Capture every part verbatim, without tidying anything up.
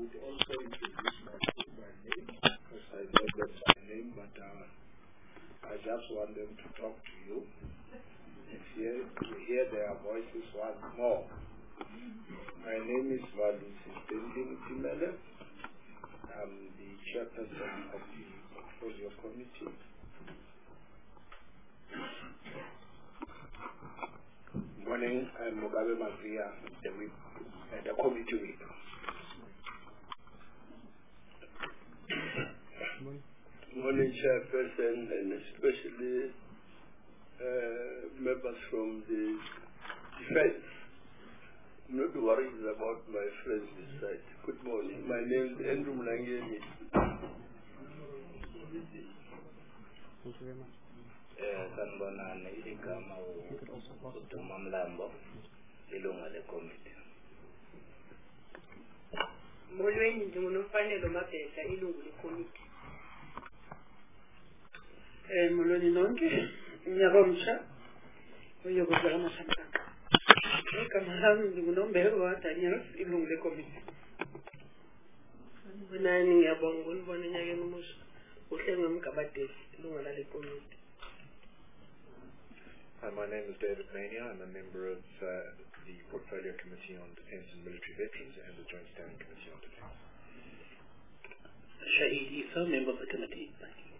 would also introduce myself by name, because I know them by name, but uh, I just want them to talk to you. Hear, to hear their voices once more. My name is Valusi Spending Timele. I'm the chairperson of the Portfolio Committee. Morning, I'm Mugabe Magria, the whip, uh, the committee whip. Morning, chairperson, and especially uh, members from the defense. I'm not worried about my friends this side. Good morning. My name is Andrew Mlangeni. Thank you very much. Sanibonani igama uDuma Mlambo ilunga lekomiti. Molweni ndinguNomfanelo Mabhesha ilungu lekomiti. Eh molweni nonke ngiyabonga uyokuzala amahlaka. Igama lami ndinguNombeko waDaniel ilungu lekomiti. Bonani ngiyabonga ukubona enyakeni omusha uhlelo ngomgabadesi ilunga lekomiti. Hi, my name is David Mania. I'm a member of uh, the Portfolio Committee on Defence and Military Veterans and the Joint Standing Committee on Defence. Shahid Isa, member of the committee. Thank you.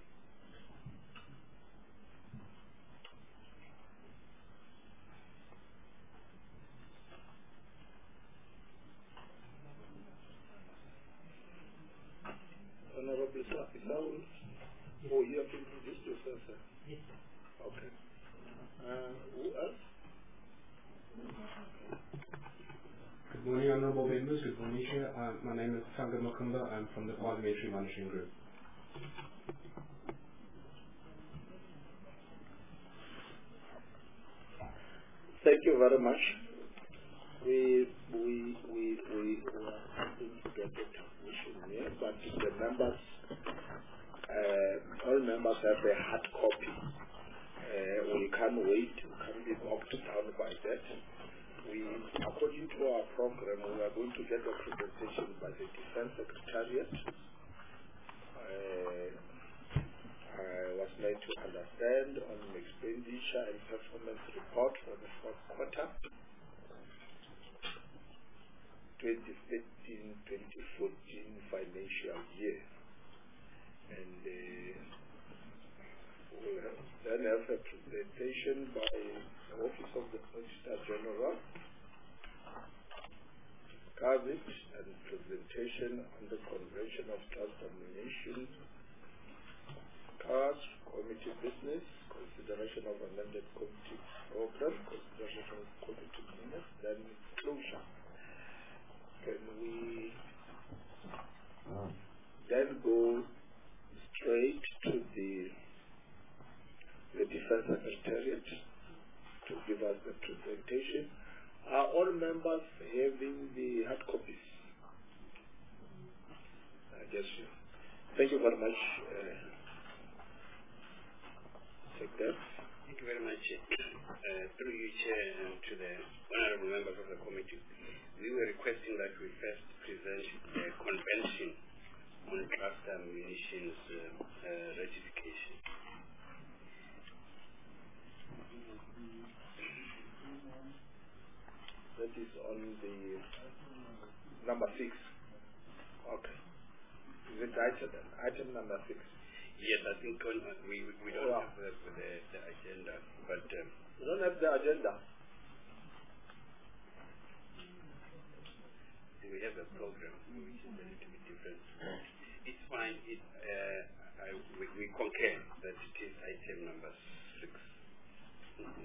Honorable Safi Saul. Oh, you have to introduce yourself, sir. Yes. Okay. Uh, who else? Good morning, honorable members. Good morning, Chair. Uh, my name is Sanga Makumba. I'm from the Parliamentary Monitoring Group. Thank you very much. We we we we were hoping to get the transmission here, but the members, uh, all members have a hard copy. Uh, we can't wait, we can't be bogged down by that. We, according to our program, we are going to get a presentation by the Defense Secretariat. Uh, I was made to understand on expenditure and performance report for the fourth quarter, twenty thirteen twenty fourteen financial year. And uh, we'll have, then have a presentation by the Office of the Solicitor General, coverage and presentation on the Convention of Transformation, cards, committee business, consideration of amended committee program, consideration of committee minutes, then closure. Can we then go straight to the the Defense Secretariat to give us the presentation? Are all members having the hard copies? I guess so. Thank you very much. Uh, take that. Thank you very much. Uh, through you, Chair, and to the honorable members of the committee, we were requesting that we first present the convention on cluster munitions uh, uh, ratification. That is on the number six. Okay. Is it item then? Item number six. Yes, I think on, uh, we we don't oh, have the, the, the agenda, but um, we don't have the agenda. We have a program which is a little bit different. It's fine. It uh, I, we, we concur that it is item number six. Mm-hmm.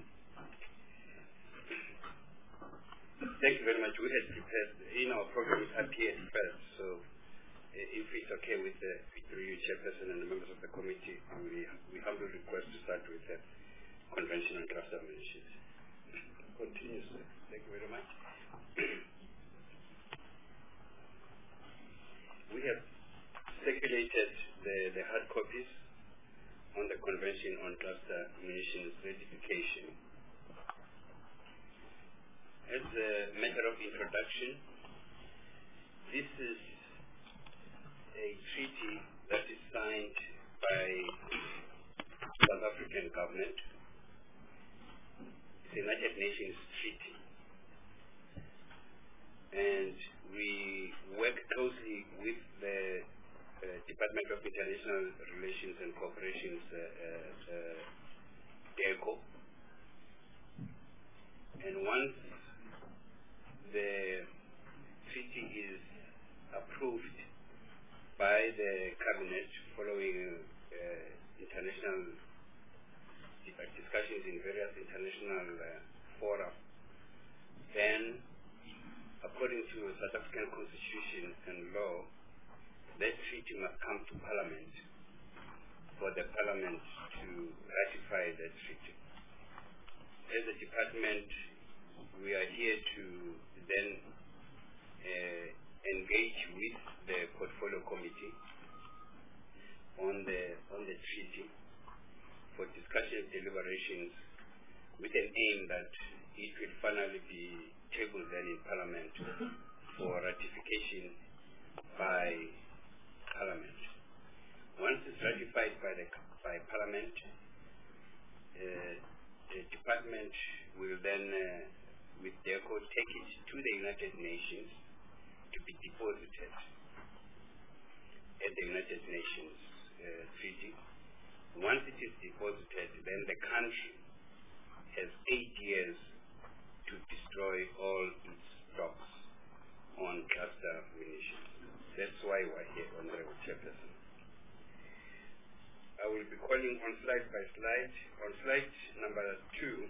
Thank you very much. We had prepared in our program. It appeared first, so uh, if it's okay with the you, chairperson, and the members of the committee, we we humbly request to start with the convention on cluster munitions. Continue, sir. Thank you very much. We have circulated the, the hard copies on the Convention on Cluster Munitions Ratification. As a matter of introduction, this is a treaty that is signed by South African government. It's a United Nations treaty. And we work closely with the uh, Department of International Relations and Cooperation's uh, uh, DIRCO. And once the treaty is approved by the cabinet following uh, international discussions in various international uh, fora, then according to South African Constitution and law, that treaty must come to Parliament for the Parliament to ratify that treaty. As a department, we are here to then uh, engage with the Portfolio Committee on the on the treaty for discussion deliberations with an aim that it will finally be tabled then in Parliament for ratification by Parliament. Once it's ratified by the by Parliament, uh, the department will then, uh, with DIRCO, take it to the United Nations to be deposited at the United Nations uh, treaty. Once it is deposited, then the country has eight years to destroy all its stocks on cluster munitions. That's why we're here, Honorable Chairperson. I will be calling on slide by slide. On slide number two,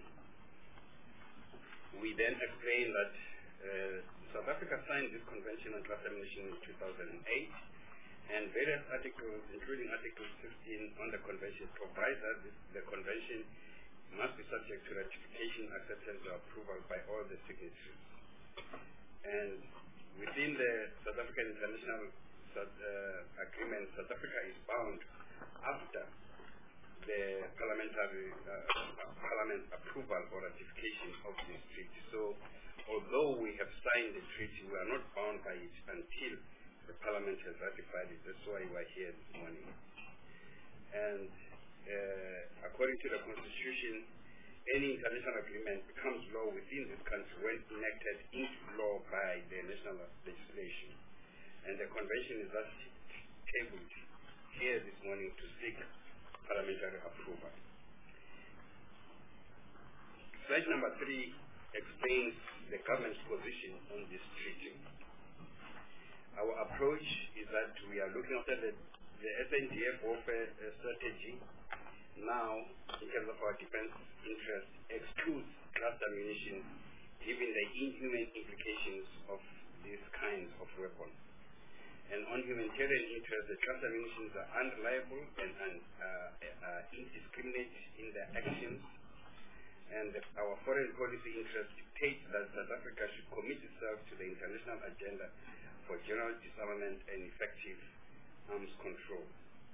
we then explain that uh, South Africa signed this convention on cluster munition in two thousand eight, and various articles, including Article fifteen on the convention, provide that this, the convention must be subject to ratification, acceptance, or approval by all the signatories. And within the South African International uh, Agreement, South Africa is bound after the parliamentary uh, parliament approval or ratification of this treaty. So, although we have signed the treaty, we are not bound by it until the parliament has ratified it. That's why we are here this morning. And uh, according to the Constitution, any international agreement becomes law within this country when enacted into law by the national legislation. And the convention is thus tabled here this morning to seek parliamentary approval. Slide number three explains the government's position on this treaty. Our approach is that we are looking after the, the S N D F warfare uh, strategy. Now, in terms of our defense interest, excludes cluster munitions, given the inhumane implications of these kinds of weapons. And on humanitarian interest, the cluster munitions are unreliable and, and uh, uh, indiscriminate in their actions. And our foreign policy interest dictates that South Africa should commit itself to the international agenda for general disarmament and effective arms control.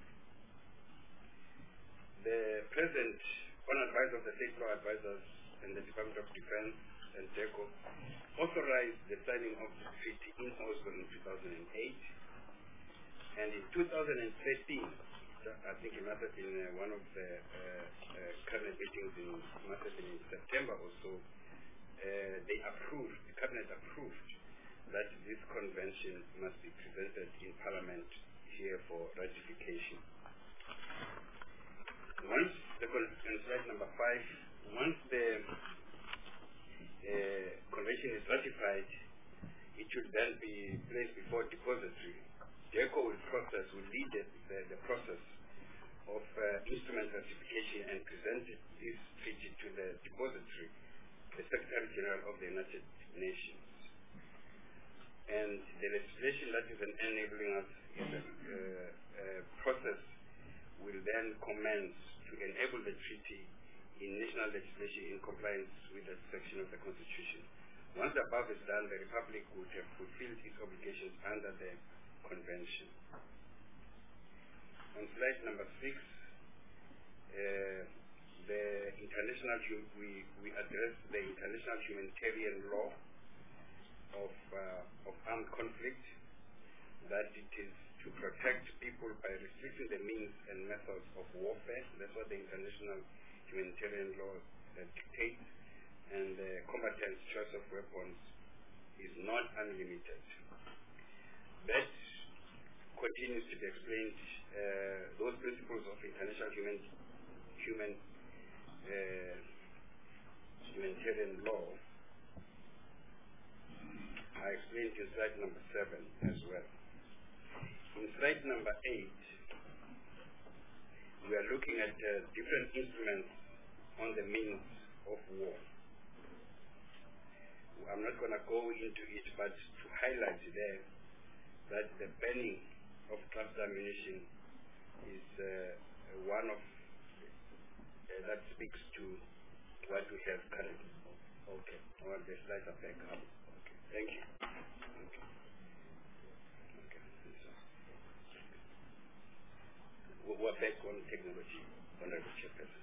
The President, on advice of the State Law Advisors and the Department of Defense and DIRCO, authorized the signing of the treaty in Oslo in two thousand eight. And in two thousand thirteen, I think it must have been uh, one of the uh, uh, cabinet meetings in, must have been in September or so, uh, they approved, the cabinet approved that this convention must be presented in Parliament here for ratification. Once the convention, slide number five, once the uh, convention is ratified, it should then be placed before depository. DIRCO will process, will lead the, the, the process of uh, instrument ratification and present this treaty to the depository, the Secretary General of the United Nations. And the legislation that is enabling us in the uh, uh, process will then commence to enable the treaty in national legislation in compliance with that section of the Constitution. Once the above is done, the Republic would have fulfilled its obligations under the Convention. On slide number six, uh, the international we we address the international humanitarian law of uh, of armed conflict, that it is to protect people by restricting the means and methods of warfare. That's what the international humanitarian law uh, dictates. And the combatant's choice of weapons is not unlimited. That continues to be explained. Uh, those principles of international human human uh, humanitarian law are explained in slide number seven as well. In slide number eight, we are looking at uh, different instruments on the means of war. I'm not going to go into it, but to highlight there that the banning of cluster ammunition is uh, one of uh, that speaks to what we have currently. Okay, well, the slides are back up. Okay, thank you. Okay. Okay. We're back on technology, Honorable Chairperson.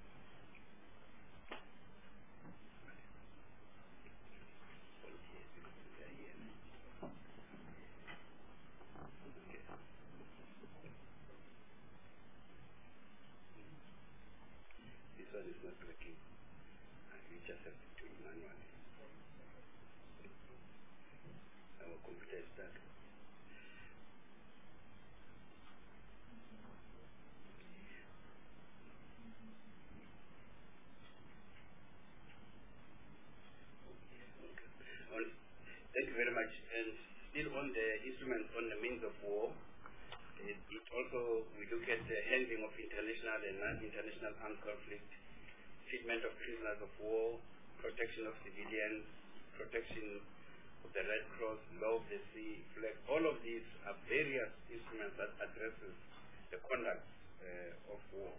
Thank you very much. And still on the instruments on the means of war, it, it also, we look at the handling of international and non-international armed conflict, treatment of prisoners of war, protection of civilians, protection of the Red Cross, law of the sea, flag. All of these are various instruments that addresses the conduct uh, of war.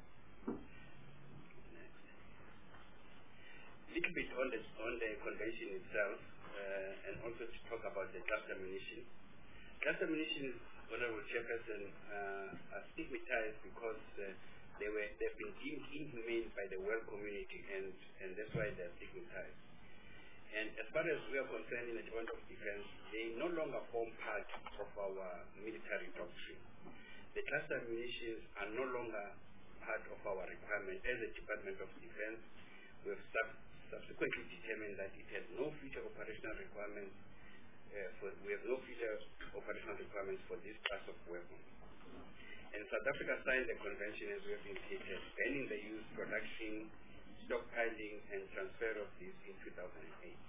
Next. Little bit on the, on the convention itself. Uh, and also to talk about the cluster ammunition. Cluster ammunition, Honorable Chairperson, uh, are stigmatized because uh, they were, they've been deemed inhumane by the world community, and, and that's why they're stigmatized. And as far as we are concerned in the Department of Defense, they no longer form part of our military doctrine. The cluster ammunitions are no longer part of our requirement as a Department of Defense. We have sub subsequently determined that it has no future operational requirements. Uh, for, we have no future operational requirements for this class of weapons. And South Africa signed the convention, as we have indicated, banning the use, production, stockpiling, and transfer of these in two thousand eight.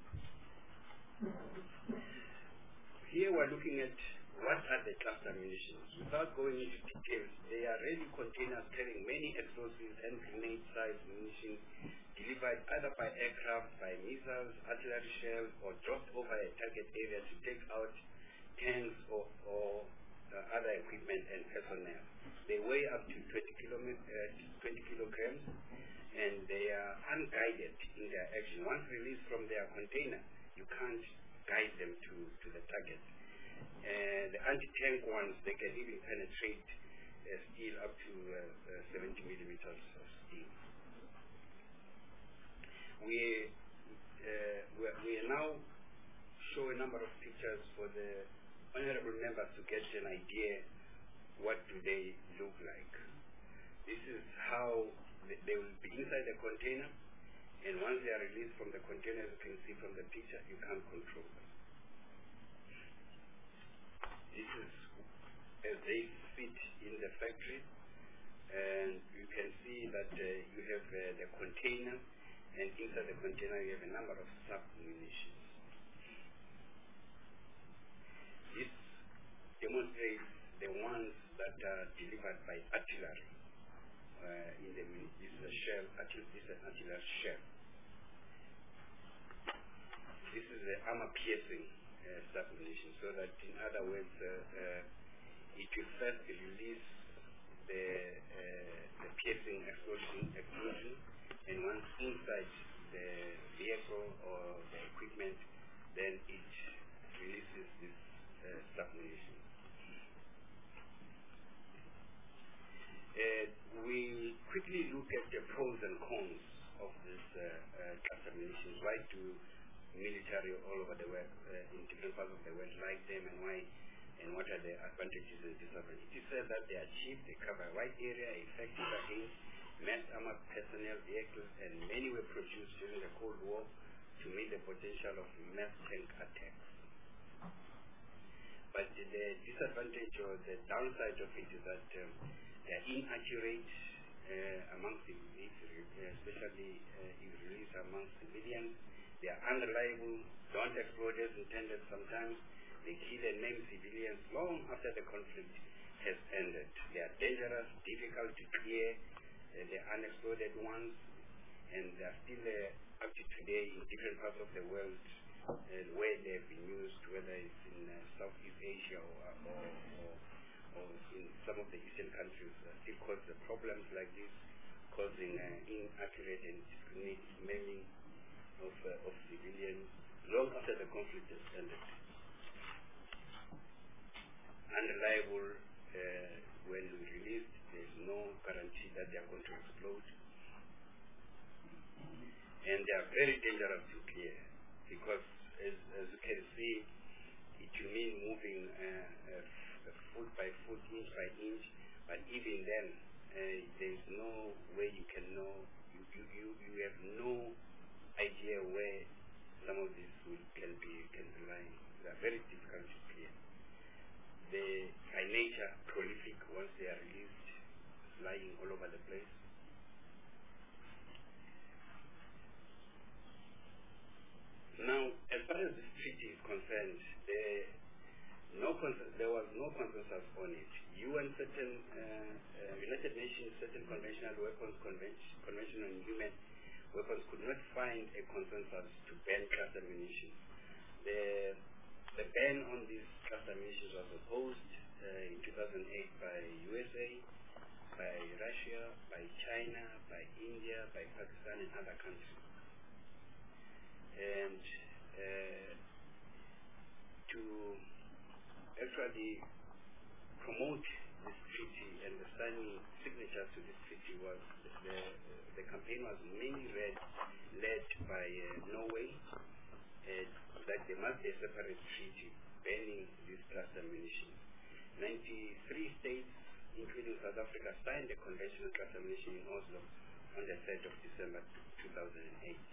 Here we're looking at what are the cluster munitions. Without going into details, they are really containers carrying many explosives and grenade-sized munitions delivered either by aircraft, by missiles, artillery shells, or dropped over a target area to take out tanks or, or uh, other equipment and personnel. They weigh up to twenty, uh, twenty kilograms, and they are unguided in their action. Once released from their container, you can't guide them to, to the target. And the anti-tank ones, they can even penetrate uh, steel up to uh, uh, seventy millimeters of steel. We, uh, we now show a number of pictures for the honorable members to get an idea what do they look like. This is how they, they will be inside the container, and once they are released from the container, as you can see from the picture, you can't control them. This is as they fit in the factory, and you can see that uh, you have uh, the container, and inside the container you have a number of sub-munitions. This demonstrates the ones that are delivered by artillery. Uh, in the this is a shell, this is an artillery shell. This is the armor-piercing uh, sub-munition, so that in other words, uh, uh, it will first release the, uh, the piercing explosion, explosion, and once inside the vehicle or the equipment, then it releases this uh, sub-munition. Uh, we quickly look at the pros and cons of this uh, uh, cluster munitions. Why do military all over the world, uh, in different parts of the world, like them, and why, and what are the advantages and disadvantages. It says that they achieve, they cover a wide area, effective against mass armored personnel vehicles, and many were produced during the Cold War to meet the potential of mass tank attacks. But the disadvantage or the downside of it is that um, they are inaccurate uh, amongst the, especially uh, if released among civilians. They are unreliable, don't explode as intended sometimes. They kill and maim civilians long after the conflict has ended. They are dangerous, difficult to clear, uh, the unexploded ones, and they are still uh, up to today in different parts of the world uh, where they have been used, whether it's in uh, Southeast Asia or, or, or, or in some of the Eastern countries, uh, still cause the problems like this, causing uh, inaccurate and discriminate maiming of, uh, of civilians long after the conflict has ended. Unreliable uh, when released, there's no guarantee that they are going to explode. And they are very dangerous to clear because, as, as you can see, it will mean moving uh, uh, foot by foot, inch by inch, but even then, uh, there's no way you can know, you, you, you, you have no idea where some of these will, can be can be lying. They are very difficult to clear. They, by nature, prolific once they are released, flying all over the place. Now, as far as this treaty is concerned, there, no there was no consensus on it. U N certain uh, uh, United Nations certain conventional weapons convention, convention on human weapons could not find a consensus to ban cluster munitions. The The ban on these cluster munitions was opposed uh, in two thousand eight by U S A, by Russia, by China, by India, by Pakistan, and other countries. And uh, to actually promote this treaty and the signing signatures to this treaty was the, the campaign was mainly led, led by uh, Norway. Uh, that there must be a separate treaty banning these cluster munitions. ninety-three states, including South Africa, signed the Convention on Cluster Munition in Oslo on the third of December two thousand eight.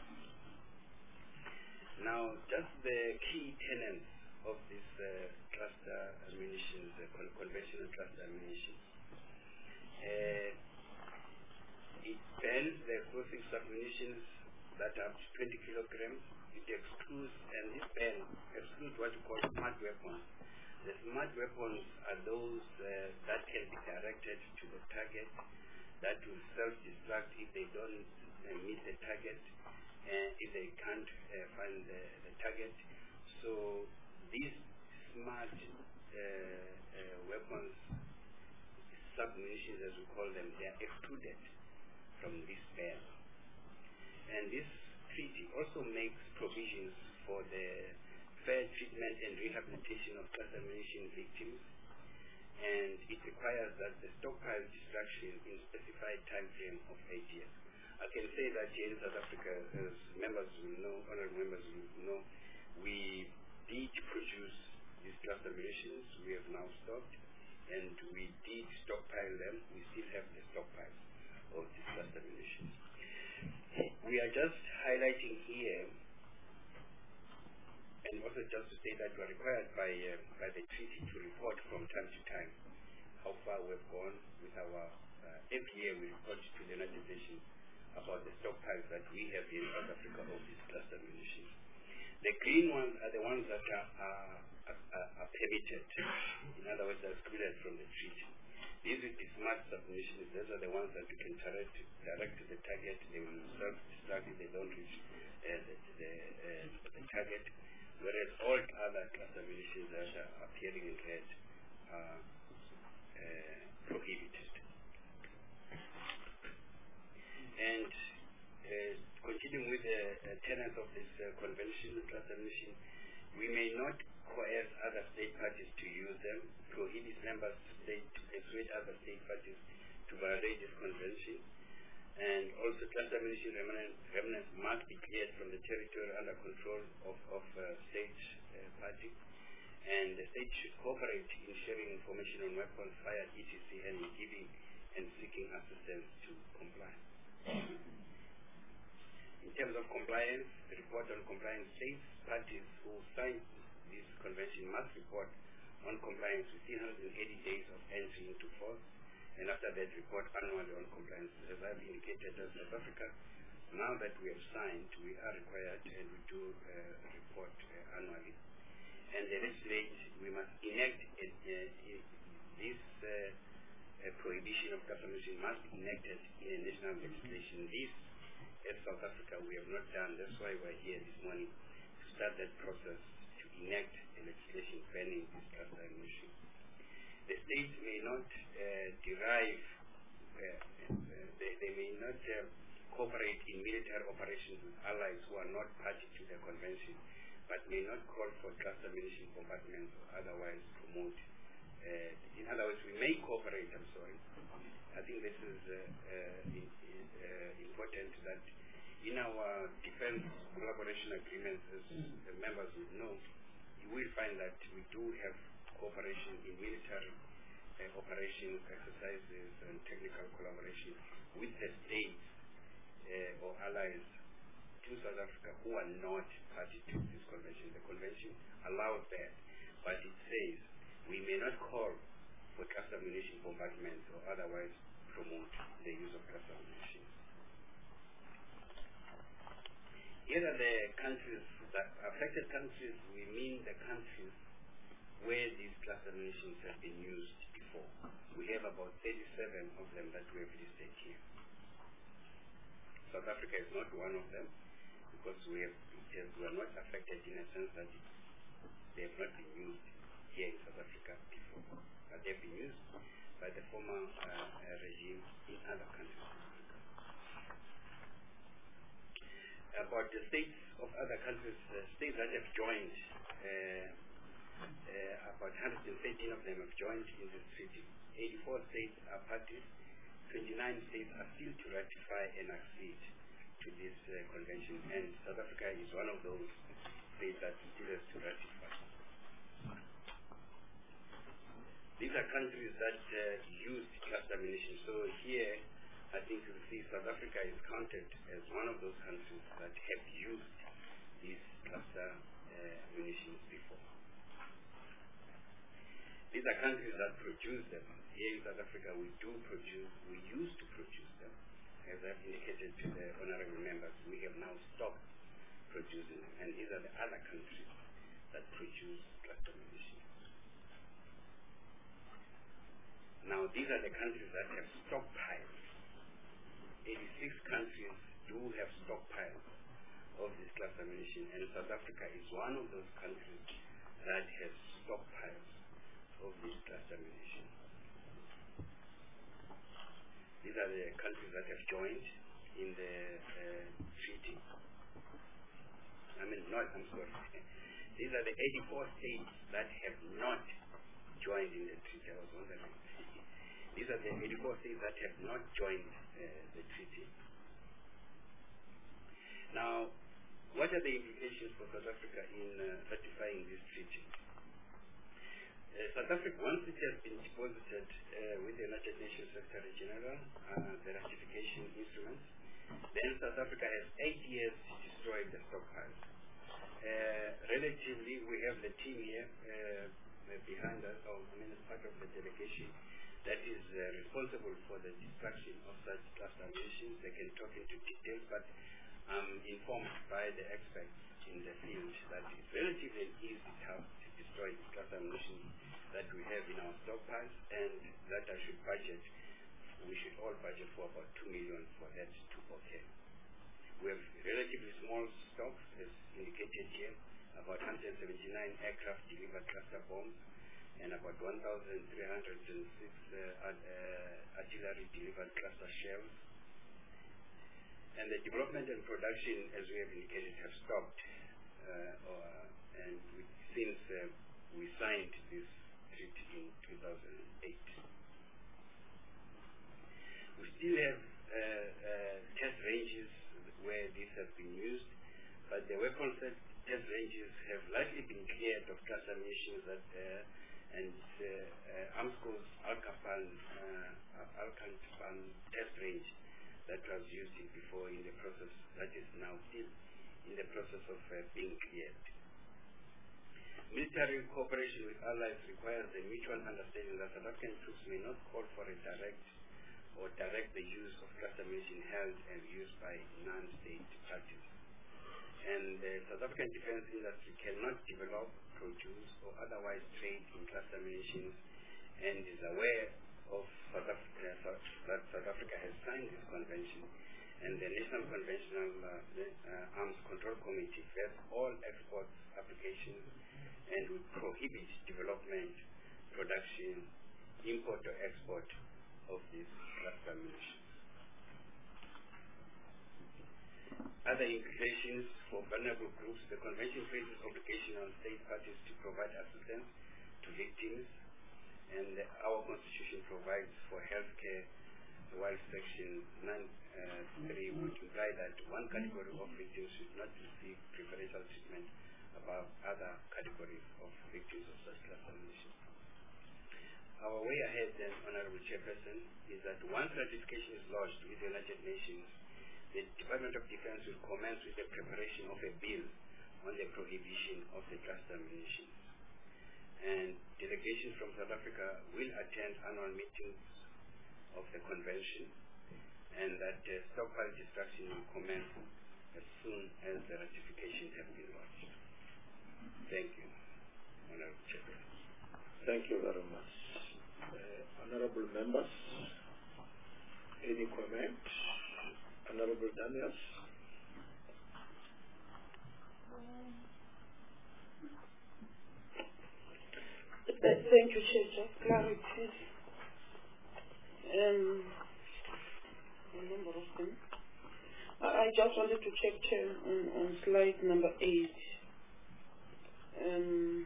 Now, just the key tenets of this uh, cluster munitions, the uh, Convention on Cluster Munitions. Uh, it bans the explosive submunitions that are up to twenty kilograms. It excludes, and this ban excludes what you call smart weapons. The smart weapons are those uh, that can be directed to the target, that will self-destruct if they don't uh, meet the target, and if they can't uh, find the, the target. So these smart uh, uh, weapons, submunitions as we call them, they are excluded from this ban. And this treaty also makes provisions for the fair treatment and rehabilitation of cluster munition victims, and it requires that the stockpile destruction in specified time frame of eight years. I can say that here in South Africa, as members will know, honorable members will know, we did produce these cluster munitions. We have now stopped, and we did stockpile them. We still have the stockpile of these cluster munitions. We are just highlighting here, and also just to say that we are required by uh, by the treaty to report from time to time how far we've gone with our, uh, every year we report to the United Nations about the stockpiles that we have in South Africa of these cluster munitions. The green ones are the ones that are, are, are, are permitted, in other words, are excluded from the treaty. These are the smart submunitions. Those are the ones that you can direct, direct to the target. They will self-destruct if they don't reach uh, the, the, uh, the target. Whereas all other cluster munitions that are appearing in red are uh, prohibited. And uh, continuing with the uh, tenets of this uh, convention, cluster munition, we may not coerce other state parties to use them, prohibit member states to persuade other state parties to violate this convention, and also cluster munition remnants, remnants must be cleared from the territory under control of, of uh, state uh, parties, and the state should cooperate in sharing information on weapons fired, et cetera, and in giving and seeking assistance to comply. In terms of compliance, the report on compliance states parties who signed this convention must report on compliance within one hundred eighty days of entry into force, and after that report annually on compliance. As I've indicated, as South Africa, now that we have signed, we are required and we do uh, report uh, annually. And the legislate, we must enact uh, uh, this uh, uh, prohibition of customization must be enacted in a national legislation. This, as South Africa, we have not done. That's why we're here this morning to start that process to enact a legislation banning this cluster ammunition. The states may not uh, derive, uh, uh, they, they may not uh, cooperate in military operations with allies who are not party to the convention, but may not call for cluster ammunition compartments or otherwise promote. Uh, in other words, we may cooperate, I'm sorry. I think this is uh, uh, in, uh, important that in our defense collaboration agreements, as the members would know, you will find that we do have cooperation in military uh, operations, exercises, and technical collaboration with the states uh, or allies to South Africa who are not party to this convention. The convention allows that, but it says we may not call for cluster ammunition compartments or otherwise promote the use of cluster ammunition. Here are the countries, the affected countries, we mean the countries where these cluster ammunitions have been used before. We have about thirty-seven of them that we have listed here. South Africa is not one of them, because we, have, we are not affected in a sense that they have not been used here in South Africa before, but they have been used by the former uh, regime in other countries. About the states of other countries, uh, states that have joined, uh, uh, about one hundred thirteen of them have joined in this treaty. eighty-four states are parties, twenty-nine states are still to ratify and accede to this uh, convention, and South Africa is one of those states that still has to ratify. These are countries that uh, use cluster ammunition. So here, I think you'll see South Africa is counted as one of those countries that have used these cluster uh, munitions before. These are countries that produce them. Here in South Africa, we do produce, we used to produce them. As I've indicated to the honorable members, we have now stopped producing them. And these are the other countries that produce cluster munitions. Now, these are the countries that have stockpiles. eighty-six countries do have stockpiles of this cluster ammunition, and South Africa is one of those countries that has stockpiles of this cluster ammunition. These are the countries that have joined in the uh, treaty. I mean, not, I'm sorry. These are the eighty-four states that have not joined in the treaty. I was wondering. These are the eighty-four states that have not joined uh, the treaty. Now, what are the implications for South Africa in uh, ratifying this treaty? Uh, South Africa, once it has been deposited uh, with the United Nations Secretary General, uh, the ratification instruments, then South Africa has eight years to destroy the stockpiles. Uh, relatively, we have the team here uh, behind us, or I mean, as part of the delegation that is uh, responsible for the destruction of such cluster ammunition. They can talk into details, but I'm informed by the experts in the field that it's relatively easy task to destroy the cluster ammunition that we have in our stockpiles, and that I should budget, we should all budget for about two million for that to occur. We have relatively small stocks, as indicated here, about one hundred seventy-nine aircraft delivered cluster bombs, and about one thousand three hundred six uh, uh, artillery delivered cluster shells. And the development and production, as we have indicated, have stopped, uh, or, and we, since uh, we signed this treaty in two thousand eight. We still have uh, uh, test ranges where these have been used, but the weapon test ranges have likely been cleared of cluster munitions that, uh, and uh, uh, AMSCO's Alcapan, uh, Alcapan test range that was used before in the process, that is now still in the process of uh, being cleared. Military cooperation with allies requires a mutual understanding that South African troops may not call for a direct or direct the use of cluster munition held and used by non-state parties. And the South African defense industry cannot develop, produce, or otherwise trade in cluster munitions, and is aware of South Africa, that South Africa has signed this convention, and the National Conventional uh, uh, Arms Control Committee vets all export applications and would prohibit development, production, import or export of these cluster munitions. Other implications for vulnerable groups, the convention places obligation on state parties to provide assistance to victims, and our constitution provides for health care, while section nine three would imply that one category of victims should not receive preferential treatment above other categories of victims of such cluster munitions. Our way ahead then, Honorable Chairperson, is that once ratification is lodged with the United Nations, the Department of Defense will commence with the preparation of a bill on the prohibition of the cluster munitions. And delegations from South Africa will attend annual meetings of the convention, and that uh, stockpile destruction will commence as soon as the ratification has been launched. Thank you, Honorable Chairperson. Thank you very much. Uh, honorable members, any comment? Honorable Daniels. Thank you, Chair. Just clarity. Um, a number of them. I just wanted to check, Chair, on, on slide number eight. Um,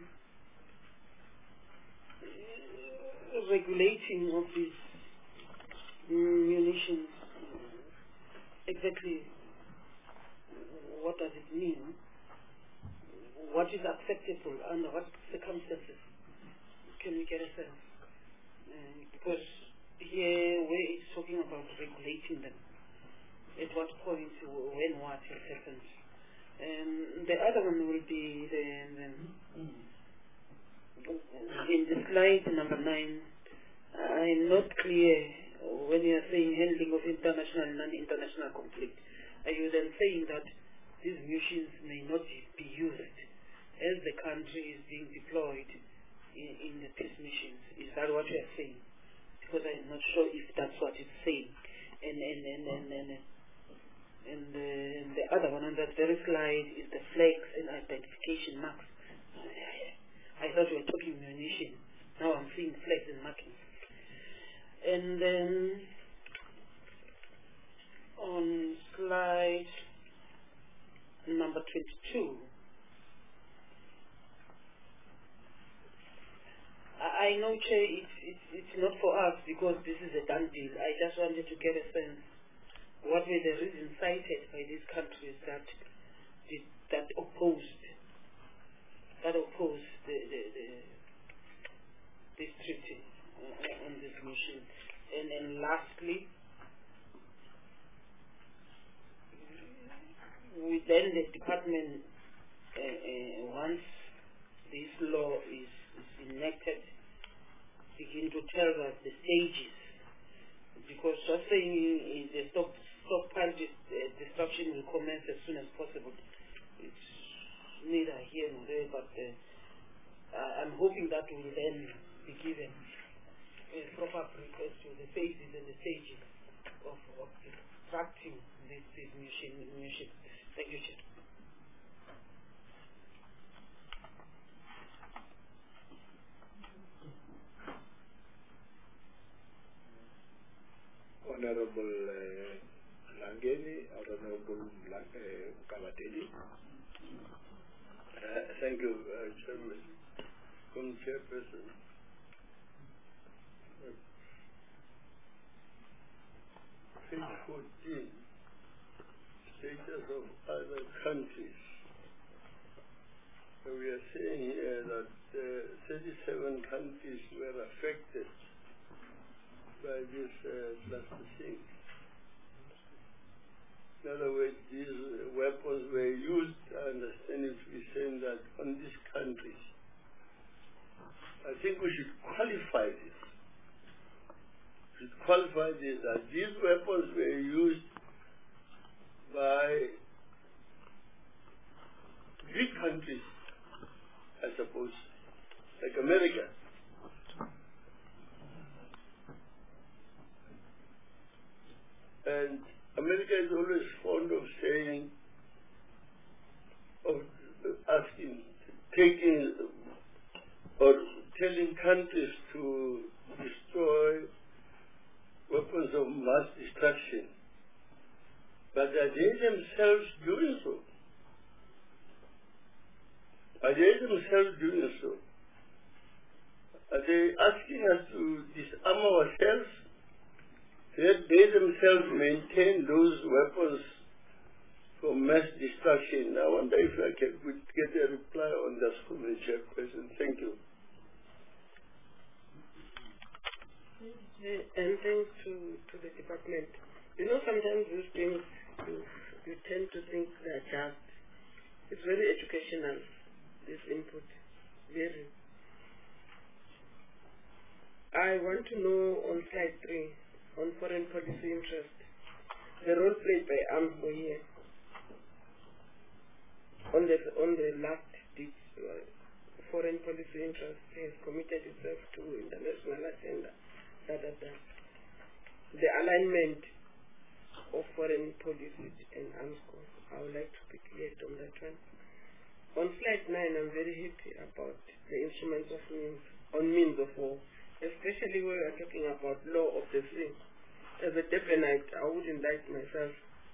regulating of these munitions. Exactly what does it mean? What is acceptable under what circumstances? Can we get a sense? Uh, because here where it's talking about regulating them, at what point, when, what has happened. Um, the other one will be the, the in the slide number nine. I'm not clear when you are saying handling of international and non-international conflict. Are you then saying that these munitions may not be used as the country is being deployed in, in the peace missions? Is that what you are saying? Because I'm not sure if that's what it's saying. And and and and and, and, uh, and the other one on that very slide is the flags and identification marks. I thought we were talking munitions. Now I'm seeing flags and markings. And then on slide number twenty-two, I know, Chair, it's, it's, it's not for us because this is a done deal. I just wanted to get a sense what were the reasons cited by these countries that did, that opposed that opposed the, the, the this treaty on this mission. And then lastly, within the department, uh, uh, once this law is, is enacted, begin to tell us the stages, because just saying the stock, stockpile dis, uh, destruction will commence as soon as possible. It's neither here nor there, but uh, I'm hoping that will then be given a proper brief as to the phases and the stages of, of extracting this, this munition, munition. Thank you, Chair. Honorable uh, Langeni, Honorable uh, Kabateli. Uh, thank you, uh, Chairman. Come, Chairperson. Page fourteen, status of other countries. we are saying here that uh, thirty-seven countries were affected by this uh, cluster thing. In other words, these uh, weapons were used, I understand it to be saying that on these countries. I think we should qualify this. We should qualify this that these weapons were used by big countries, I suppose, like America. And America is always fond of saying, of asking, taking, or telling countries to destroy weapons of mass destruction. But are they themselves doing so? Are they themselves doing so? Are they asking us to disarm ourselves? That they themselves maintain those weapons for mass destruction. I wonder if I can get a reply on that from the chairperson. Thank you. And thanks to, to the department. You know, sometimes these things, you, you tend to think they're just. It's very educational, this input. Very. I want to know on slide three, on foreign policy interest, the role played by AMSCO here. On the, on the last ditch, uh, foreign policy interest has committed itself to international agenda. Da, da, da. The alignment of foreign policy and AMSCO, I would like to be clear on that one. On slide nine, I'm very happy about the instruments of means, on means of war, especially when we're talking about law of the sea. As a Debenite, I wouldn't like myself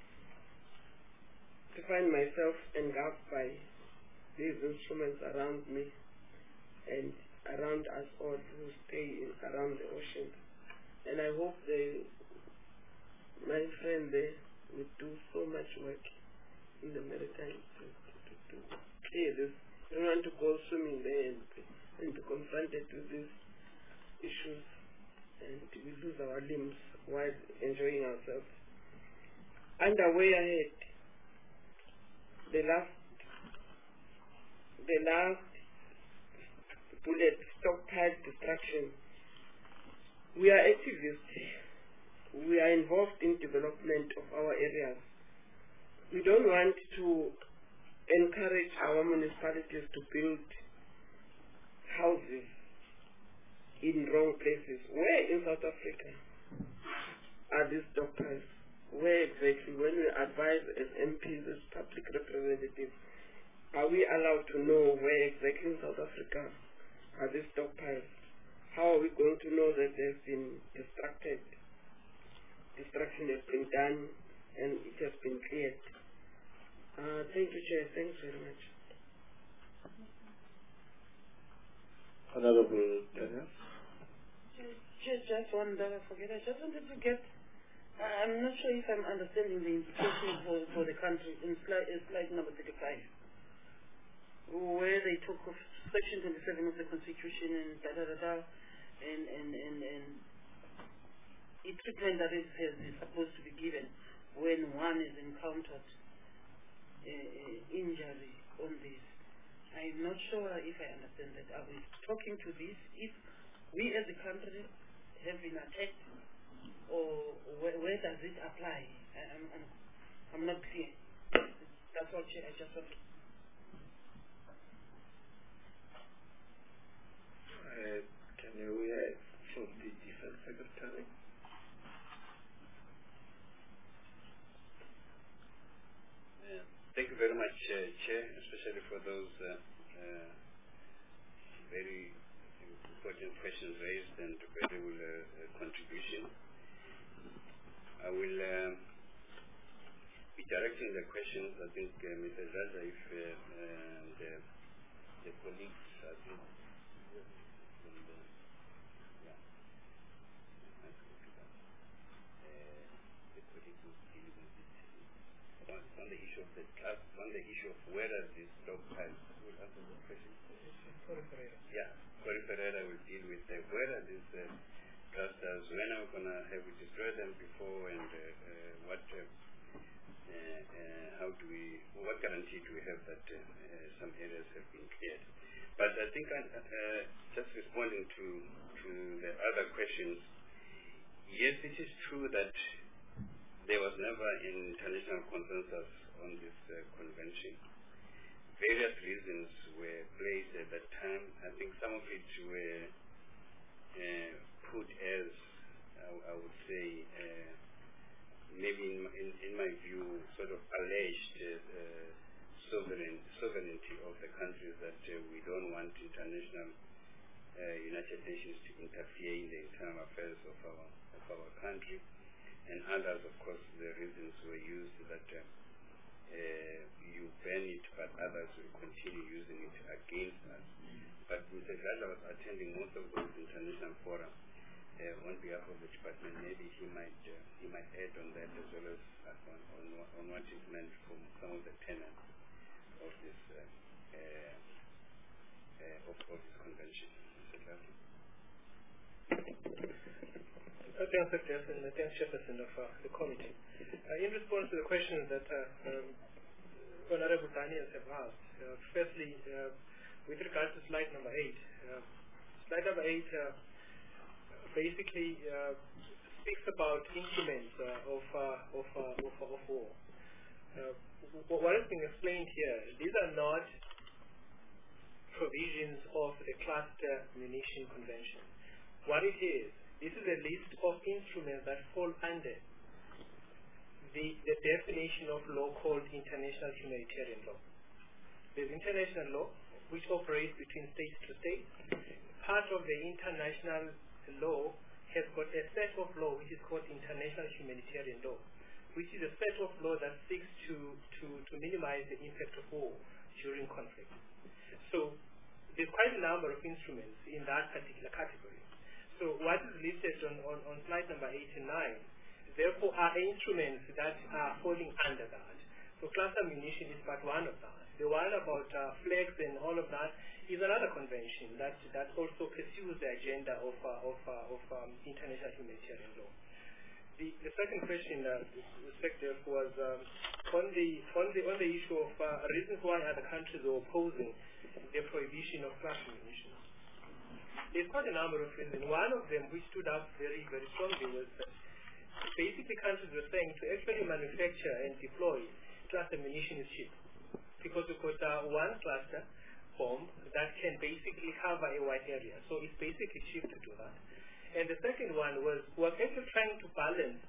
to find myself engulfed by these instruments around me and around us all who stay in, around the ocean. And I hope they, my friend there would do so much work in the maritime to, to, to, to clear this. I don't want to go swimming there and, and be confronted with these issues and we lose our limbs while enjoying ourselves. Underway ahead, the last, the last bullet, stockpile destruction. We are activists. We are involved in development of our areas. We don't want to encourage our municipalities to build houses in wrong places. Where in South Africa are these stockpiles? Where exactly? When we advise as M Ps, as public representatives, are we allowed to know where exactly in South Africa are these stockpiles? How are we going to know that they've been destructed? Destruction has been done and it has been cleared. Uh, thank you, Chair. Thanks very much. Honorable Daniel. Just, just one that I forget. I just wanted to get, I'm not sure if I'm understanding the implications for, for the country in slide, in slide number thirty-five, where they talk of section twenty-seven of the Constitution and da da da da, and, and, and, and a treatment that is, is supposed to be given when one is encountered uh, uh, injury on this. I'm not sure if I understand that. Are we talking to this if we as a country have been attacked, or where, where does it apply? I, I'm, I'm, I'm not clear. That's all, Chair. I just want to. Uh, can you hear from the Defense Secretary? Uh, thank you very much, uh, Chair, especially for those uh, uh, very important questions raised and valuable uh, uh, contribution. I will uh, be directing the questions, I think, uh, Mister Zaza, if uh, and uh, the colleagues, I think, from the, yeah, uh, the colleagues who deal with it. On, on the issue of the class, on the issue of whether this stockpile will answer that. question? Yeah, Corey Ferreira will deal with uh, where are these uh, clusters, when are we going to have we destroyed them before, and uh, uh, what, uh, uh, uh, how do we, what guarantee do we have that uh, uh, some areas have been cleared? But I think uh, uh, just responding to, to the other questions, yes, it is true that there was never an international consensus on this uh, convention. Various reasons were placed at that time. I think some of it were uh, put as, I, I would say, uh, maybe in, in, in my view, sort of alleged uh, sovereign, sovereignty of the countries, that uh, we don't want international uh, United Nations to interfere in the internal affairs of our, of our country. And others, of course, the reasons were used that uh, uh, you ban it, but others will continue using it against us. But Mister Gadla was attending most of those international fora uh, on behalf of the department. Maybe he might uh, he might add on that, as well as on, on, on what is meant from some of the tenets of this uh, uh, uh, of, of this convention. Mister Gadla. Thanks, Doctor and thanks, Chairperson of uh, the committee. Uh, in response to the questions that uh, um, Honorable Daniels have asked, uh, firstly, uh, with regard to slide number eight, uh, slide number eight uh, basically uh, speaks about instruments uh, of, uh, of, uh, of, of war. Uh, what is being explained here, these are not provisions of the Cluster Munition Convention. What it is, this is a list of instruments that fall under the, the definition of law called international humanitarian law. There's international law, which operates between state to state. Part of the international law has got a set of law which is called international humanitarian law, which is a set of law that seeks to, to, to minimize the impact of war during conflict. So there's quite a number of instruments in that particular category. So what is listed on, on, on slide number eighty-nine, therefore, are instruments that are falling under that. So cluster munition is part one of that. The one about uh, flags and all of that is another convention that, that also pursues the agenda of, uh, of, uh, of um, international humanitarian law. The, the second question, uh, Secretary, was um, on, the, on, the, on the issue of uh, reasons why other countries are opposing the prohibition of cluster munitions. There's quite a number of reasons. One of them, which stood up very, very strongly, was that basically countries were saying to actually manufacture and deploy cluster munition is cheap, because we've got uh, one cluster bomb that can basically cover a wide area. So it's basically cheap to do that. And the second one was we're actually trying to balance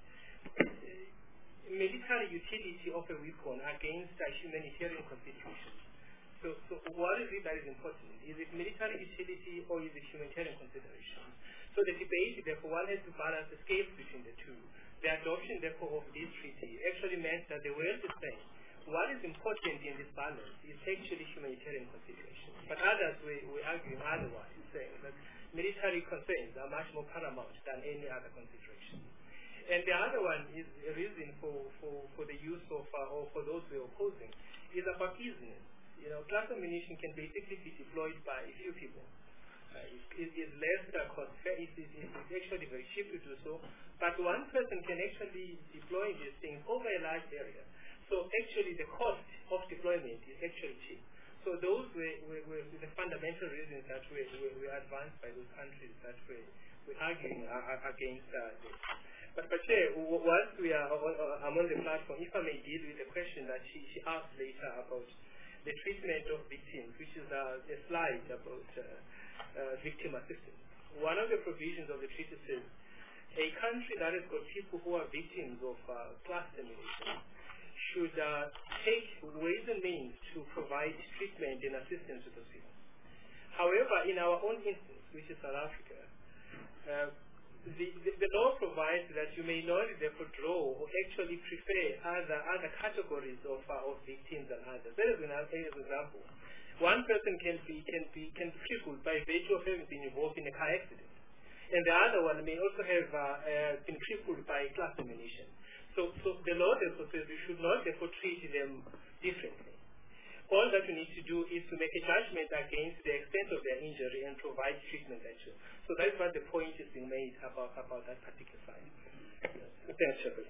military utility of a weapon against uh, humanitarian considerations. So, so what is it that is important? Is it military utility or is it humanitarian consideration? So the debate, therefore, one has to balance the scales between the two. The adoption, therefore, of this treaty actually meant that the world is saying what is important in this balance is actually humanitarian consideration. But others were, were arguing otherwise, saying that military concerns are much more paramount than any other consideration. And the other one is a reason for, for, for the use of, uh, or for those who are opposing, is about easiness. You know, cluster munition can basically be deployed by a few people. Uh, it, it is less uh, cost, it is it, it's actually very cheap to do so, but one person can actually deploy these things over a large area. So actually the cost of deployment is actually cheap. So those were, were, were the fundamental reasons that were, were, were advanced by those countries that were, were arguing uh, against uh, this. But, but Chair, whilst we are uh, I'm on the platform, if I may deal with the question that she, she asked later about the treatment of victims, which is uh, a slide about uh, uh, victim assistance. One of the provisions of the treaty says a country that has got people who are victims of uh, cluster munition should uh, take ways and means to provide treatment and assistance to those people. However, in our own instance, which is South Africa, uh, The, the, the law provides that you may not therefore draw or actually prefer other other categories of uh, of victims than others. There is another example. One person can be can be can be crippled by virtue of having been involved in a car accident, and the other one may also have uh, uh, been crippled by cluster munition. So, so the law therefore says we should not therefore treat them differently. all that we need to do is to make a judgment against the extent of their injury and provide treatment actually. So that's what the point is being made about, about that particular side. Thanks, Shepard.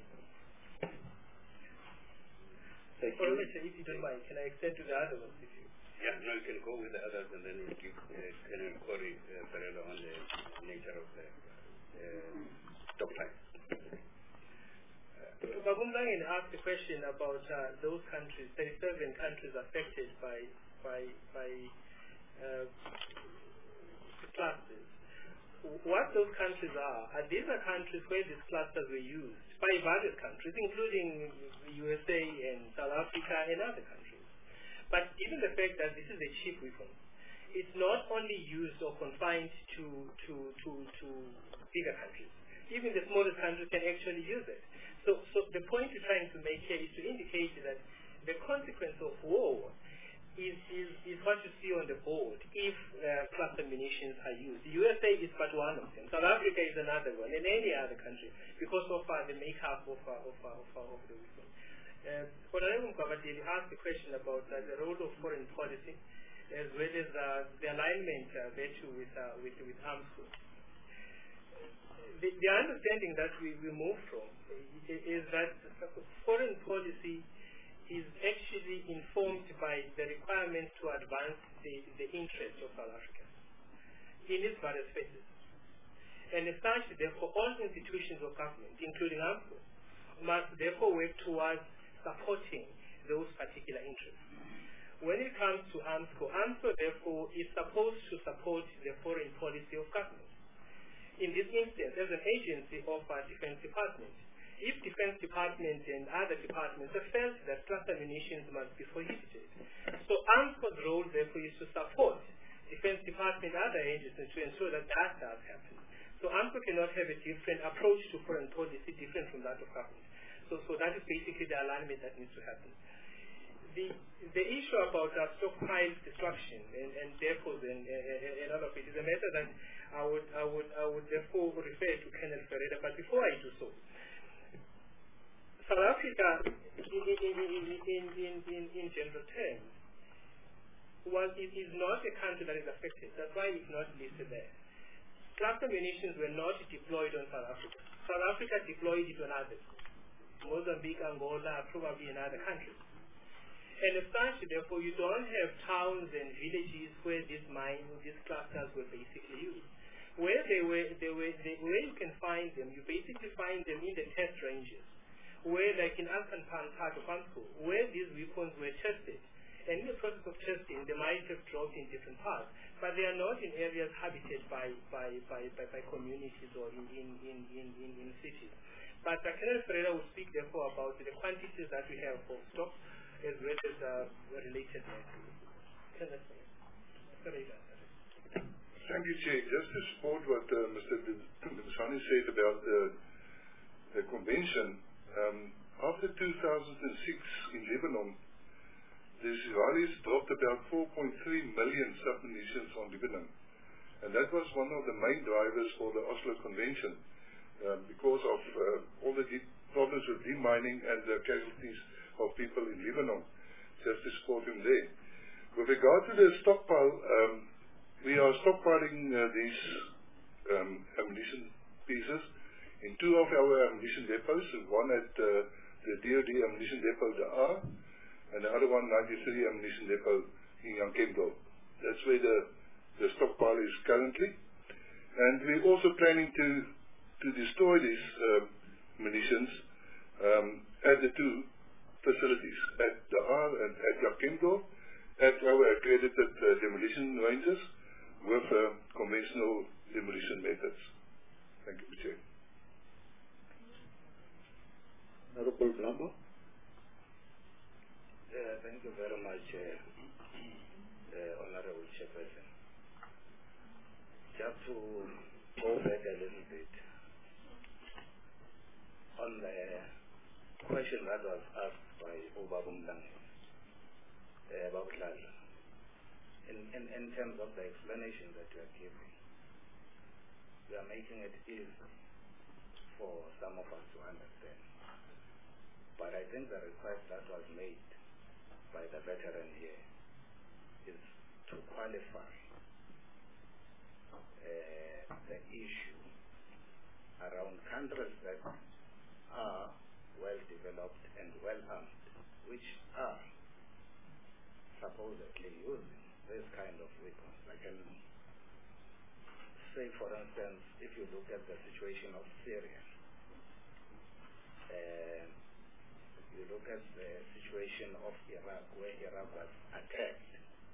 Thank you. Professor, if you don't mind, can I extend to the other ones? If you Yeah, no, you can go with the others and then we'll give uh, Colonel Corey uh, Perello on the nature of the uh, stop time. Babumlangen asked a question about uh, those countries, thirty-seven countries affected by by by uh, clusters. What those countries are, are these are countries where these clusters were used by various countries, including the U S A and South Africa and other countries. But given the fact that this is a cheap weapon, it's not only used or confined to to to, to bigger countries. Even the smallest countries can actually use it. So, so the point we're trying to make here is to indicate that the consequence of war is, is, is what you see on the board if uh, cluster munitions are used. The U S A is but one of them. South Africa is another one, and any other country, because of uh, the makeup of, uh, of, uh, of, uh, of the weapon. Uh, Honorable Mkwabadeli asked a question about uh, the role of foreign policy, as well as uh, the alignment uh, thereto with, uh, with, with arms force. The, the understanding that we, we move from is that foreign policy is actually informed by the requirement to advance the, the interests of South Africa in its various phases. And as such, therefore, all institutions of government, including AMSCO, must therefore work towards supporting those particular interests. When it comes to AMSCO, AMSCO therefore is supposed to support the foreign policy of government. In this instance, as an agency of our Defense Department, if Defense Department and other departments have felt that cluster munitions must be prohibited, so AMSCO's role therefore is to support Defense Department and other agencies to ensure that that does happen. So AMSCO cannot have a different approach to foreign policy different from that of government. So, so that is basically the alignment that needs to happen. The, the issue about uh, stockpile destruction and, and depots and, and, and all of it is a matter that I would, I would, I would therefore refer to Colonel Ferreira. But before I do so, South Africa, in, in, in, in, in, in, in general terms, well, it is not a country that is affected. That's why it's not listed there. Cluster munitions were not deployed on South Africa. South Africa deployed it on others. Mozambique, Angola, probably in other countries. And as such, therefore, you don't have towns and villages where these mines, these clusters were basically used. Where they were, they were, they, where you can find them, you basically find them in the test ranges, where, like in Alcanpan part of AMSCO, where these weapons were tested. And in the process of testing, they might have dropped in different parts, but they are not in areas habited by by, by, by, by communities or in, in, in, in, in, in cities. But uh, Colonel Ferreira will speak, therefore, about the quantities that we have for stock, as well as uh, related to Thank you, Chair. Just to support what uh, Mister Dusani said about the, the convention, um, after two thousand six in Lebanon, the Israelis dropped about four point three million submunitions on Lebanon. And that was one of the main drivers for the Oslo Convention, uh, because of uh, all the problems with demining and the casualties of people in Lebanon, just to support him there. With regard to the stockpile, um, we are stockpiling uh, these um, ammunition pieces in two of our ammunition depots, one at uh, the D O D ammunition depot, the R, and the other one, ninety-three ammunition depot in Yankembo. That's where the, the stockpile is currently. And we're also planning to, to destroy these uh, munitions um, at the two facilities, at the R and at Yankembo, at our accredited uh, demolition ranges with uh, conventional demolition methods. Thank you, Chair. Honorable Blambo. Uh, thank you very much, uh, uh, Honorable Chairperson. Just to go back a little bit on the question that was asked by Obabumlange, uh, Babuhlala, in, in, in terms of the explanation that you are giving, we are making it easy for some of us to understand. But I think the request that was made by the veteran here is to qualify uh, the issue around countries that are well developed and well armed, which are supposedly using this kind of weapons. I can say, for instance, if you look at the situation of Syria, uh, you look at the situation of Iraq, where Iraq was attacked,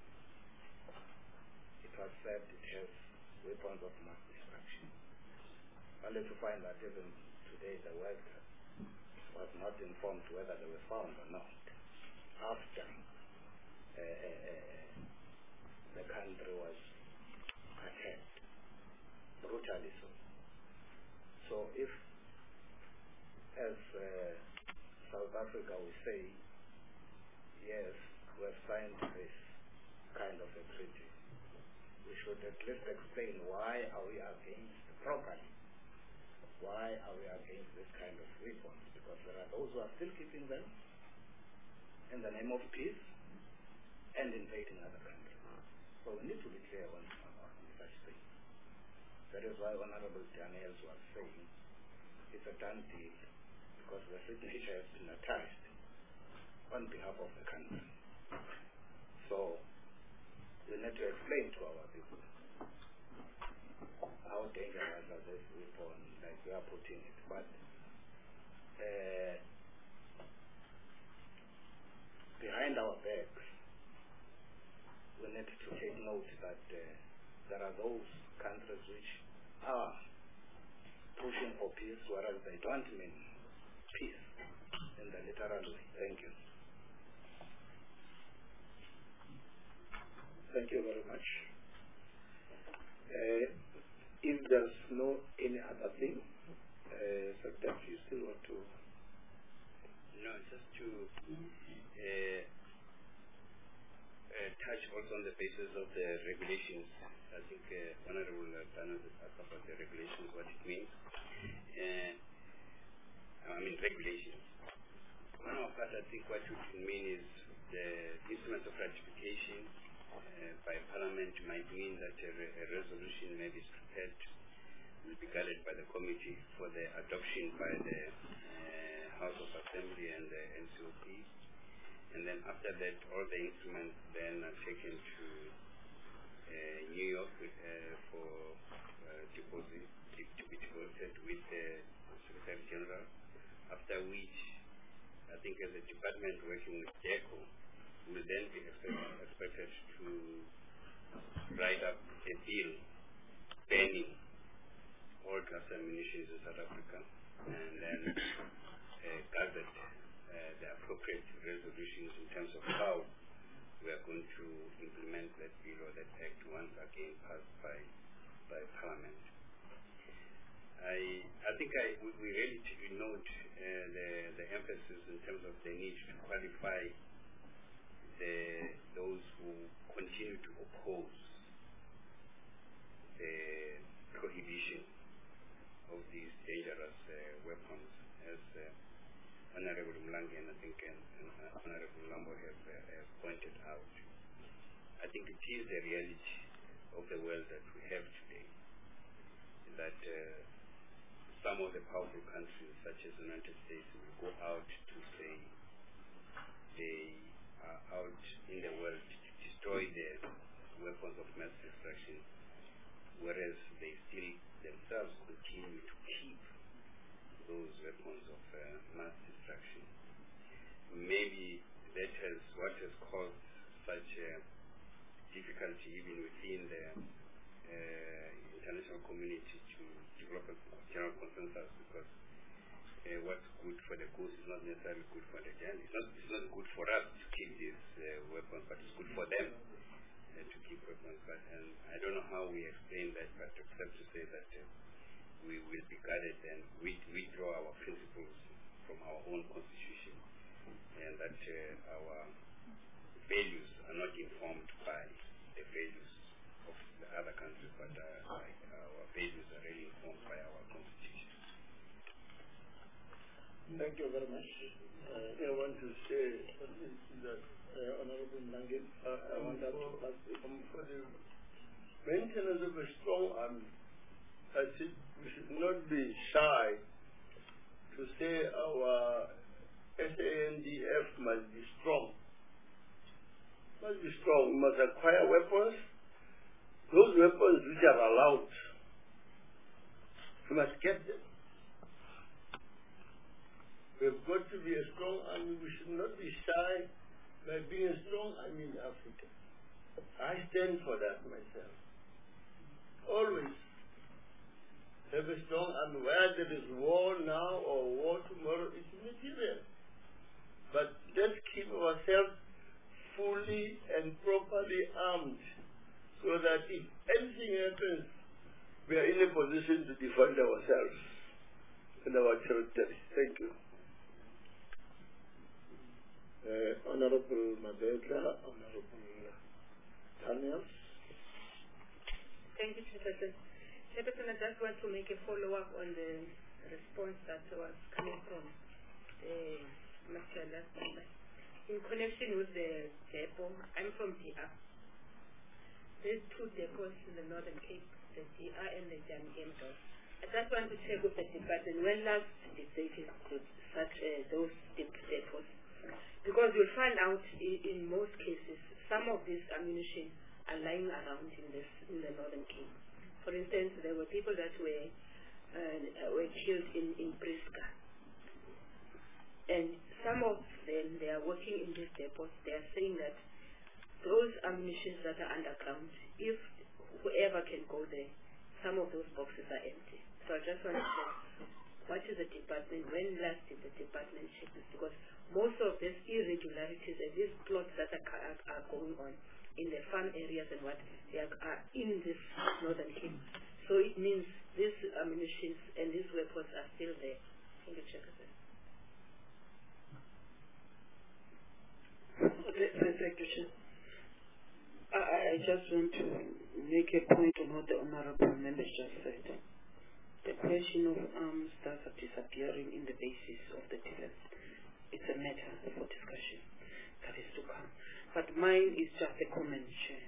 it was said it has weapons of mass destruction. Only to find that even today the world was not informed whether they were found or not after uh, uh, the country was attacked, brutally so. So if, as uh, South Africa we say, yes, we have signed this kind of a treaty, we should at least explain why are we against properly. Why are we against this kind of weapons? Because there are those who are still keeping them in the name of peace and invading other countries. So we need to be clear on, on such things. That is why Honorable Daniels was saying it's a done deal because the signature has been attached on behalf of the country. So we need to explain to our people how dangerous are this weapon, like we are putting it. But uh, behind our backs, we need to take note that uh, there are those countries which are pushing for peace, whereas they don't mean peace in the literal way. Thank you. Thank you very much. Uh, if there's no any other thing, uh, Secretary, you still want to? No, just to uh, uh, touch also on the basis of the regulations. I think uh, Honorable Dana has asked about the regulations, what it means. Uh, I mean regulations. One of that, I think what it would mean is the instrument of ratification uh, by Parliament might mean that a, re a resolution may be prepared, will be guided by the committee for the adoption by the uh, House of Assembly and the N C O P. And then after that, all the instruments then are taken to uh, New York uh, for uh, deposit, to be deposited with the Secretary General. After which, I think as a department working with DECO, will then be expect, expected to write up a bill banning all cluster munitions in South Africa, and then uh, gathered uh, the appropriate resolutions in terms of how we are going to implement that bill or that act once again passed by by Parliament. I I think I we, we really to note uh, the the emphasis in terms of the need to qualify the those who continue to oppose the prohibition of these dangerous uh, weapons, as uh, Honorable Mlangi and I think and, and uh, Honorable Lambo have, uh, have pointed out. I think it is the reality of the world that we have today, that uh, some of the powerful countries, such as the United States, will go out to say they are out in the world to destroy the weapons of mass destruction, whereas they still themselves continue to keep those weapons of uh, mass destruction. Maybe that has what has caused such a difficulty even within the uh, international community to develop a general consensus, because uh, what's good for the goose is not necessarily good for the gander. It's not, it's not good for us to keep these uh, weapons, but it's good for them uh, to keep weapons. But and I don't know how we explain that, but except to say that uh, we will be guided and we, we draw our principles from our own constitution, and that uh, our values are not informed by the values of the other countries, but uh, like our values are really informed by our constitution. Thank you very much. Uh, I want to say that uh, Honorable Mlangen, uh, I want to ask um, for the maintenance of a strong army. I think we should not be shy to say our S A N D F must be strong. Must be strong. We must acquire weapons. Those weapons which are allowed, we must get them. We have got to be a strong army. We should not be shy by being a strong army in Africa. I stand for that myself. Always have a strong army. Whether there is war now or war tomorrow, it's immaterial. But let's keep ourselves fully and properly armed so that if anything happens, we are in a position to defend ourselves and our territory. Thank you. Uh, Honorable Mabeka, Honorable Daniel. Thank you, Chairperson. Chairperson, I just want to make a follow-up on the response that was coming from the Master last member. In connection with the depot, I'm from D R. There's two depots in the Northern Cape, the D R and the Jan Gamdor. I just want to check with the department when last did they visit such uh, those depots? Because you'll find out in, in most cases, some of this ammunition are lying around in this in the Northern Cape. For instance, there were people that were uh, were killed in in Briska, and some of them they are working in these depots. They are saying that those ammunitions that are underground, if whoever can go there, some of those boxes are empty. So I just want to check, what is the department, when last did the department check this? Because most of these irregularities and these plots that are, are, are going on in the farm areas and what, they are, are in this Northern Cape. So it means these ammunitions and these weapons are still there. Can you check this? Thank you, Chair. I, I just want to make a point on what the Honorable Members just said. The question of arms that are disappearing in the basis of the defense, it's a matter for discussion that is to come. But mine is just a comment, Chair.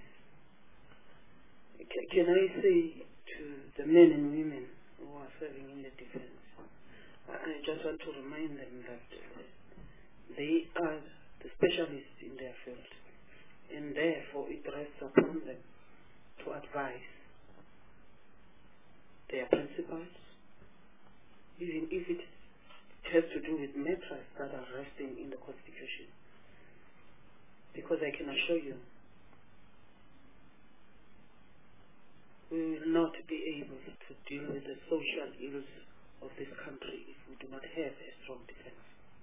Can, can I say to the men and women who are serving in the defense, I just want to remind them that they are the specialists in their field, and therefore it rests upon them to advise their principals, even if it has to do with matters that are resting in the Constitution. Because I can assure you, we will not be able to deal with the social ills of this country if we do not have a strong defense.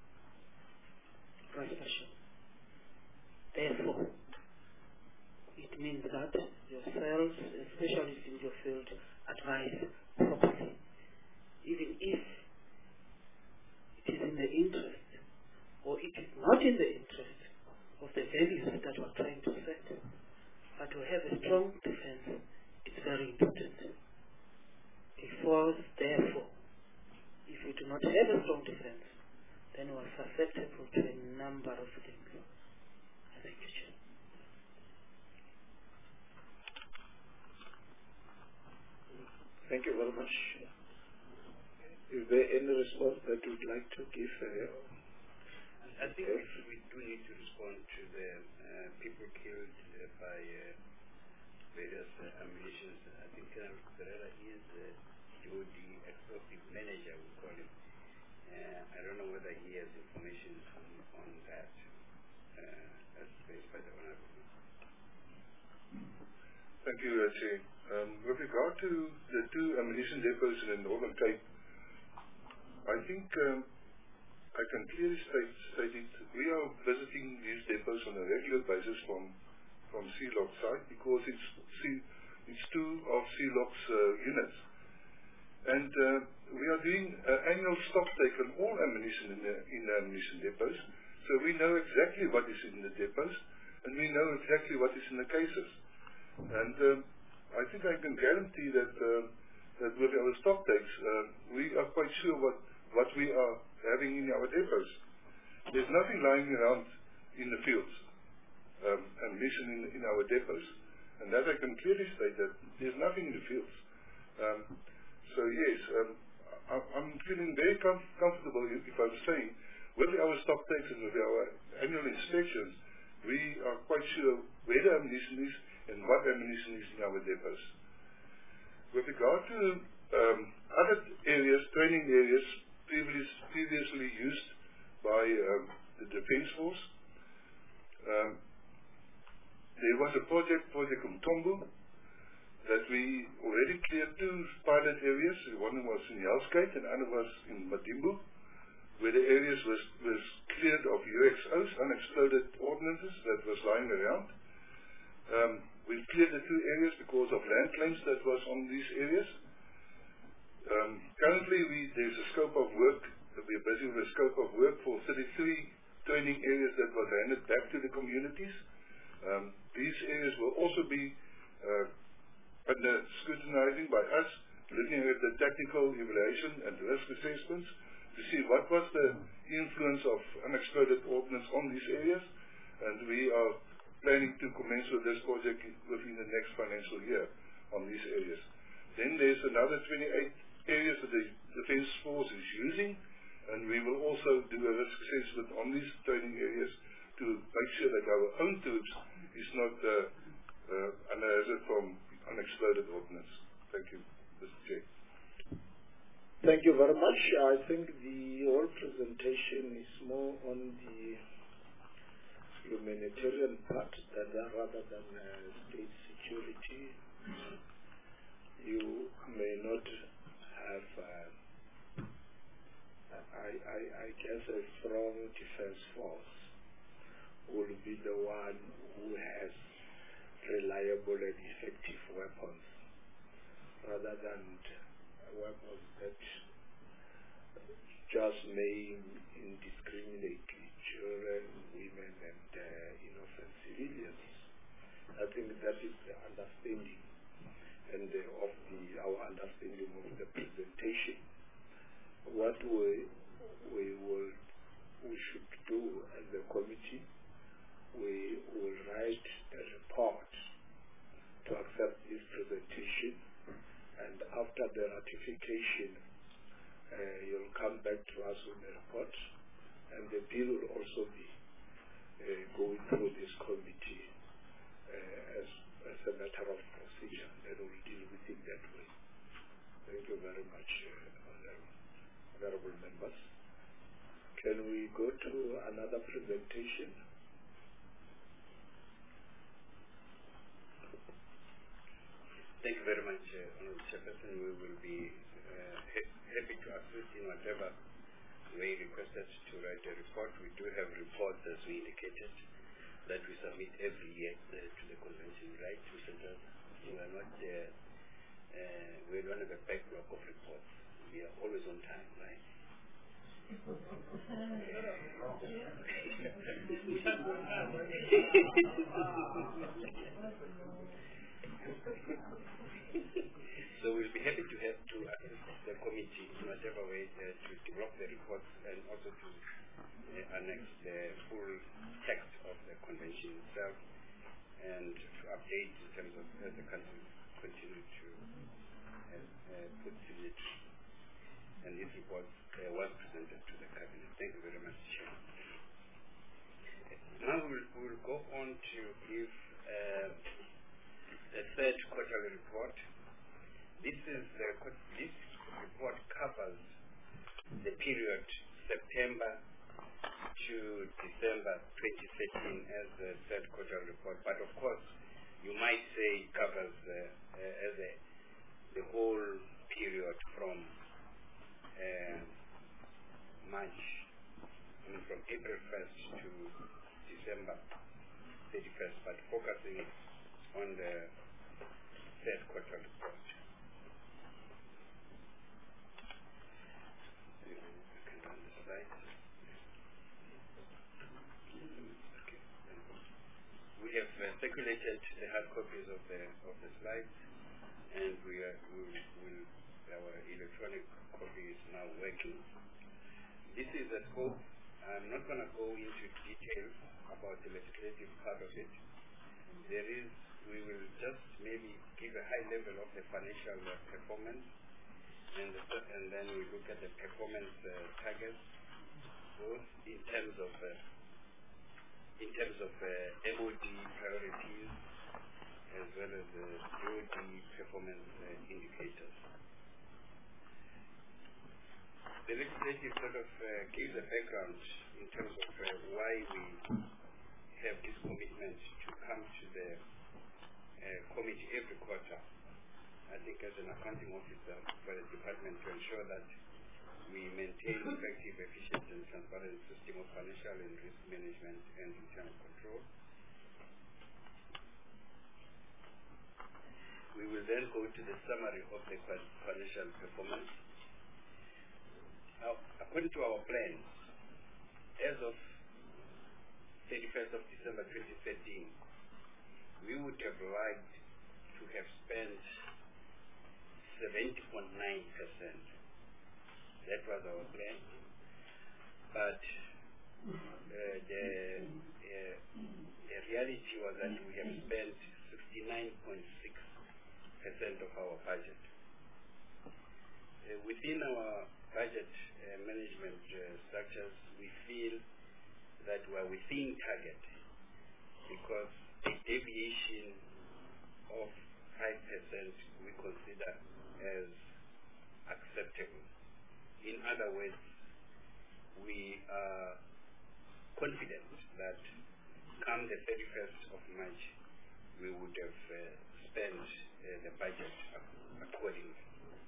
Rest assured. Therefore, it means that yourselves, especially in your field, advise properly, even if it is in the interest or it is not in the interest of the values that we are trying to set. But to have a strong defense is very important. Because, therefore, if we do not have a strong defense, then we are susceptible to a number of things. Thank you, Chair. Thank you very much. Is there any response that you would like to give? Uh, I think we, we do need to respond to the uh, people killed uh, by uh, various uh, ammunitions. I think uh, Pereira is the D O D explosive manager, we call him. Uh, I don't know whether he has information on, on that uh, as placed by the Honorable. Thank you, uh, Chair. Um, with regard to the two ammunition depots in the Northern Cape, I think um, I can clearly state, state it. We are visiting these depots on a regular basis from from C LOC side because it's C, it's two of C LOC's uh, units, and uh, we are doing uh, annual stock take on all ammunition in the in the ammunition depots. So we know exactly what is in the depots, and we know exactly what is in the cases, and. Um, I think I can guarantee that uh, that with our stock takes, uh, we are quite sure what, what we are having in our depots. There's nothing lying around in the fields, um, ammunition in, in our depots. And that I can clearly state that there's nothing in the fields. Um, so yes, um, I, I'm feeling very com comfortable if, if I'm saying, with our stock takes and with our annual inspections, we are quite sure where the ammunition is and what ammunition is in our depots. With regard to um, other areas, training areas previous, previously used by um, the Defence Force, um, there was a project, Project Umtombo, that we already cleared two pilot areas. One was in Hellsgate and the other was in Madimbu, where the areas was, was cleared of U X Os, unexploded ordnances that was lying around. Um, we cleared the two areas because of land claims that was on these areas. Um, currently, we, there's a scope of work, we're busy with a scope of work for thirty-three training areas that was handed back to the communities. Um, these areas will also be uh, under scrutinizing by us, looking at the technical evaluation and risk assessments to see what was the influence of unexploded ordnance on these areas, and we are planning to commence with this project within the next financial year on these areas. Then there's another twenty-eight areas that the Defence Force is using, and we will also do a risk assessment on these training areas to make sure that our own troops is not uh, uh, under hazard from unexploded ordnance. Thank you, Mister Chair. Thank you very much. I think the whole presentation is more on the humanitarian part that, uh, rather than uh, state security. You may not have, uh, I, I, I guess, a strong defense force will be the one who has reliable and effective weapons, rather than weapons that just maim indiscriminately children, women, and uh, innocent civilians. I think that is the understanding and uh, of the our understanding of the presentation. What we we will we should do as a committee, we will write a report to accept this presentation, and after the ratification, uh, you'll come back to us with the report, and the bill will also be uh, going through this committee uh, as, as a matter of procedure, and we'll deal with it that way. Thank you very much, uh, honorable members. Can we go to another presentation? Thank you very much, uh, Honorable Chairperson. We will be uh, ha happy to assist in whatever way requested to write a report. We do have reports, as we indicated, that we submit every year uh, to the convention, right? We are not, uh, uh, we don't have a backlog of reports. We are always on time, right? So we'll be happy to have to assist the committee in whatever way uh, to develop the reports and also to uh, annex the full text of the convention itself and to update in terms of as the country continue to uh, uh, put signatures. And this report uh, was presented to the Cabinet. Thank you very much, Chair. Now we'll, we'll go on to give uh, the third quarterly report. This is the, this report covers the period September to December twenty thirteen as the third quarterly report. But of course, you might say it covers uh, uh, as a, the whole period from uh, March, I mean from April first to December thirty-first, but focusing on the third quarter report. We have uh, circulated the hard copies of the of the slides, and we are we will our electronic copy is now working. this is a scope. I'm not going to go into details about the legislative part of it. There is, we will just maybe give a high level of the financial uh, performance, and, the, and then we look at the performance uh, targets, both in terms of uh, in terms of uh, M O D priorities as well as the B O D performance uh, indicators. The legislative sort of uh, gives a background in terms of uh, why we have this commitment to come to the uh, committee every quarter. I think as an accounting officer for the department to ensure that we maintain effective, efficient and transparent system of financial and risk management and internal control. We will then go to the summary of the financial performance. Now, according to our plans, as of thirty-first of December twenty thirteen, we would have liked to have spent seventy point nine percent. That was our plan. But uh, the, uh, the reality was that we have spent sixty-nine point six percent of our budget. Uh, within our budget uh, management uh, structures, we feel that we are within target because a deviation of five percent we consider as acceptable. In other words, we are confident that come the thirty-first of March, we would have uh, spent uh, the budget accordingly.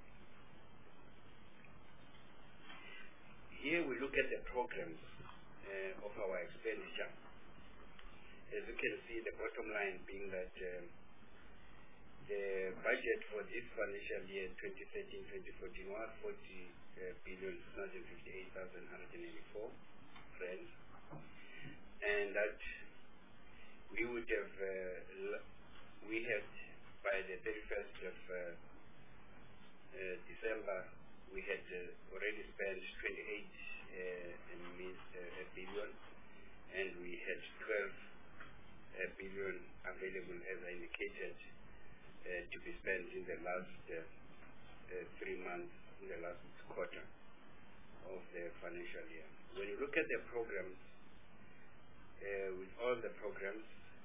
Here we look at the programs uh, of our expenditure. As you can see, the bottom line being that uh, the budget for this financial year twenty thirteen twenty fourteen was forty billion six hundred fifty-eight thousand one hundred eighty-four rands, and that we would have uh, we had by the thirty-first of uh, uh, December we had uh, already spent twenty-eight uh, uh, billion, and we had twelve uh, billion available as I indicated uh, to be spent in the last uh, uh, three months, in the last quarter of the financial year. When you look at the programs, uh, with all the programs,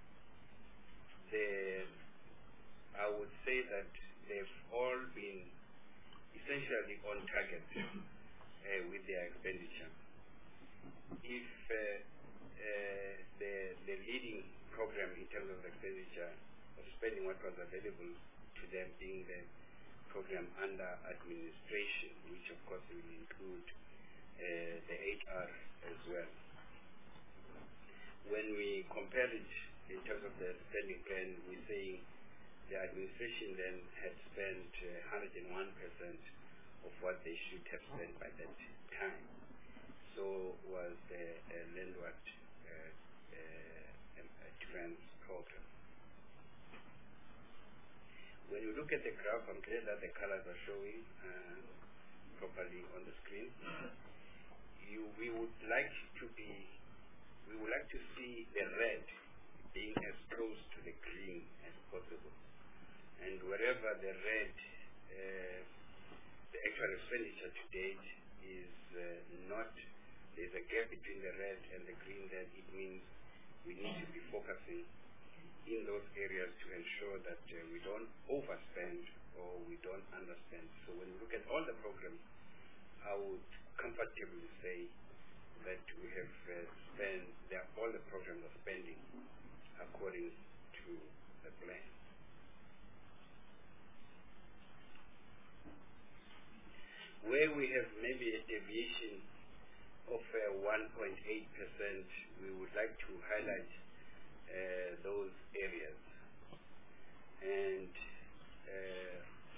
the, I would say that they've all been essentially on target uh, with their expenditure. If uh, uh, the, the leading program in terms of expenditure of spending what was available to them being the program under administration, which of course will include uh, the H R as well. When we compare it in terms of the spending plan, we're saying the administration then had spent uh, one hundred one percent of what they should have spent by that time. So was the uh, landward uh, uh, defense program. When you look at the graph, I'm glad that the colors are showing uh, properly on the screen. You, we would like to be, we would like to see the red being as close to the green as possible. And wherever the red, uh, the actual expenditure to date is uh, not, there's a gap between the red and the green, then it means we need to be focusing in those areas to ensure that uh, we don't overspend or we don't underspend. So when you look at all the programs, I would comfortably say that we have uh, spent, that all the programs are spending according to the plan. Where we have maybe a deviation of uh, one point eight percent, we would like to highlight uh, those areas. And uh,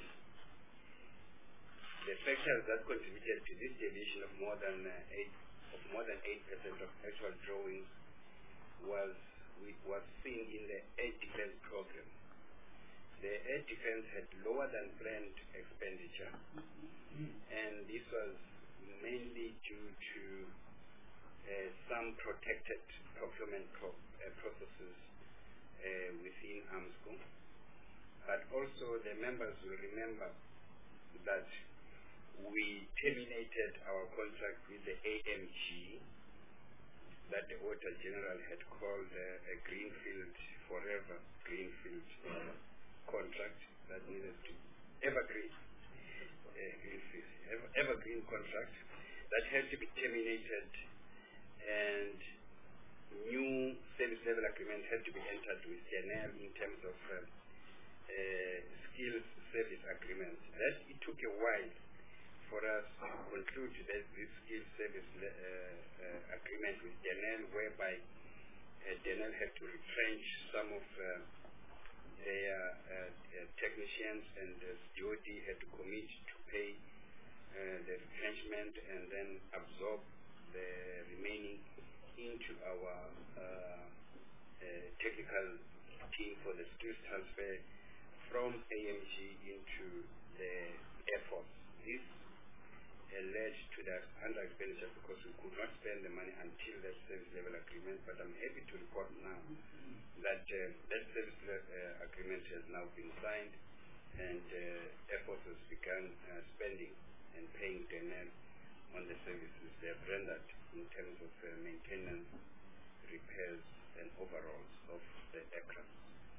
the factors that contributed to this deviation of more than uh, eight of more than eight percent of actual drawings was we, was seen in the air defense program. The air defense had lower than planned expenditure, and this was mainly due to uh, some protected procurement pro uh, processes uh, within AMSCO. But also the members will remember that we terminated our contract with the A M G that the Auditor General had called uh, a Greenfield, forever Greenfield uh, contract that needed to evergreen, uh, greenfield, ever, evergreen contract that had to be terminated, and new service level agreement had to be entered with G N L in terms of uh, uh, skills service agreement. That it took a while for us to conclude that this skills service uh, uh, agreement with D N L, whereby uh, D N L had to retrench some of uh, their uh, uh, technicians, and the D O D had to commit to pay uh, the retrenchment and then absorb the remaining into our uh, uh, technical team for the skills transfer from A M G into the Air Force. This uh, led to that under expenditure because we could not spend the money until that service level agreement. But I'm happy to report now that uh, that service uh, agreement has now been signed, and uh, Air Force has begun uh, spending and paying D N L on the services they have rendered in terms of uh, maintenance, repairs, and overhauls of the aircraft.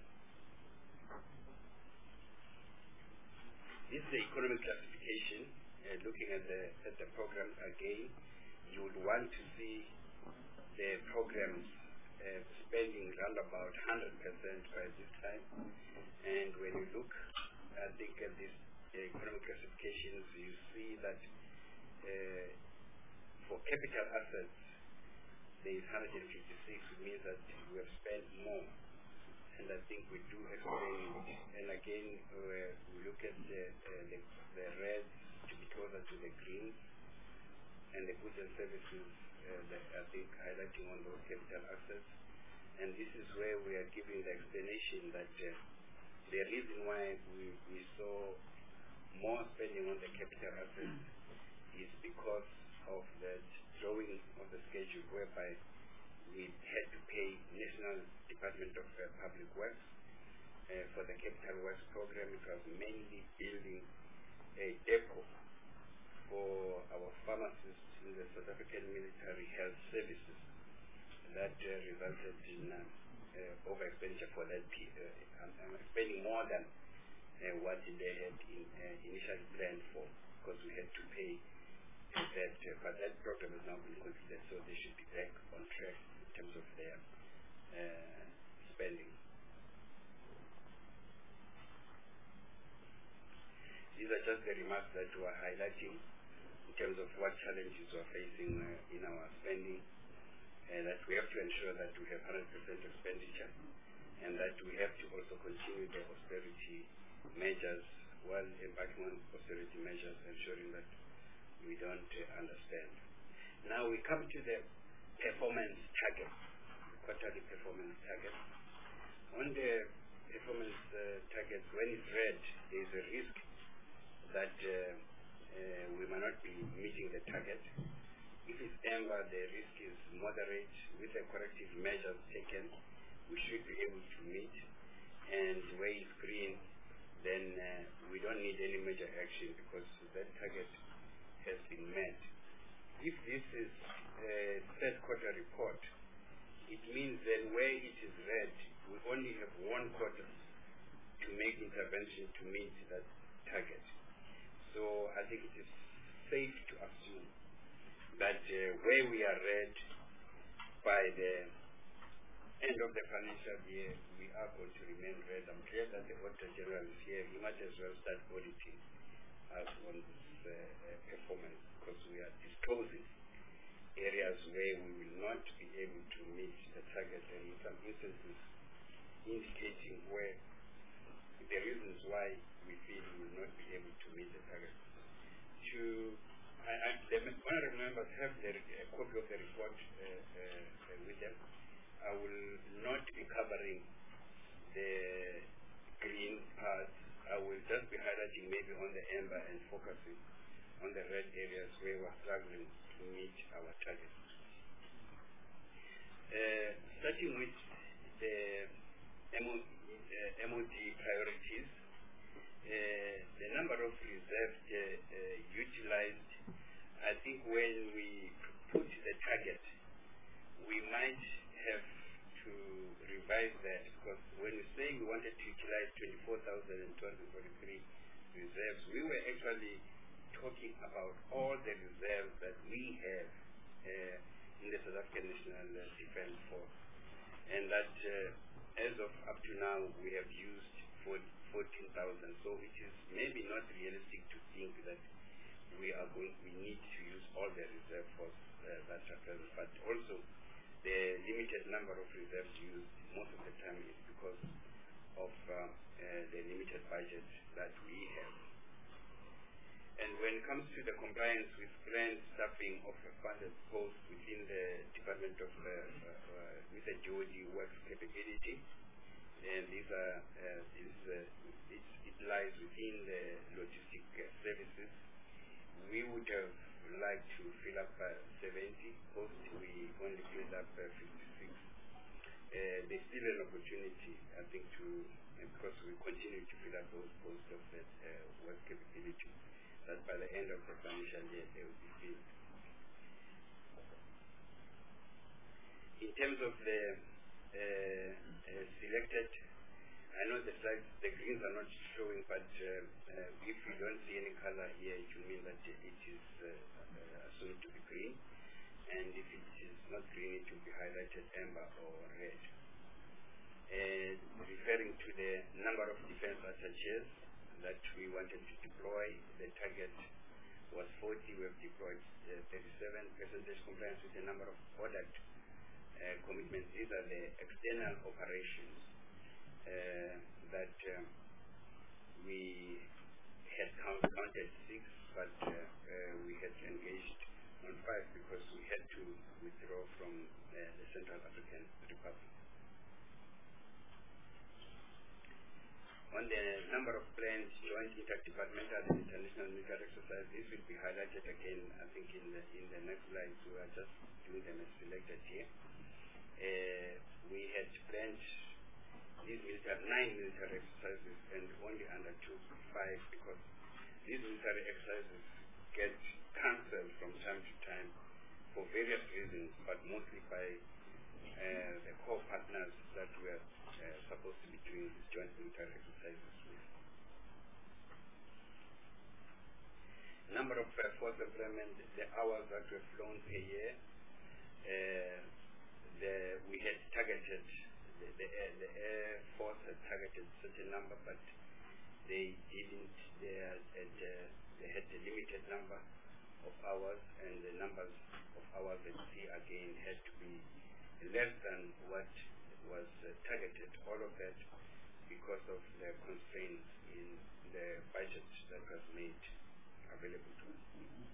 This is the economic classification. Uh, looking at the at the programs again, you would want to see the programs uh, spending around about one hundred percent by this time. And when you look, I think at these uh, economic classifications, you see that uh, for capital assets, there is one hundred fifty-six, which means that we have spent more. And I think we do explain it. And again, uh, we look at the, uh, the, the reds to be closer to the greens, and the goods and services, uh, that I think highlighting on those capital assets. And this is where we are giving the explanation that uh, the reason why we, we saw more spending on the capital assets is because of the drawing of the schedule, whereby we had to pay National Department of uh, Public Works uh, for the Capital Works program. It was mainly building a depot for our pharmacists in the South African Military Health Services. That uh, resulted in uh, uh, over expenditure for that. Uh, I'm, I'm spending more than uh, what they had in, uh, initially planned for, because we had to pay that. Uh, but that program has now been completed, so they should be back on track in terms of their uh, spending. These are just the remarks that we are highlighting in terms of what challenges we are facing uh, in our spending, and that we have to ensure that we have one hundred percent expenditure, and that we have to also continue the austerity measures while embarking on austerity measures, ensuring that we don't uh, understand. Now we come to the performance targets, quarterly performance targets. On the performance uh, targets, when it's red, there is a risk that uh, uh, we might not be meeting the target. If it's amber, the risk is moderate. With the corrective measures taken, we should be able to meet. And where it's green, then uh, we don't need any major action because that target has been met. If this is a third quarter report, it means that where it is red, we only have one quarter to make intervention to meet that target. So I think it is safe to assume that uh, where we are red, by the end of the financial year, we are going to remain red. I'm clear that the Auditor General is here. He might as well start auditing us on this uh, uh, performance, because we are disclosing areas where we will not be able to meet the target, and in some instances indicating where the reasons why we feel we will not be able to meet the target. To I, I, the honorable members have the, a copy of the report uh, uh, with them. I will not be covering the green parts. I will just be highlighting maybe on the amber and focusing on the red areas where we're struggling to meet our targets. Uh, starting with the M O, uh, M O D priorities, uh, the number of reserves uh, uh, utilized, I think when we put the target, we might have to revise that, because when we say we wanted to utilize twenty-four thousand two hundred forty-three reserves, we were actually talking about all the reserves that we have uh, in the South African National uh, Defence Force, and that uh, as of up to now we have used fourteen thousand. So it is maybe not realistic to think that we are going, we need to use all the reserve force uh, that are present, but also the limited number of reserves used most of the time is because of uh, uh, the limited budget that we have. And when it comes to the compliance with grant staffing of a funded post within the Department of uh, uh, uh, with the G O D works capability, and these are uh, this, uh, it, it lies within the logistic uh, services. We would have liked to fill up uh, seventy posts. We only filled up uh, fifty-six. Uh, there's still an opportunity, I think, to uh, because we continue to fill up those posts of that uh, work capability, that by the end of the financial year they will be filled. In terms of the uh, uh, selected, I know the slides, the greens are not showing, but uh, uh, if you don't see any color here, it will mean that it is uh, uh, assumed to be green. And if it is not green, it will be highlighted amber or red. And referring to the number of defense attaches that we wanted to deploy, the target was forty. We have deployed uh, thirty-seven percentage compliance with the number of product uh, commitments. These are the external operations Uh, that uh, we had count, counted six, but uh, uh, we had engaged on five because we had to withdraw from uh, the Central African Republic. On the number of planned joint interdepartmental and international military exercises, this will be highlighted again, I think, in the, in the next slide. We are just doing them as selected here. Uh, we had planned these military, nine military exercises and only undertook five because these military exercises get cancelled from time to time for various reasons, but mostly by uh, the core partners that we are uh, supposed to be doing these joint military exercises with. Number of uh, force employment, the hours that were flown per year, uh, the, we had targeted The, the, uh, the Air Force had targeted such a number, but they didn't. They had, uh, they had a limited number of hours, and the numbers of hours at sea again had to be less than what was uh, targeted. All of that because of the constraints in the budget that was made available to us.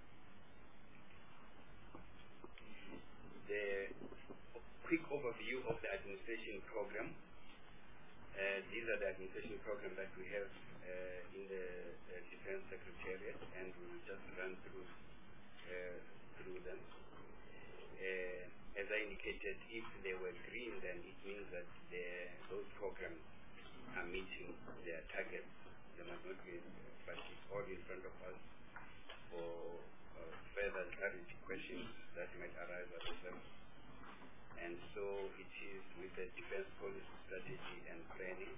The quick overview of the administration program. Uh, these are the administration program that we have uh, in the uh, Defense Secretariat, and we will just run through uh, through them. Uh, as I indicated, if they were green, then it means that those programs are meeting their targets. They must not be, but it's all in front of us for uh, further clarity questions that might arise at the time. And so it is with the defense policy strategy and planning.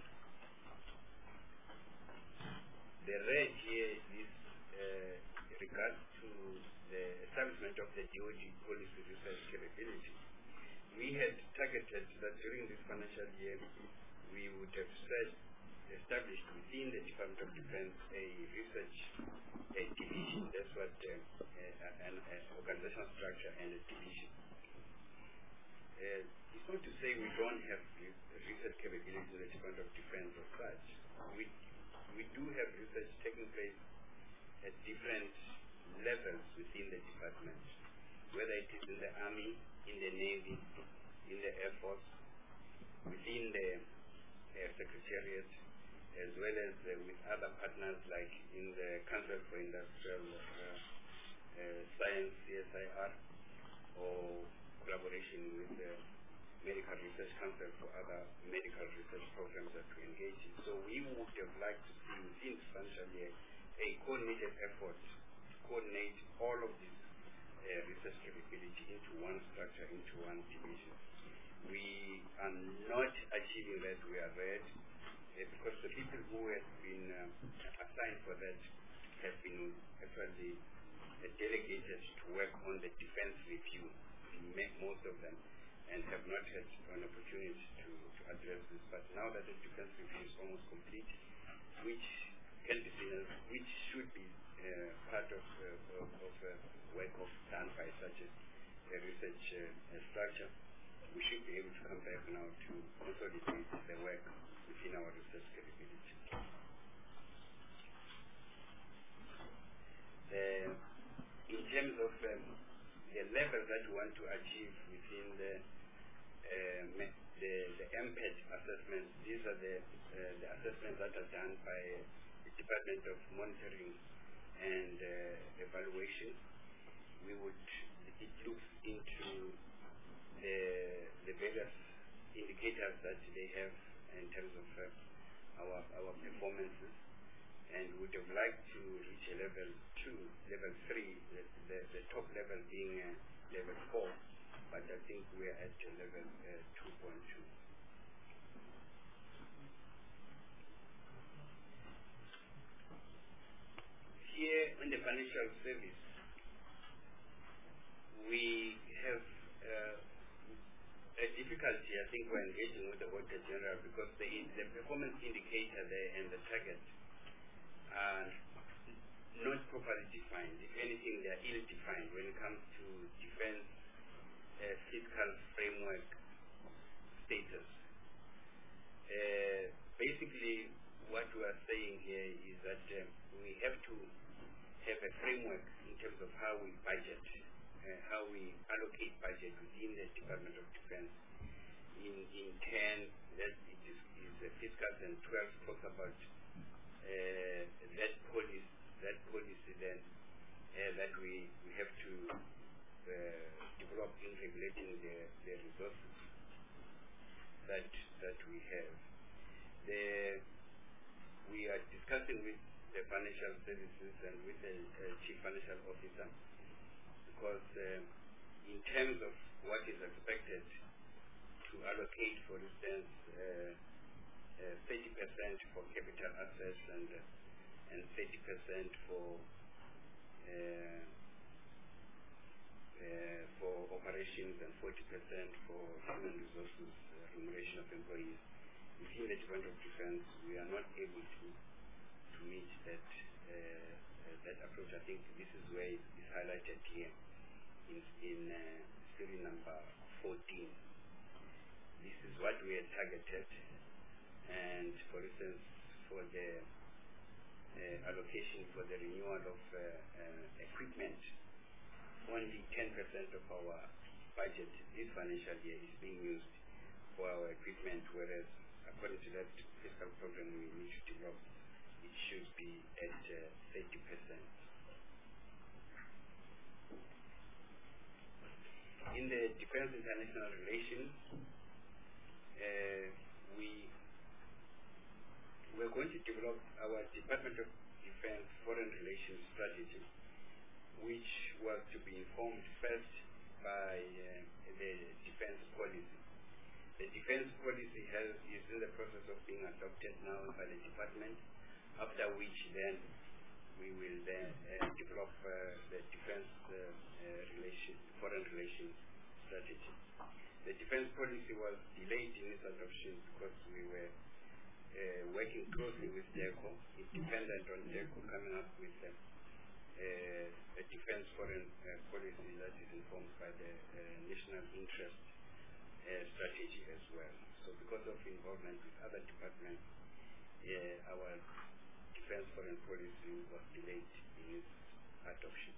The red here is uh, regards to the establishment of the D O D policy research capability. We had targeted that during this financial year we would have established within the Department of Defense a research a division. That's what uh, uh, an, an organizational structure and a division. Uh, it's not to say we don't have research capabilities in the Department of Defense or such. We, we do have research taking place at different levels within the department, whether it is in the Army, in the Navy, in the Air Force, within the uh, Secretariat, as well as uh, with other partners like in the Council for Industrial uh, uh, Science, C S I R, or collaboration with the Medical Research Council for other medical research programs that we engage in. So we would have liked to see within this financial year a coordinated effort to coordinate all of these uh, research capability into one structure, into one division. We are not achieving that, we are red, uh, because the people who have been uh, assigned for that have been actually uh, delegated to work on the defense review, most of them, and have not had an opportunity to, to address this. But now that the defense review is almost complete, which can be seen as, which should be uh, part of, uh, of, of uh, work of done by such a, a research uh, structure, we should be able to come back now to consolidate the work within our research capability. Uh, in terms of um, the level that we want to achieve within the uh, the, the M P E D assessments, these are the, uh, the assessments that are done by the Department of Monitoring and uh, Evaluation. We would, it looks into the, the various indicators that they have in terms of uh, our, our performances, and would have liked to reach a level two, level three, the, the, the top level being uh, level four, but I think we are at uh, level uh, two point two. Here in the financial service, we have uh, a difficulty, I think, when engaging with the Auditor General, because the, the performance indicator there and the target are not properly defined. If anything, they are ill-defined when it comes to defense uh, fiscal framework status. Uh, basically, what we are saying here is that uh, we have to have a framework in terms of how we budget, uh, how we allocate budget within the Department of Defense. In, in ten, that it is, is uh, fiscal, and twelve talks about uh, that policy, that policy then uh, that we, we have to uh, develop in regulating the, the resources that that we have. The, we are discussing with the financial services and with the uh, chief financial officer, because uh, in terms of what is expected to allocate, for instance, uh, uh, thirty percent for capital assets and uh, and thirty percent for uh, uh, for operations and forty percent for human resources, uh, remuneration of employees. Within the Department of Defense, we are not able to to meet that uh, uh, that approach. I think this is where it is highlighted here in in uh, serial number fourteen. This is what we had targeted, and for instance, for the uh, allocation for the renewal of uh, uh, equipment, only ten percent of our budget this financial year is being used for our equipment, whereas according to that fiscal program we need to develop, it should be at uh, thirty percent. In the Defense International Relations, uh, we we're going to develop our Department of Defense Foreign Relations strategy, which was to be informed first by uh, the defense policy. The defense policy has, is in the process of being adopted now by the department, after which then we will then uh, develop uh, the defense uh, uh, relation, foreign relations strategy. The defense policy was delayed in its adoption because we were uh, working closely with DERCO. It depended on DERCO coming up with uh, uh, a defense foreign uh, policy that is informed by the uh, national interest uh, strategy as well. So because of involvement with other departments, uh, our defense foreign policy was delayed in its adoption.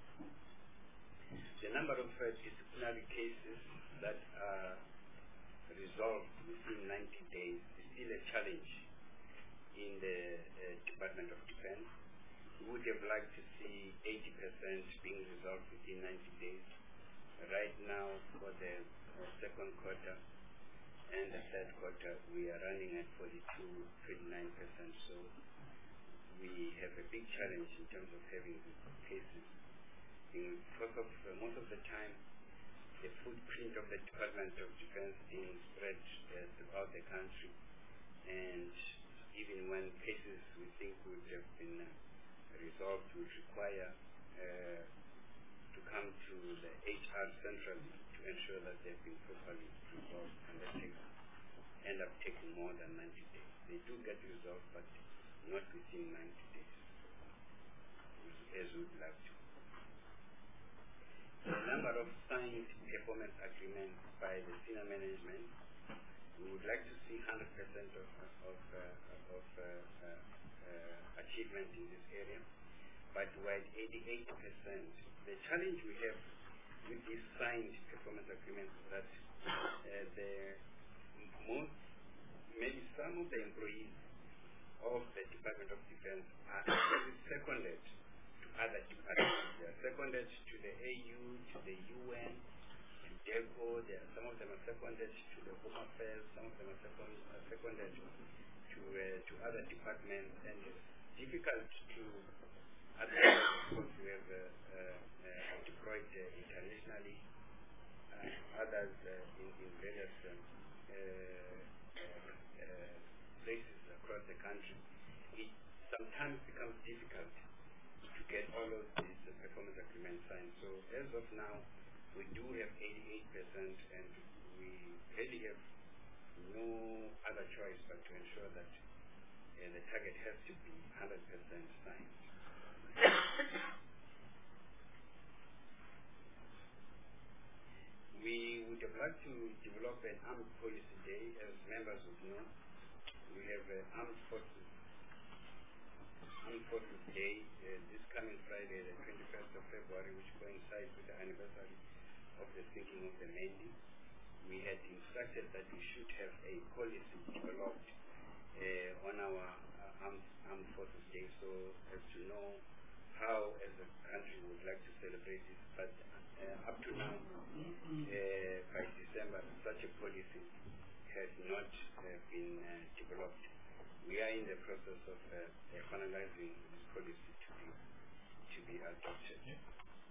The number of uh, disciplinary cases that are resolved within ninety days is still a challenge in the uh, Department of Defense. We would have liked to see eighty percent being resolved within ninety days. Right now, for the uh, second quarter and the third quarter, we are running at forty-two, twenty-nine percent. So we have a big challenge in terms of having these cases. In, because of uh, most of the time, the footprint of the Department of Defense being spread uh, throughout the country, and even when cases we think would have been uh, resolved would require uh, to come to the H R centrally to ensure that they've been properly resolved, and that takes, end up taking more than ninety days. They do get resolved, but not within ninety days, as we would like to. The number of signed performance agreements by the senior management, we would like to see one hundred percent of, of, uh, of uh, uh, uh, achievement in this area, but we're at eighty-eight percent. The challenge we have with these signed performance agreements is that uh, the most, maybe some of the employees of the Department of Defense are actually seconded to other departments. They are seconded to the A U, to the U N, to DECO. They are, some of them are seconded to the Home Affairs. Some of them are, second, are seconded to uh, to other departments, and it's difficult to otherwise because we have uh, uh, uh, deployed uh, internationally, uh, others uh, in, in various um, uh, uh, uh, places across the country. It sometimes becomes difficult to get all of these uh, performance agreements signed. So as of now, we do have eighty-eight percent, and we really have no other choice but to ensure that uh, the target has to be one hundred percent signed. We would have liked to develop an armed policy day. As members would know, we have an armed forces Armed Forces Day uh, this coming Friday, the twenty-first of February, which coincides with the anniversary of the sinking of the Mendi. We had instructed that we should have a policy developed uh, on our uh, armed, armed Forces Day, so as to know how, as a country, we would like to celebrate this. But uh, up to now, uh, by December, such a policy has not uh, been uh, developed. We are in the process of uh, uh, finalizing this policy to be to be adopted. Yeah.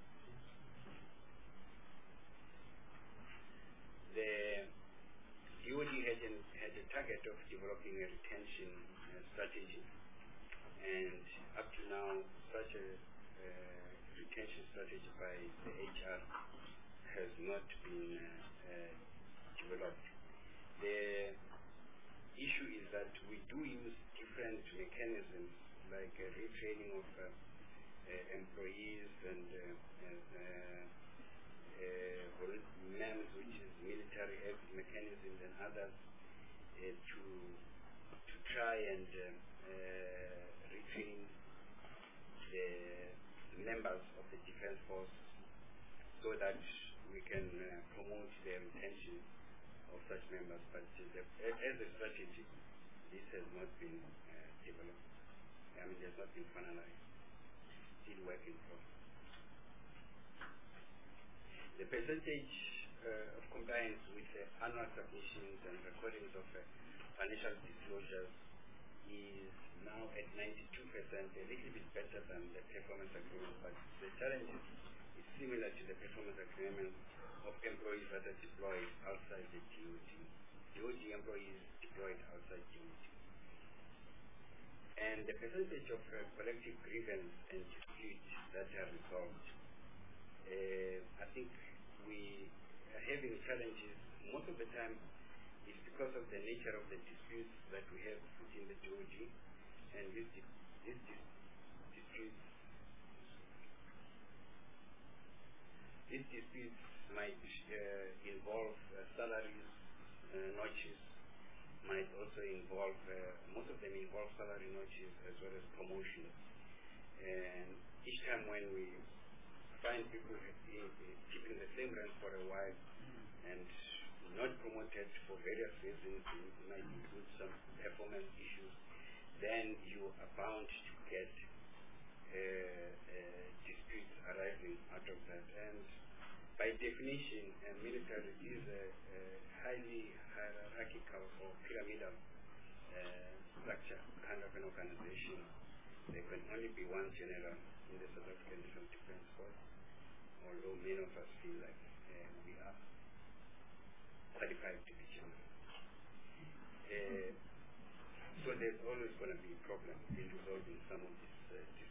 The D O D had, an, had a target of developing a retention uh, strategy, and up to now, such a uh, retention strategy by the H R has not been uh, uh, developed. The issue is that we do use different mechanisms like uh, retraining of uh, uh, employees and uh, uh, uh, M E M S, which is military exit mechanisms, and others uh, to to try and uh, uh, retrain the members of the defense force so that we can uh, promote the retention of such members, but the, as a strategy, this has not been uh, developed. I mean, it has not been finalized. Still work in progress. The percentage uh, of compliance with uh, annual submissions and recordings of uh, financial disclosures is now at ninety-two percent, a little bit better than the performance agreement, but the challenge is, is similar to the performance agreement of employees that are deployed outside the D O D. D O D employees deployed outside D O D. And the percentage of uh, collective grievance and disputes that are resolved, uh, I think we are having challenges. Most of the time it's because of the nature of the disputes that we have within the D O D, and this, this, this disputes these disputes might uh, involve uh, salaries, uh, notches, might also involve, uh, most of them involve salary notches as well as promotions. And each time when we find people keeping the same rank for a while and not promoted for various reasons, it might include some performance issues, then you are bound to get uh, uh, disputes arising out of that. And by definition, a military is a, a highly hierarchical or pyramidal uh, structure kind of an organization. There can only be one general in the South African National Defence Force, although many of us feel like uh, we are qualified to be general. Uh, so there's always going to be a problem in resolving some of these uh, disputes.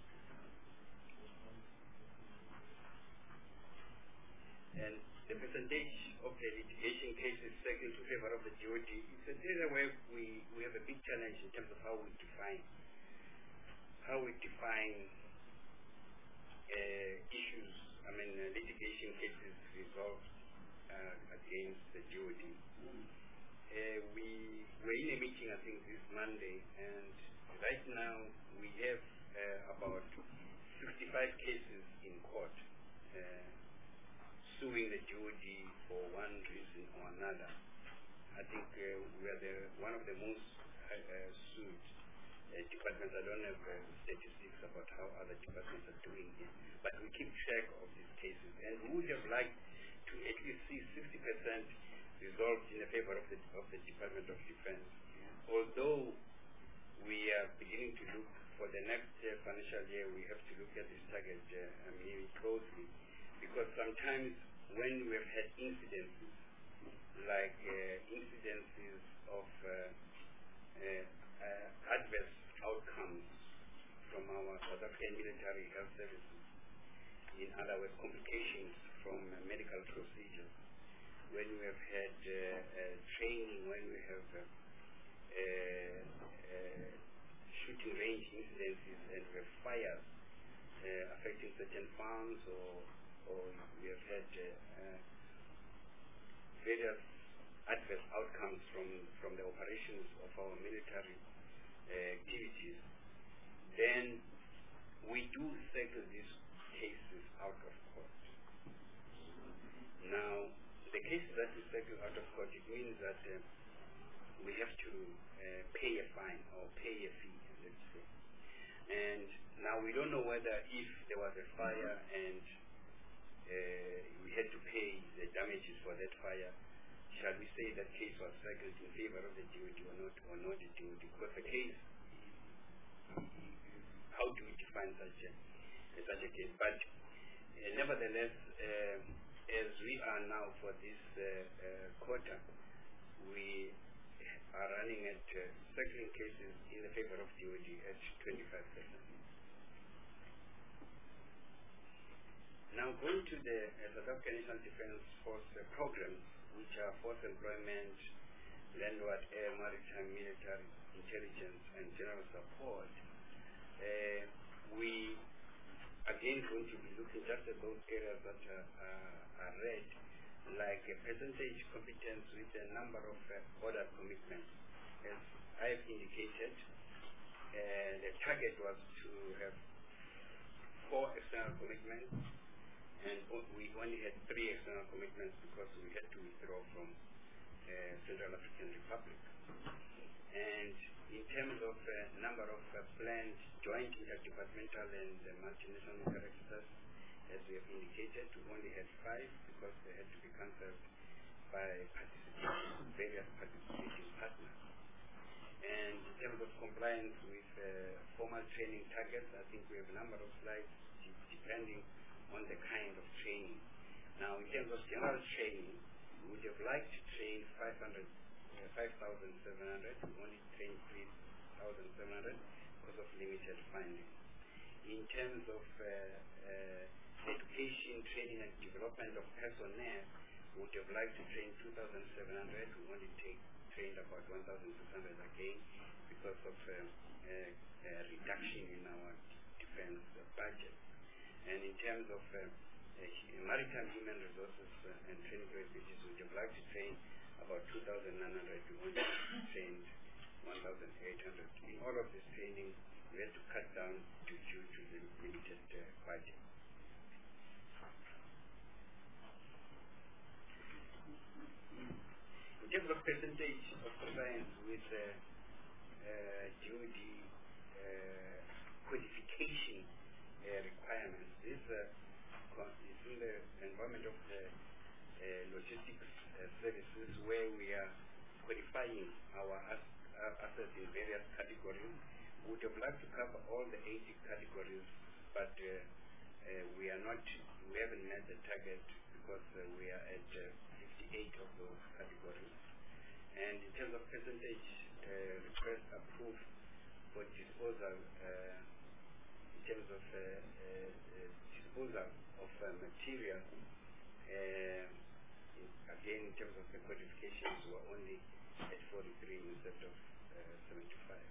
And the percentage of the litigation cases taken to favor of the G O D is an area where we, we have a big challenge in terms of how we define how we define uh, issues, I mean uh, litigation cases resolved uh, against the G O D. Uh, we were in a meeting I think this Monday, and right now we have uh, about sixty-five cases in court uh, suing the G O D for one reason or another. I think uh, we are the, one of the most uh, uh, sued uh, departments. I don't have uh, statistics about how other departments are doing it, but we keep track of these cases, and we would have liked to at least see sixty percent resolved in the favor of the, of the Department of Defense. Although we are beginning to look for the next uh, financial year, we have to look at this target uh, really closely, because sometimes when we have had incidences, like uh, incidences of uh, uh, uh, adverse outcomes from our South African military health services, in other words, complications from uh, medical procedures, when we have had uh, uh, training, when we have uh, uh, uh, shooting range incidences, and we have fires uh, affecting certain farms, or, or we have had uh, uh, various adverse outcomes from, from the operations of our military uh, activities, then we do settle these cases out of court. Now, the cases that we settle out of court, it means that uh, we have to uh, pay a fine or pay a fee, let's say. And now we don't know whether if there was a fire and uh, we had to pay the damages for that fire, shall we say that case was settled in favor of the G O D or not, or not the G O D? Because the case, how do we define such a, such a case? But uh, nevertheless, uh, as we are now for this uh, uh, quarter, we are running at uh, settling cases in the favor of G O D at twenty-five percent. Now going to the uh, South African National Defence Force uh, programs, which are force employment, landward, air, maritime, military, intelligence, and general support, uh, we again going to be looking just at those areas that are, are, are red, like a percentage competence with a number of uh, order commitments. As I have indicated, uh, the target was to have four external commitments, and we only had three external commitments because we had to withdraw from uh, Central African Republic. And in terms of uh, number of uh, planned joint interdepartmental and uh, multinational exercises, as we have indicated, we only had five because they had to be cancelled by participating, various participating partners. And in terms of compliance with uh, formal training targets, I think we have a number of slides depending on the kind of training. Now, in terms of general training, we would have liked to train five thousand seven hundred. We only trained three thousand seven hundred because of limited funding. In terms of uh, uh, education, training, and development of personnel, we would have liked to train two thousand seven hundred. We only take, trained about one thousand six hundred again because of uh, uh, uh, reduction in our defense uh, budget. And in terms of uh, uh, maritime human resources uh, and training capabilities, we would have liked to train about two thousand nine hundred. We only trained one thousand eight hundred. In all of this training, we had to cut down due to the limited uh, budget. in terms of percentage of compliance with uh, uh, G O D uh, codification uh, requirements, this uh, is in the environment of the uh, logistics uh, services, where we are codifying our as- uh, assets in various categories. We would have liked to cover all the eighty categories, but uh, uh, we are not, we haven't met the target because uh, we are at uh, fifty-eight of those categories. And in terms of percentage uh, requests approved for disposal, uh, in terms of uh, uh, uh, disposal of uh, material, uh, in, again in terms of the codifications, we're only at forty-three instead of uh, seventy-five.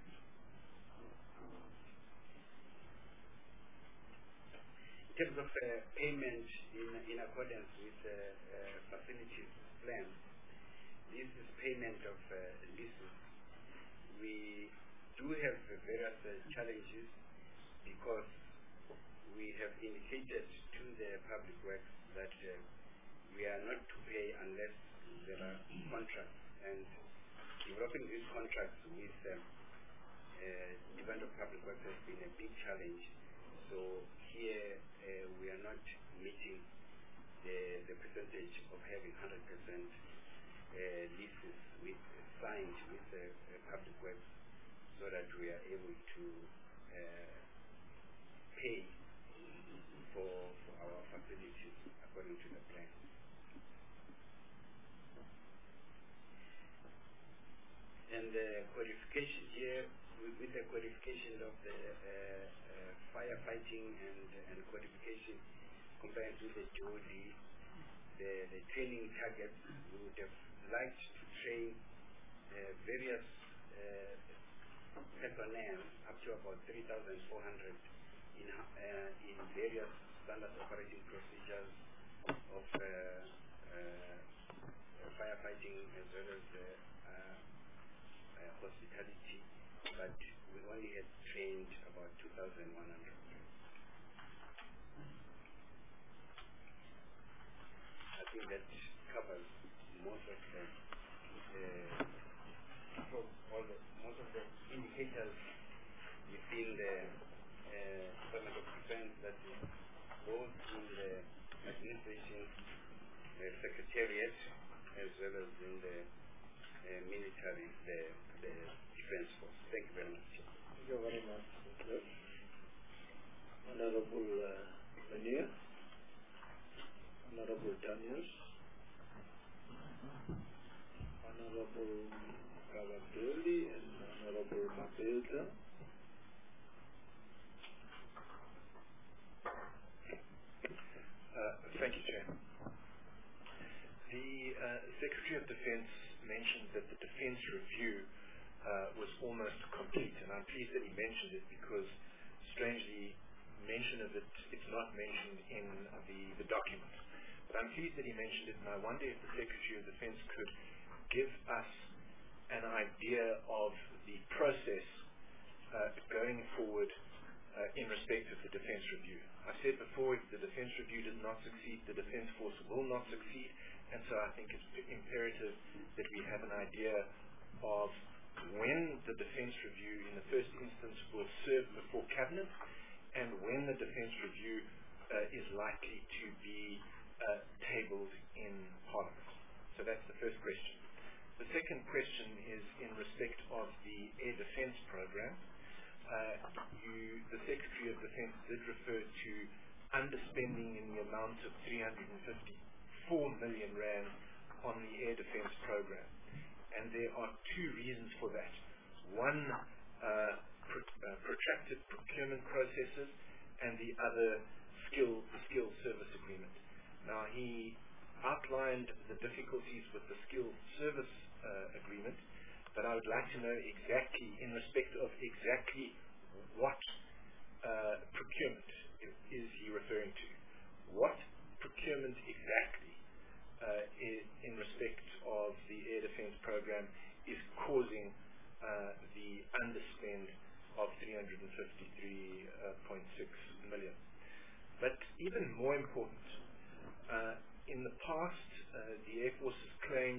In terms of uh, payment in, in accordance with the uh, uh, facilities plan, this is payment of uh, leases. We do have uh, various uh, challenges because we have indicated to the public works that uh, we are not to pay unless there are contracts, and developing these contracts with um, uh, Department of Public Works has been a big challenge. So here uh, we are not meeting the, the percentage of having one hundred percent uh, leases with, signed with the uh, Public Works, so that we are able to uh, pay for, for our facilities according to the plan. And the codification here, with, with the codification of the uh, uh, firefighting and, and codification compared to the G O D, the, the training targets, we would have liked to train uh, various uh, personnel up to about three thousand four hundred in, uh, in various standard operating procedures of uh, uh, firefighting as well as uh, uh, uh, hospitality, but we only had trained about two thousand one hundred. I think that covers most of the uh, all the most of the indicators within the uh, Department of Defense, that is both in the administration, the secretariat, as well as in the uh, military, the, the defense force. Thank you very much. Thank you very much. Honorable uh, Lanier, Honorable Daniels, Honorable Gavadoli, and Honorable Mabelda. Uh, thank you, Chair. The uh, Secretary of Defense mentioned that the defense review uh, was almost complete, and I'm pleased that he mentioned it because, strangely, mention of it, it's not mentioned in the, the document. But I'm pleased that he mentioned it, and I wonder if the Secretary of Defense could give us an idea of the process uh, going forward uh, in respect of the defense review. I said before, if the defense review does not succeed, the defense force will not succeed, and so I think it's imperative that we have an idea of when the defense review in the first instance will serve before Cabinet, and when the defense review uh, is likely to be uh, tabled in Parliament. So that's the first question. The second question is in respect of the air defense program. Uh, you, the Secretary of Defense did refer to underspending in the amount of three hundred fifty-four million rand on the air defense program. And there are two reasons for that. One, uh, pro- uh, protracted procurement processes, and the other, skill, the skill service agreement. Now, he outlined the difficulties with the skill service uh, agreement, but I would like to know exactly, in respect of exactly what uh, procurement is he referring to. What procurement exactly uh, is, in respect of the air defense program is causing uh, the underspend of three hundred fifty-three point six million. But even more important, uh, in the past, uh, the Air Force has claimed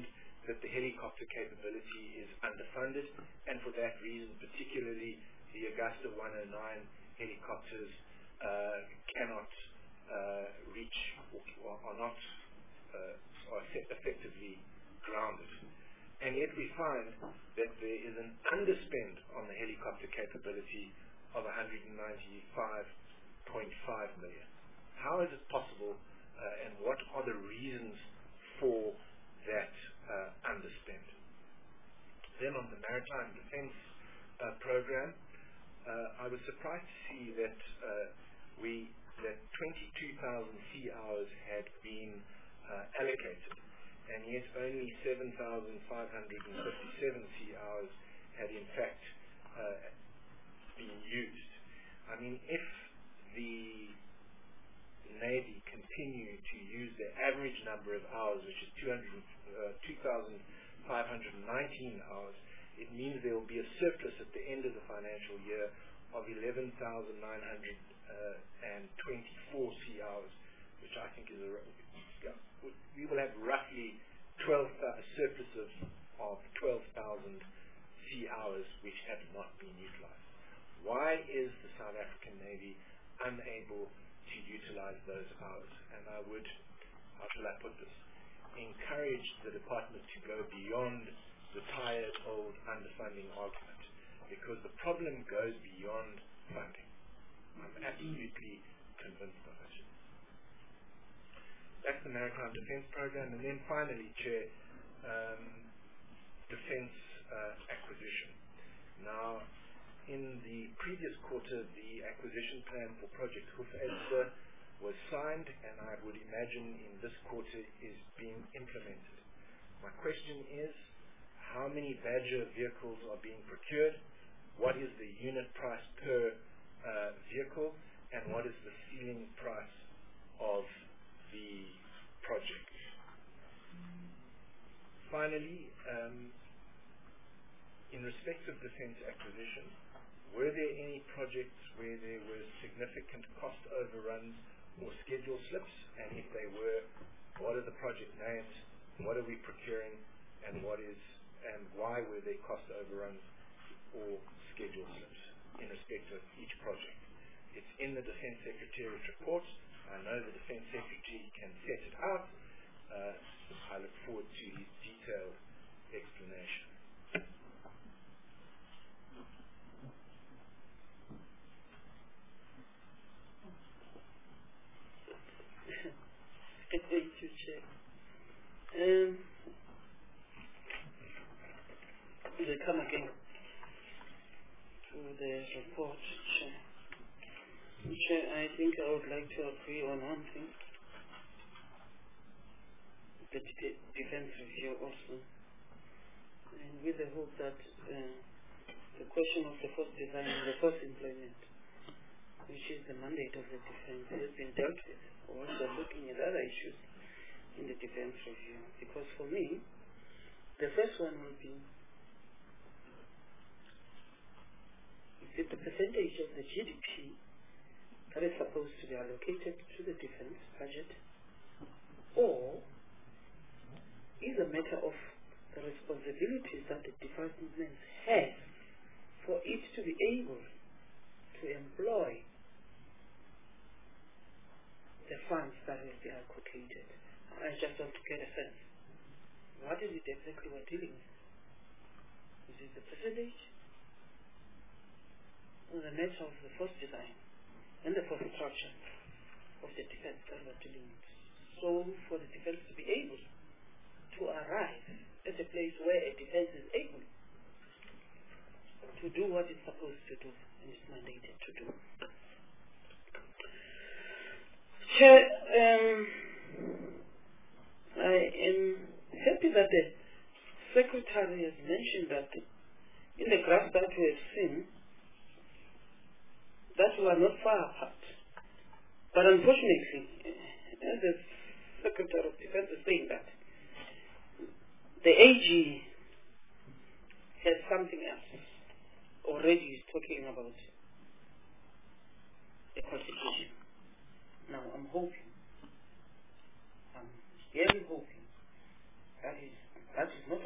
that the helicopter capability is underfunded, and for that reason, particularly the Augusta one oh nine helicopters uh, cannot uh, reach or are not uh, are effectively grounded. And yet we find that there is an underspend on the helicopter capability of one hundred ninety-five point five million. How is it possible, uh, and what are the reasons for that uh, underspend? Then on the maritime defense uh, program, uh, I was surprised to see that uh, we that twenty-two thousand sea hours had been uh, allocated, and yet only seven thousand five hundred fifty-seven sea hours had in fact uh, been used. I mean, if the Navy continue to use the average number of hours, which is two thousand five hundred nineteen hours, it means there will be a surplus at the end of the financial year of eleven thousand nine hundred twenty-four sea hours, which I think is a, yeah, we will have roughly twelve a surplus of, of twelve thousand sea hours which have not been utilized. Why is the South African Navy unable to utilize those hours? And I would, how shall I put this, encourage the department to go beyond the tired old underfunding argument, because the problem goes beyond funding. I'm absolutely convinced of it. That's the Maritime Defense Program. And then finally, Chair, um, defense uh, acquisition. Now, in the previous quarter, the acquisition plan for Project Hoofadster was signed, and I would imagine in this quarter is being implemented. My question is, how many Badger vehicles are being procured? What is the unit price per uh, vehicle? And what is the ceiling price of the project? Finally, um, in respect of defense acquisition, were there any projects where there were significant cost overruns or schedule slips? And if they were, what are the project names? What are we procuring? And what is and why were there cost overruns or schedule slips in respect of each project? It's in the Defense Secretariat report. I know the Defense Secretary can set it out. Uh, I look forward to his detailed explanation. Thank you, Chair. Um, we come again to the report, Chair. Chair, I think I would like to agree on one thing. The de- defense review also. And with the hope that uh, the question of the first design and the first employment, which is the mandate of the defense, has been dealt with. We're also looking at other issues in the defense review. Because for me, the first one will be, is it the percentage of the G D P that is supposed to be allocated to the defense budget, or is a matter of the responsibilities that the department has for it to be able to employ the funds that will be allocated. I just want to get a sense. What is it exactly we're dealing with? Is it the percentage? Or the matter of the first design and the first structure of the defense that we're dealing with? So for the defense to be able to arrive at a place where a defense is able to do what it's supposed to do and is mandated to do. Chair, um, I am happy that the Secretary has mentioned that in the graph that we have seen, that we are not far apart. But unfortunately, as the Secretary of Defense is saying that, the A G has something else. Already is talking about the Constitution. Now, I'm hoping, I'm really hoping, that is, that is not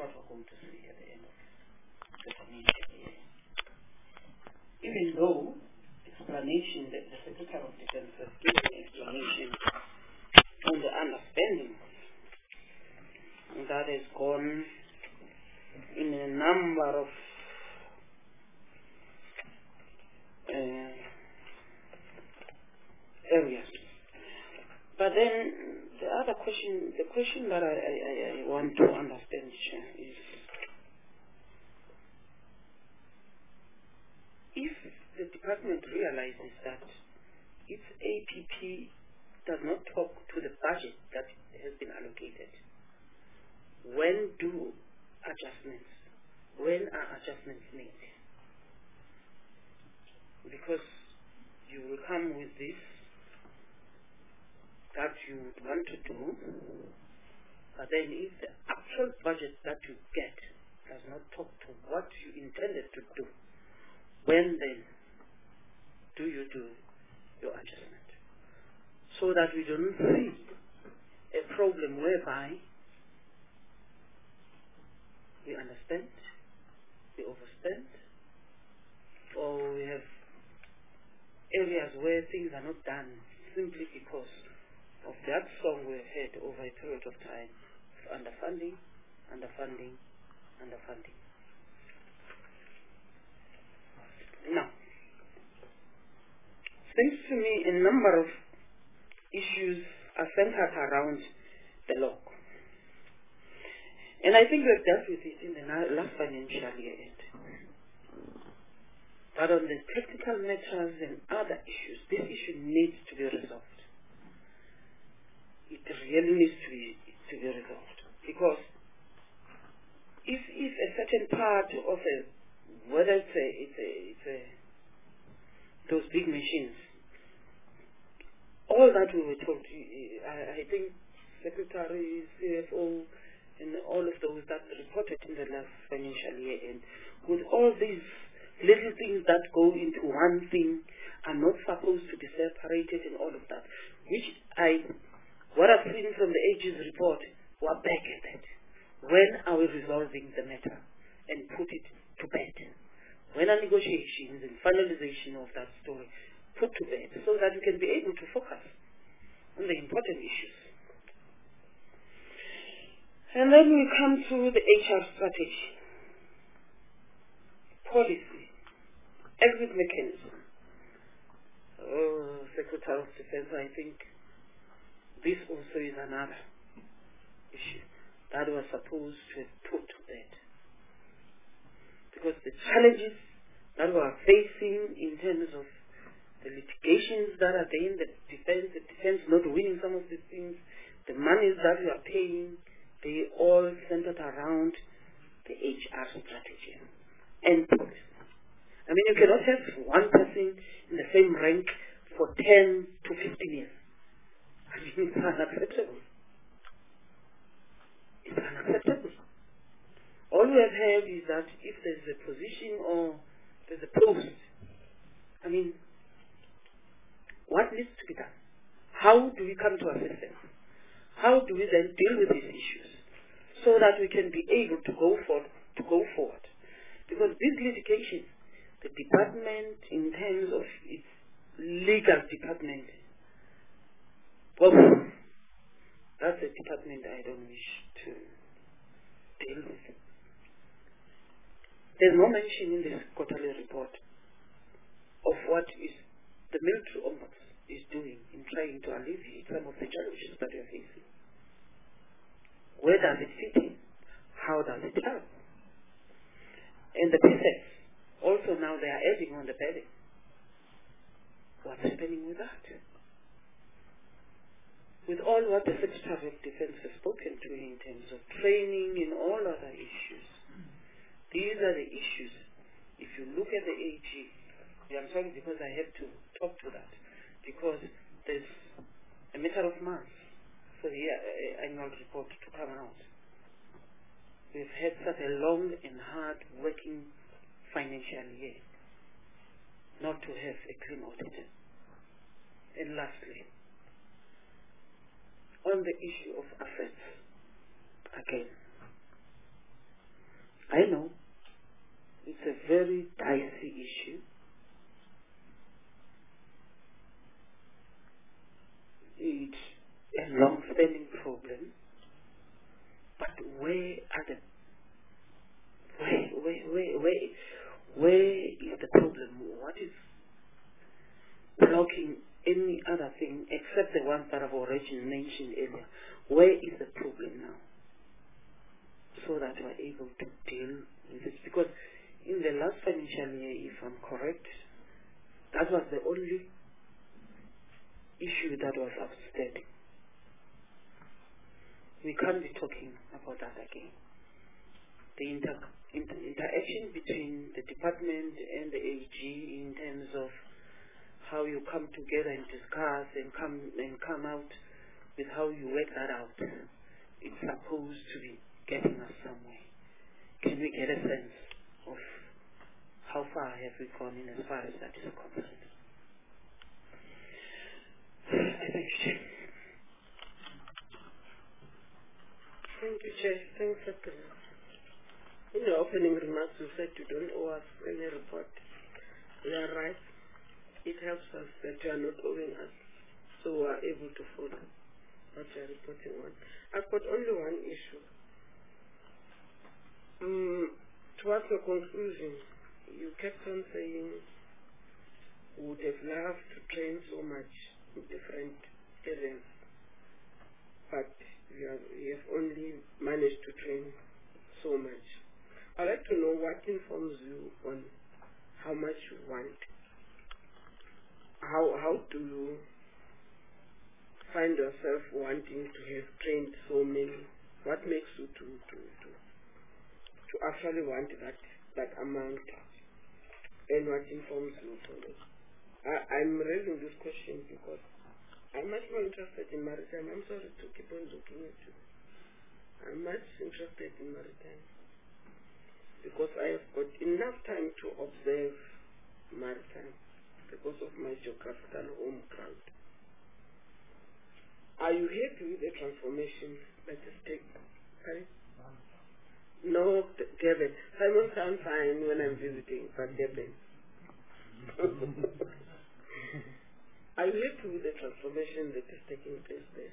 the Secretary of Defense has given an explanation on the understanding that has gone in a number of uh, areas. But then the other question, the question that I, I, I want to understand, Chair, is if the department realizes that its A P P does not talk to the budget that has been allocated, when do adjustments, when are adjustments made? Because you will come with this that you would want to do, but then if the actual budget that you get does not talk to what you intended to do, when then do you do your adjustment? So that we don't see a problem whereby we understand, we overspend, or we have areas where things are not done simply because of that song we heard over a period of time of underfunding, underfunding, underfunding. Now, seems to me a number of issues are centered around the law. And I think we've dealt with it in the last financial year end. But on the technical matters and other issues, this issue needs to be resolved. It really needs to be to be resolved. Because if if a certain part of a, whether it's a it's a it's a those big machines, all that we were told, I, I think Secretary, C F O, and all of those that reported in the last financial year end, with all these little things that go into one thing are not supposed to be separated and all of that, which I, what I've seen from the A G's report, we're back at that. When are we resolving the matter and put it to bed? When are negotiations and finalization of that story put to bed so that we can be able to focus on the important issues? And then we come to the H R strategy, policy, exit mechanism. Oh, Secretary of Defense, I think this also is another issue that was supposed to have put to bed. Because the challenges that we are facing in terms of the litigations that are there in the defense, the defense not winning some of these things, the monies that we are paying, they all centered around the H R strategy and policy. I mean, you cannot have one person in the same rank for ten to fifteen years. I mean, it's unacceptable. It's unacceptable. All we have heard is that if there's a position or there's a post, I mean, what needs to be done? How do we come to a system? How do we then deal with these issues so that we can be able to go forward, to go forward? Because this litigation, the department in terms of its legal department, well, that's a department I don't wish to deal with. There's no mention in this quarterly report of what is the military ombuds is doing in trying to alleviate some of the challenges that we are facing. Where does it fit in? How does it help? And the P S S, also now they are adding on the burden. What's happening with that? With all what the Secretary of Defense has spoken to in terms of training and all other issues, these are the issues. If you look at the A G, I'm sorry because I have to talk to that, because there's a matter of months for the uh, annual report to come out. We've had such a long and hard working financial year not to have a clean audit. And lastly, on the issue of assets, again, I know it's a very dicey issue, problem, but where are the where where where where where is the problem? What is blocking any other thing except the ones that I've already mentioned earlier? Where is the problem now? So that we're able to deal with it. Because in the last financial year, if I'm correct, that was the only issue that was outstanding. We can't be talking about that again. The inter inter interaction between the department and the A G in terms of how you come together and discuss and come and come out with how you work that out, it's supposed to be getting us somewhere. Can we get a sense of how far have we gone in as far as that is concerned? Thank you, Chair. Thank you, Chair. Thanks, Secretary. In the opening remarks, you said you don't owe us any report. We are right. It helps us that you are not owing us, so we are able to follow what you are reporting on. I've got only one issue. Um, towards your conclusion, you kept on saying we would have loved to train so much in different areas, but we have, we have only managed to train so much. I'd like to know what informs you on how much you want. How how do you find yourself wanting to have trained so many? What makes you to to to, to actually want that that amount? And what informs you for it? I, I'm raising this question because I'm much more interested in maritime. I'm sorry to keep on looking at you. I'm much interested in maritime because I have got enough time to observe maritime because of my geographical home ground. Are you happy with the transformation that is taking place? No, Devin. Simon sounds fine when I'm visiting, but Devin. Are you happy with the transformation that is taking place there?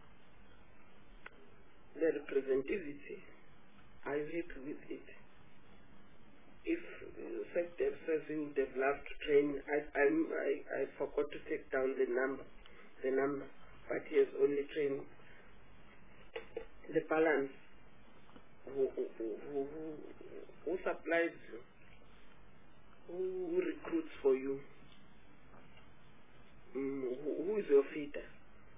The representativity, are you happy with it? If uh, Secretary says he would have loved to train, I, I'm, I, I forgot to take down the number, the number, but he has only trained the balance. Who, who, who, who, who supplies you? Who, who recruits for you? Mm, who, who is your feeder?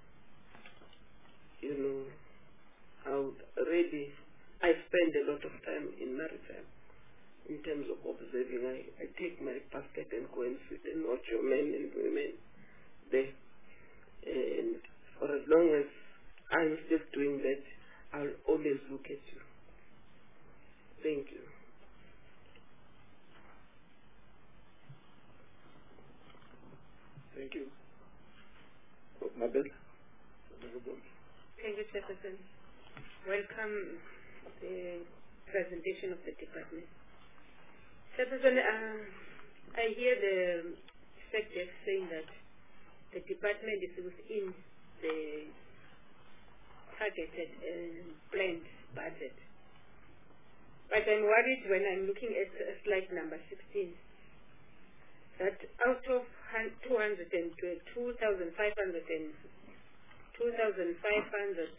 You know, I would really, I spend a lot of time in maritime. In terms of observing, I, I take my basket and go and sit and watch your men and women there. And for as long as I'm still doing that, I'll always look at you. Thank you. Thank you. Mabel? Thank you, Chairperson. Welcome the presentation of the department. Chairperson, uh, I hear the Secretary saying that the department is within the targeted and planned budget. But I'm worried when I'm looking at uh, slide number sixteen, that out of two hundred and two thousand five hundred and two thousand five hundred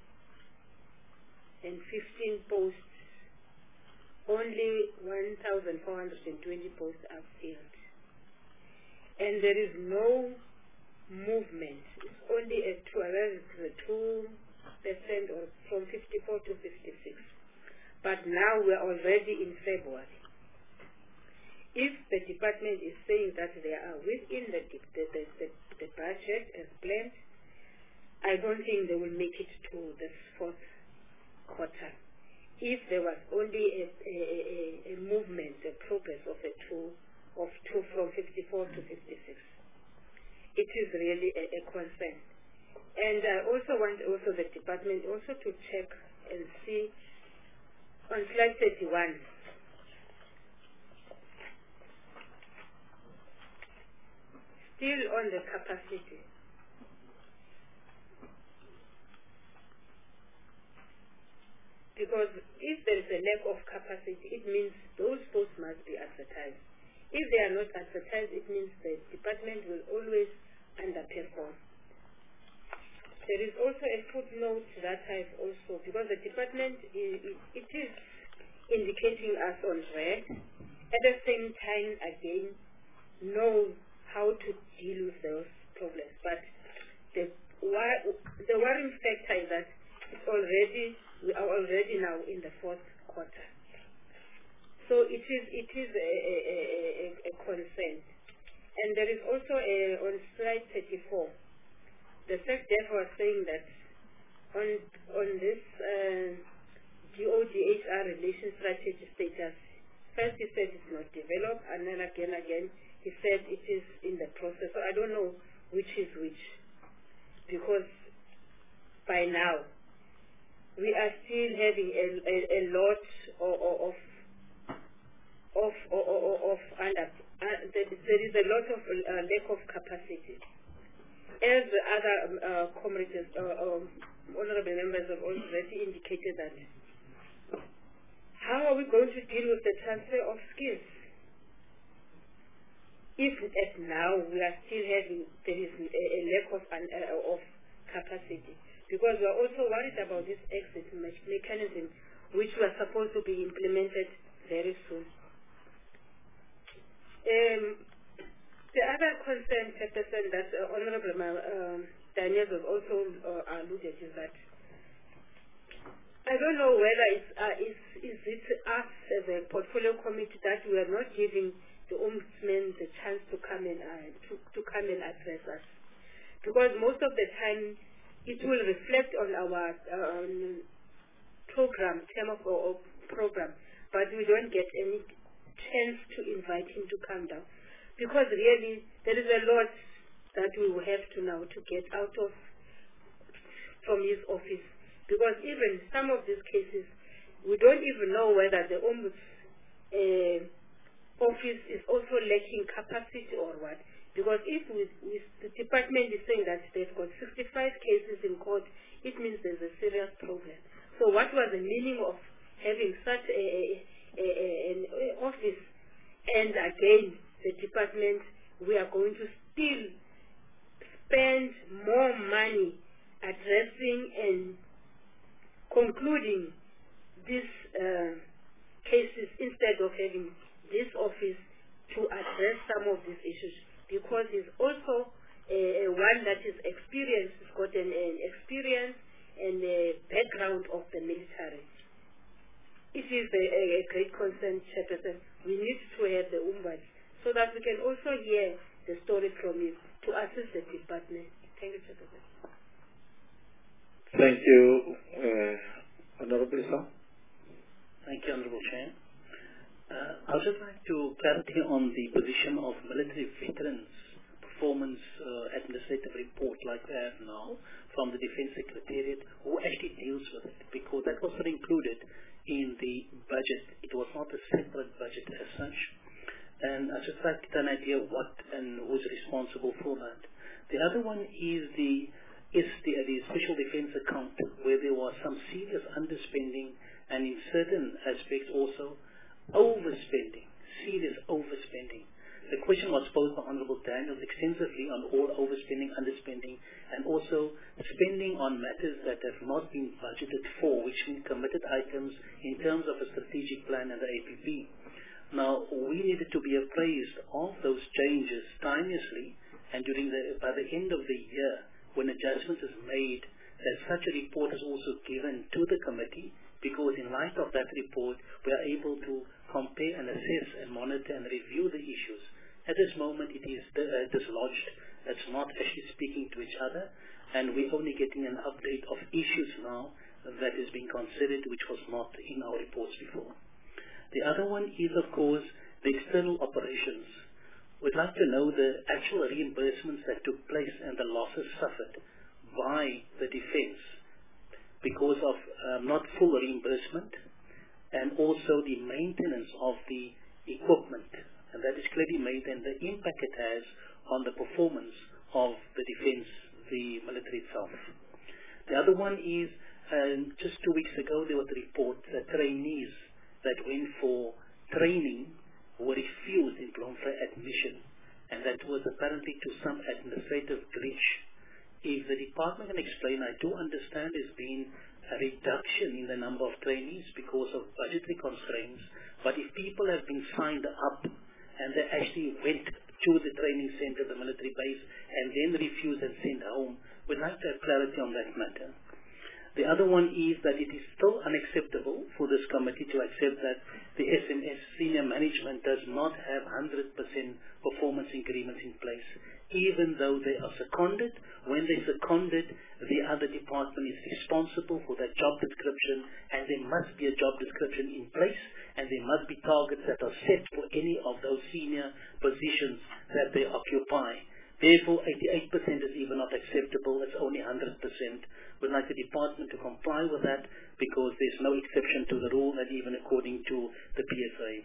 fifteen posts, only one thousand four hundred twenty posts are filled. And there is no movement. It's only a two, a two percent or from fifty-four to fifty-six. But now we are already in February. If the department is saying that they are within the, the, the, the, the budget as planned, I don't think they will make it to the fourth quarter. If there was only a, a, a, a movement, a progress of a two, of two from fifty-four to fifty-six, it is really a, a concern. And I also want also the department also to check and see on slide thirty-one. Still on the capacity. Because if there is a lack of capacity, it means those posts must be advertised. If they are not advertised, it means the department will always underperform. There is also a footnote that I've also, because the department, is, it is indicating us on red, at the same time, again, know how to deal with those problems. But the, the worrying factor is that it's already, we are already now in the fourth quarter. So it is, it is a, a, a, a concern. And there is also a, on slide thirty-four, the Sec Def was saying that on on this uh, G O G H R relation strategy status, first he said it's not developed, and then again, again, he said it is in the process. So I don't know which is which, because by now we are still having a, a, a lot of of of of, of, of under, uh, there is a lot of uh, lack of capacity. As the other uh, comrades, uh, um, honorable members have already indicated that, how are we going to deal with the transfer of skills if at now we are still having, there is a, a lack of, uh, of capacity? Because we are also worried about this exit me mechanism, which was supposed to be implemented very soon. Um, The other concern, Chairperson, that uh, Honorable um, Daniel has also uh, alluded is that I don't know whether it's, uh, is, is it us as a portfolio committee that we are not giving the ombudsman the chance to come and uh, to, to come and address us, because most of the time it will reflect on our um, program, term of our program, but we don't get any chance to invite him to come down. Because really, there is a lot that we will have to now to get out of from his office. Because even some of these cases, we don't even know whether the ombuds uh, office is also lacking capacity or what. Because if we, we, the department is saying that they've got sixty-five cases in court, it means there's a serious problem. So what was the meaning of having such a, a, a, a, an office? And again, the department, we are going to still spend more money addressing and concluding these uh, cases instead of having this office to address some of these issues, because he's also uh, one that is experienced, has got an, an experience and a background of the military. It is a, a, a great concern, Chairperson. We need to have the ombuds, so that we can also hear the story from him to assist the department. Thank you, Chairperson. Thank you, uh, Honorable Sir. Thank you, Honorable Chair. Uh, I would just like to clarity on the position of military veterans performance uh, administrative report like we have now from the Defence Secretariat, who actually deals with it, because that was not included in the budget. It was not a separate budget as such. And I just like to get an idea what and who's responsible for that. The other one is the is the, the special defense account, where there was some serious underspending and in certain aspects also overspending, serious overspending. The question was posed by Honorable Daniels extensively on all overspending, underspending, and also spending on matters that have not been budgeted for, which mean committed items in terms of a strategic plan and the A P P. Now, we needed to be appraised of those changes timelessly, and during the, by the end of the year, when adjustment is made, that such a report is also given to the committee, because in light of that report, we are able to compare and assess and monitor and review the issues. At this moment, it is uh, dislodged. It's not actually speaking to each other, and we're only getting an update of issues now that is being considered, which was not in our reports before. The other one is, of course, the external operations. We'd like to know the actual reimbursements that took place and the losses suffered by the defense because of um, not full reimbursement, and also the maintenance of the equipment. And that is clearly made, and the impact it has on the performance of the defense, the military itself. The other one is And just two weeks ago, there was a report that trainees that went for training were refused in Bloemfontein admission, and that was apparently to some administrative glitch. If the department can explain, I do understand there's been a reduction in the number of trainees because of budgetary constraints, but if people have been signed up and they actually went to the training center, the military base, and then refused and sent home, we'd like to have clarity on that matter. The other one is that it is still unacceptable for this committee to accept that the S M S senior management does not have one hundred percent performance agreements in place, even though they are seconded. When they're seconded, the other department is responsible for that job description, and there must be a job description in place, and there must be targets that are set for any of those senior positions that they occupy. Therefore, eighty-eight percent is even not acceptable. It's only one hundred percent. We'd like the department to comply with that because there's no exception to the rule, and even according to the P S A.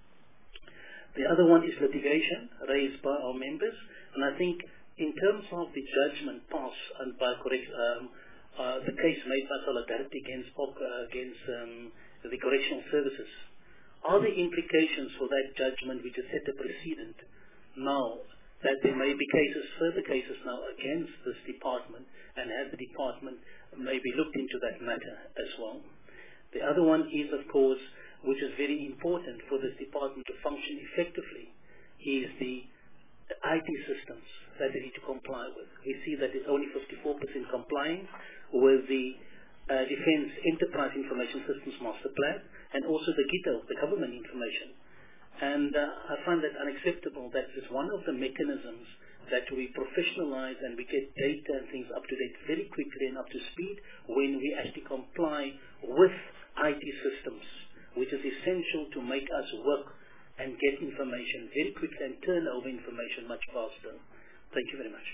The other one is litigation raised by our members, and I think in terms of the judgment pass and by correct, um, uh, the case made by Solidarity against uh, against um, the correctional services, are there implications for that judgment which has set a precedent now that there may be cases, further cases now against this department, and has the department maybe looked into that matter as well? The other one is, of course, which is very important for this department to function effectively, is the I T systems that they need to comply with. We see that it's only fifty-four percent compliant with the uh, Defence Enterprise Information Systems Master Plan, and also the GITO, the government information. And uh, I find that unacceptable. That is one of the mechanisms that we professionalize and we get data and things up to date very quickly and up to speed when we actually comply with I T systems, which is essential to make us work and get information very quickly and turn over information much faster. Thank you very much.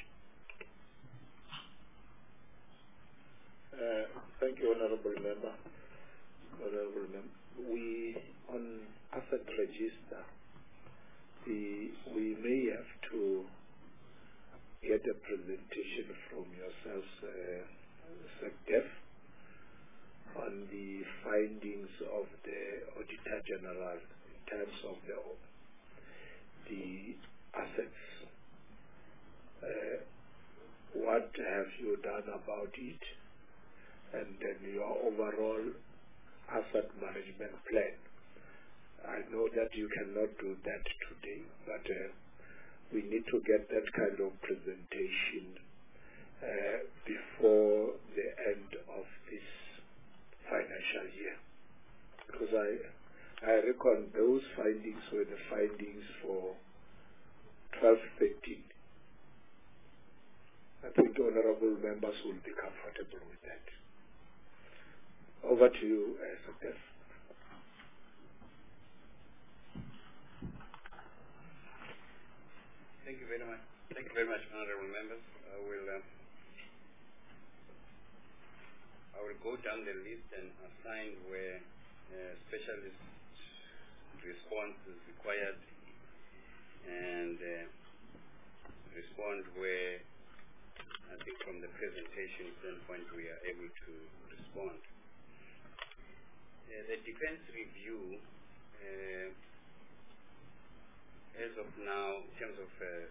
Uh, thank you, Honorable Member. Honorable Member. We, on asset register, the, we may have to get a presentation from yourselves, uh, SecDef, on the findings of the Auditor General in terms of the, the assets. Uh, what have you done about it? And then your overall asset management plan. I know that you cannot do that today, but uh, we need to get that kind of presentation uh, before the end of this financial year. Because I, I reckon those findings were the findings for twelve thirteen. I think the honorable members will be comfortable with that. Over to you, uh, Secretary. Thank you very much. Thank you very much, honorable members. I will uh, I will go down the list and assign where uh, specialist response is required, and uh, respond where I think from the presentation standpoint we are able to respond. Uh, the defense review, uh, as of now, in terms of uh,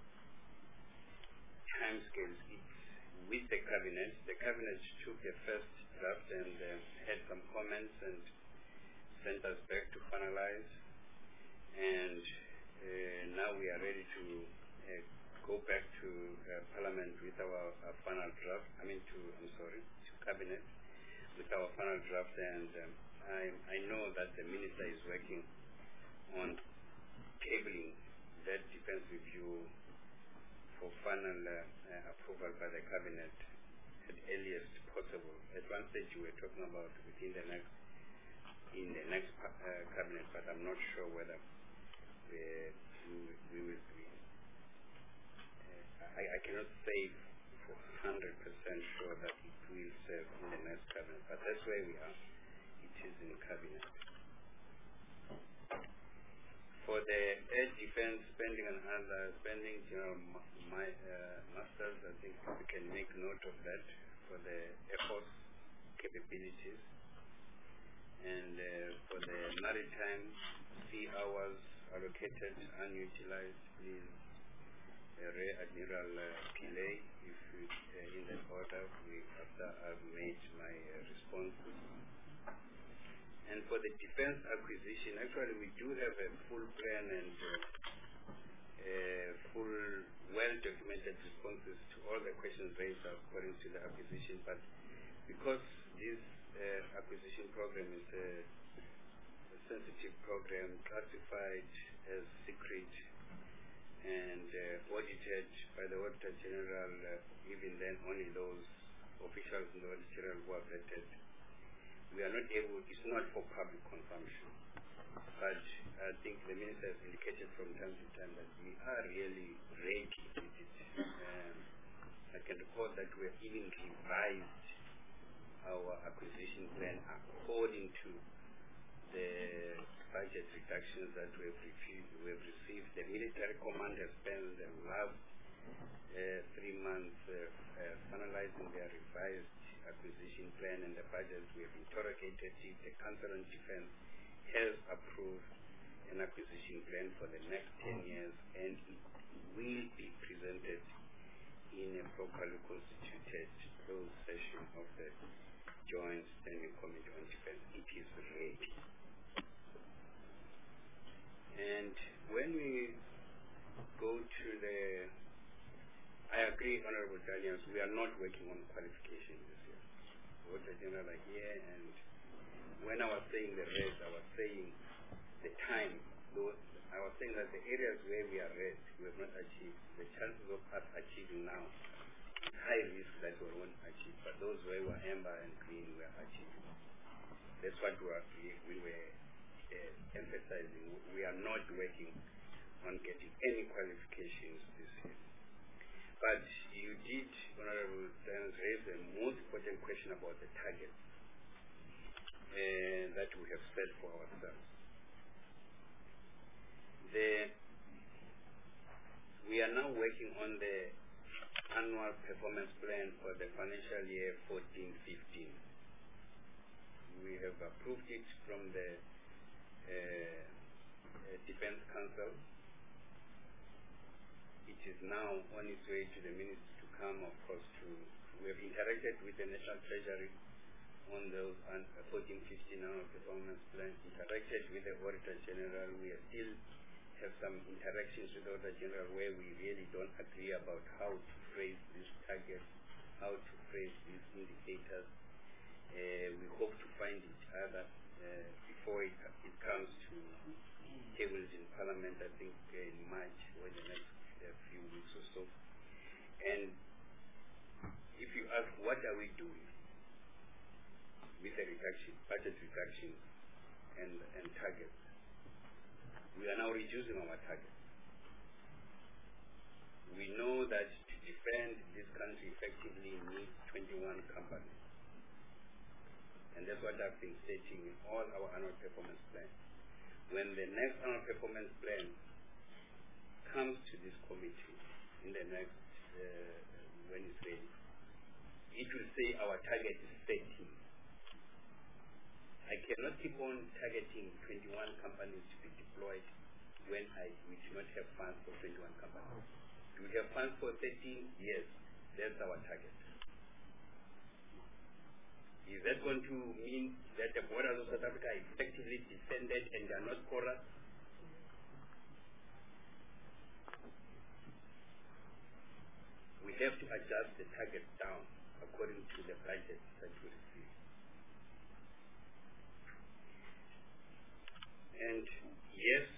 timescales, it's with the cabinet. The cabinet took the first draft and uh, had some comments and sent us back to finalize. And uh, now we are ready to uh, go back to uh, Parliament with our, our final draft. I mean, to I'm sorry, to cabinet with our final draft, and um, I, I know that the minister is working on tabling that defense review for final uh, uh, approval by the cabinet at earliest possible. At one stage we were talking about within the next in the next uh, cabinet, but I'm not sure whether uh, we, we will be. Uh, I, I cannot say for one hundred percent sure that it will serve in the next cabinet, but that's where we are. It is in cabinet. For the air defense spending and other spending, you know, my uh, masters, I think we can make note of that for the Air Force capabilities. And uh, for the maritime, three hours allocated, unutilized, please, uh, Rear Admiral uh, Pillay, if you, uh, in that order, we, after I've made my uh, responses. And for the defense acquisition, actually we do have a full plan and uh, uh, full, well-documented responses to all the questions raised according to the acquisition, but because this uh, acquisition program is a, a sensitive program, classified as secret, and uh, audited by the Auditor General, uh, even then only those officials in the Auditor General who are vetted, we are not able, it's not for public consumption. But I think the Minister has indicated from time to time that we are really ready with it. Um, I can report that we have even revised our acquisition plan according to the budget reductions that we have, refused, we have received. The military command has spent the last uh, three months uh, uh, finalizing their revised acquisition plan and the budget. We have interrogated it. The Council on Defense has approved an acquisition plan for the next ten years, and it will be presented in a properly constituted closed session of the Joint Standing Committee on Defense. It is ready. And when we go to the, I agree, Honorable Daniels, we are not working on qualification this year. What the General like, yeah, and when I was saying the rest, I was saying the time. Those, I was saying that the areas where we are red, we have not achieved. The chances of us achieving now, high risk that we won't achieve. But those where we were amber and green, we are achieving. That's what we, are, we, we were uh, emphasizing. We are not working on getting any qualifications this year. But you did, Honorable Daniels, raise the most important question about the targets uh, that we have set for ourselves. The, we are now working on the annual performance plan for the financial year fourteen fifteen. We have approved it from the uh, uh, Defense Council. It is now on its way to the Ministry to come, of course, to, we have interacted with the National Treasury on those fourteen fifteen annual performance plans, interacted with the Auditor General. We are still have some interactions with the Auditor General where we really don't agree about how to phrase these targets, how to phrase these indicators. Uh, we hope to find each other uh, before it, it comes to tables in Parliament, I think uh, in March or the next uh, few weeks or so. And if you ask what are we doing with the reduction, budget reduction and, and targets, we are now reducing our targets. We know that to defend this country effectively needs twenty-one companies. And that's what I've been stating in all our annual performance plans. When the next annual performance plan comes to this committee in the next, uh, when it's ready, it will say our target is thirteen. I cannot keep on targeting twenty-one companies to be deployed when I, we do not have funds for twenty-one companies. Do we have funds for thirteen? Yes, that's our target. Is that going to mean that the borders of South Africa are effectively defended and they are not porous? We have to adjust the target down according to the budget that we receive. And yes,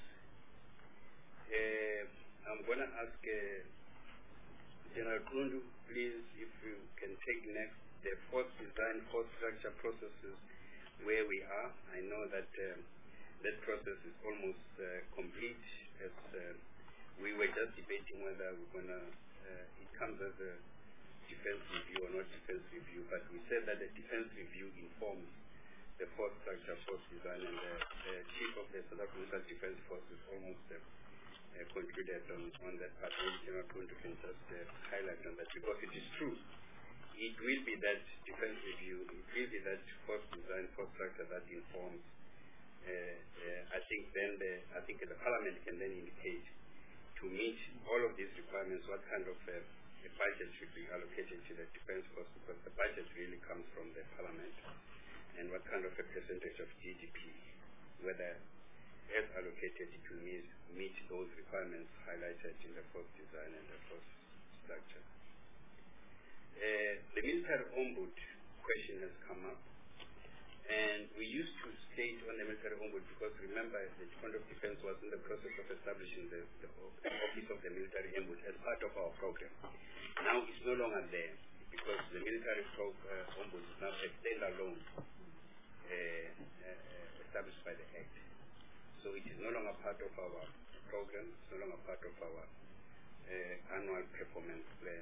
uh, I'm going to ask uh, General Kundu, please, if you can take next the force design, force structure processes where we are. I know that um, that process is almost uh, complete. As uh, we were just debating whether we're going to, uh, it comes as a defense review or not defense review, but we said that the defense review informs the force structure, force design, and the, the chief of the South African Defense Force is almost uh, uh, concluded on, on that part. General Kundu can just uh, highlight on that, because it is true. it will be that defense review, it will be that force design, force structure that informs. Uh, uh, I think then the, I think the Parliament can then indicate to meet all of these requirements what kind of uh, a budget should be allocated to the defense force, because the budget really comes from the Parliament, and what kind of a percentage of G D P, whether as allocated to meet, meet those requirements highlighted in the force design and the force structure. Uh, the military ombud question has come up, and we used to state on the military ombud, because remember the Department of Defense was in the process of establishing the, the, the office of the military ombud as part of our program. Now it's no longer there, because the military pro, uh, ombud is now a standalone uh, uh, established by the Act. So it is no longer part of our program, it's no longer part of our uh, annual performance plan.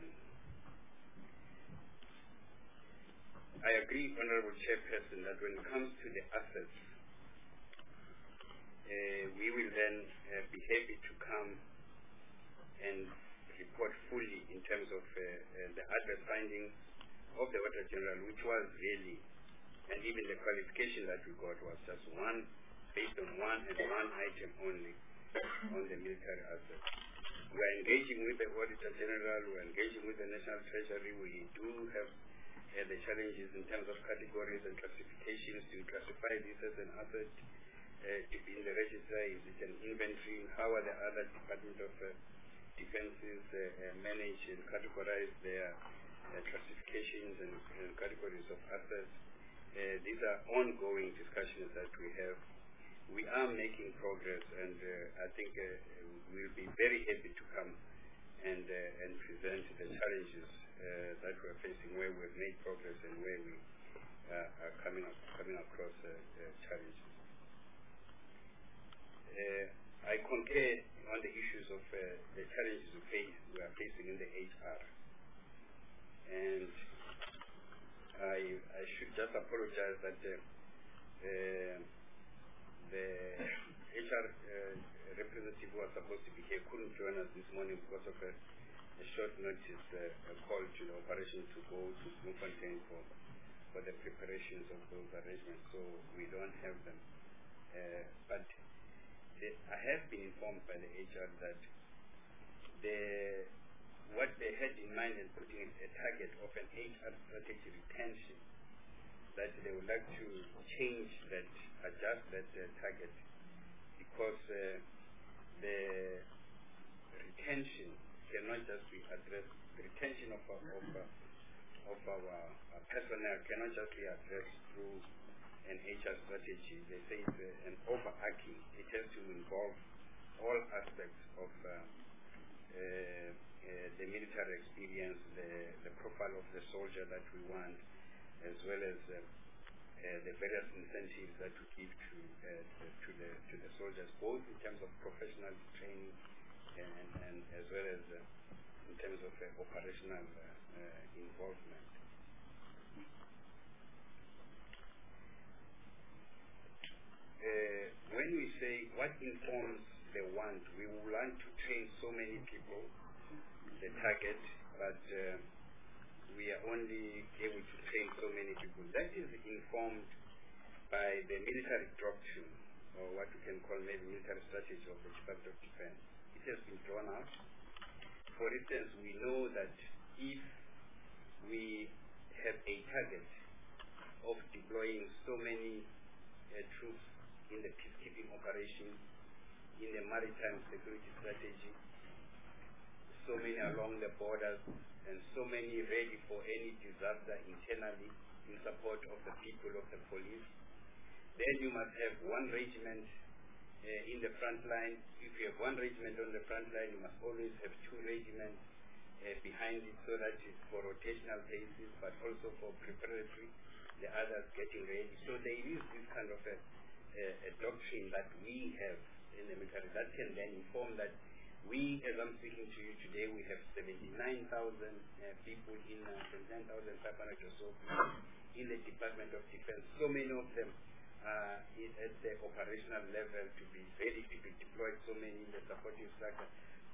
I agree, Honorable Chairperson, that when it comes to the assets, uh, we will then uh, be happy to come and report fully in terms of uh, uh, the other findings of the Auditor General, which was really, and even the qualification that we got was just one, based on one and one item only on the military assets. We are engaging with the Auditor General, we are engaging with the National Treasury. We do have uh, the challenges in terms of categories and classifications to classify this as an asset, uh, to be in the register, is it an inventory, how are the other Department of uh, Defenses uh, uh, manage and categorize their uh, classifications and, and categories of assets. Uh, these are ongoing discussions that we have. We are making progress, and uh, I think uh, we'll be very happy to come and uh, and present the challenges uh, that we're facing, where we've made progress and where we uh, are coming up, coming across uh, uh, challenges. Uh, I concur on the issues of uh, the challenges we face, we are facing in the H R, and I I should just apologize that. Uh, uh, The H R uh, representative who was supposed to be here couldn't join us this morning because of a, a short notice uh, a call to the operation to go to Bloemfontein for, for the preparations of those arrangements, so we don't have them. Uh, but the, I have been informed by the H R that the, what they had in mind in putting a target of an H R strategy retention, that they would like to change that, adjust that uh, target, because uh, the retention cannot just be addressed, the retention of our, of, uh, of our uh, personnel cannot just be addressed through an H R strategy. They say it's uh, an overarching, it has to involve all aspects of uh, uh, uh, the military experience, the, the profile of the soldier that we want, as well as uh, uh, the various incentives that we give to, uh, to the to the soldiers, both in terms of professional training and, and as well as uh, in terms of uh, operational uh, uh, involvement. Uh, when we say what informs the want, we would like to train so many people, the target, but uh, we are only able to train so many people. That is informed by the military doctrine, or what we can call maybe military strategy of the Department of Defense. It has been drawn out. For instance, we know that if we have a target of deploying so many uh, troops in the peacekeeping operation, in the maritime security strategy, so many along the borders, and so many ready for any disaster internally in support of the people of the police. Then you must have one regiment uh, in the front line. If you have one regiment on the front line, you must always have two regiments uh, behind it, so that it's for rotational basis, but also for preparatory, the others getting ready. So there is this kind of a, a, a doctrine that we have in the military that can then inform that we, as I'm speaking to you today, we have seventy-nine thousand uh, people in, uh, seventy-nine thousand five hundred or so in the Department of Defense. So many of them uh, at the operational level to be ready to be deployed, so many in the supportive structure.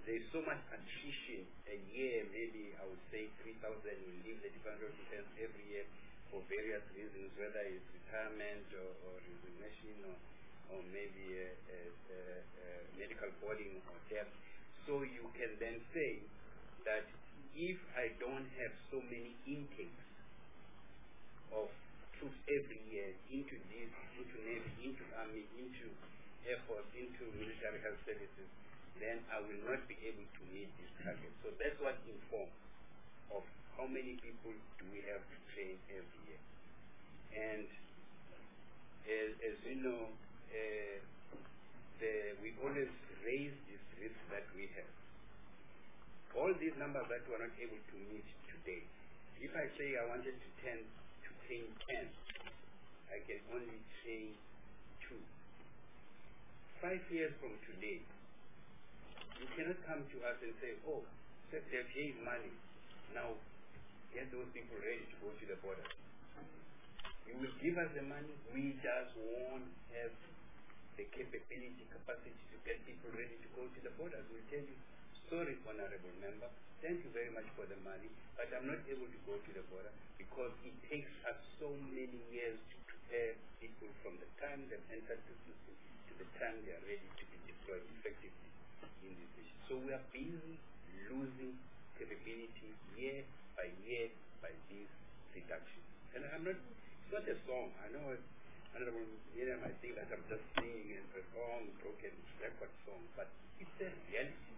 there's so much attrition a year. Maybe I would say three thousand will leave the Department of Defense every year for various reasons, whether it's retirement or, or resignation or, or maybe a, a, a, a medical boarding or death. So you can then say that if I don't have so many intakes of troops every year into this, into Navy, into Army, into Air Force, into military health services, then I will not be able to meet this target. So that's what informs of how many people do we have to train every year. And as, as you know, uh, the, we always raise this risk that we have. All these numbers that we are not able to meet today, if I say I wanted to, ten, to train ten, I can only train two. Five years from today, you cannot come to us and say, oh, they've paid money. Now, get those people ready to go to the border. You will give us the money, we just won't have the capability, capacity to get people ready to go to the borders. We'll tell you, sorry, honorable member, thank you very much for the money, but I'm not able to go to the border because it takes us so many years to prepare people from the time they've entered the system to the time they are ready to be deployed effectively in this mission. So we are busy losing capability year by year by these reductions. And I'm not, it's not a song. I know Honorable Miriam, I think that I'm just singing a long, broken record song, but it's a reality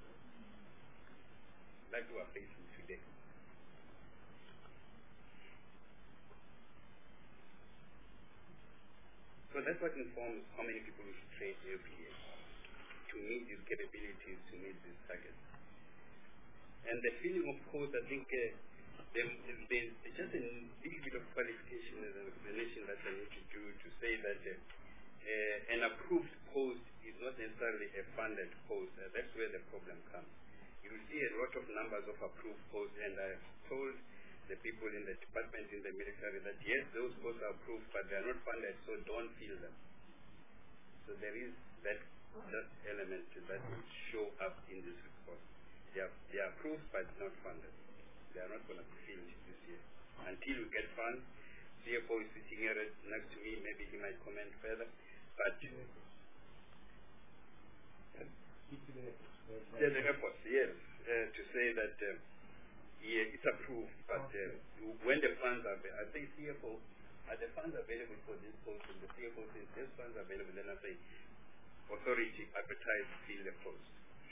that we are facing today. So that's what informs how many people we should train every year to meet these capabilities, to meet these targets. And the feeling, of course, I think uh, there, there's just a little bit of qualification and an explanation that I need to do to say that uh, uh, an approved post is not necessarily a funded post. Uh, that's where the problem comes. You will see a lot of numbers of approved posts, and I've told the people in the department, in the military, that yes, those posts are approved, but they are not funded, so don't fill them. So there is that, that element that will show up in this report. They are, they are approved but not funded. They are not going to be filled this year. Until we get funds, C F O is sitting here next to me, maybe he might comment further. But uh, there's an effort, yes, uh, to say that uh, yeah, it's approved, but uh, when the funds are available, I say C F O, are the funds available for this post? And the C F O says, there's funds available, then I say, authority, advertise, fill the post.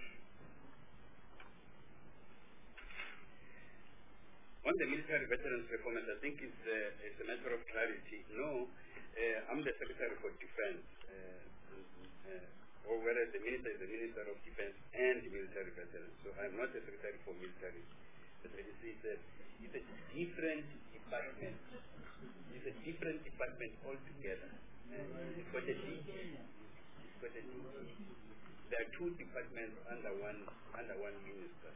On the military veterans performance, I think it's, uh, it's a matter of clarity. No, uh, I'm the Secretary for Defense, uh, uh, or whereas the Minister is the Minister of Defense and military veterans. So I'm not the Secretary for Military Veterans. It's a, it's a different department. It's a different department altogether. Uh, it's got a D G. It's got a D G. There are two departments under one under one minister.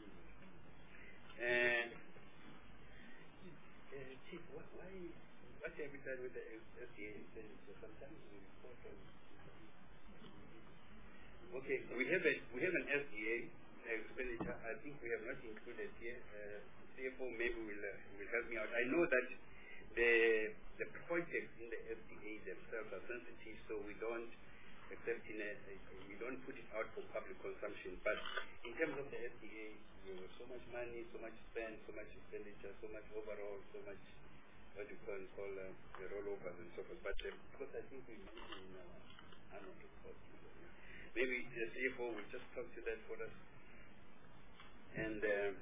And Uh, Chief, what, why, what's every time with the S D A? So sometimes we report on. Okay, we have a we have an S D A expenditure. I think we have not included here. Uh, C F O maybe will uh, will help me out. I know that the the projects in the S D A themselves are sensitive, so we don't accept in a, we don't put it out for public consumption. But in terms of the S D A, you know, so much money, so much spend, so much expenditure, so much overall, so much what you can call uh, the rollovers and so forth. But uh, because I think we mentioned in our annual report, maybe the C F O will just talk to that for us. And uh,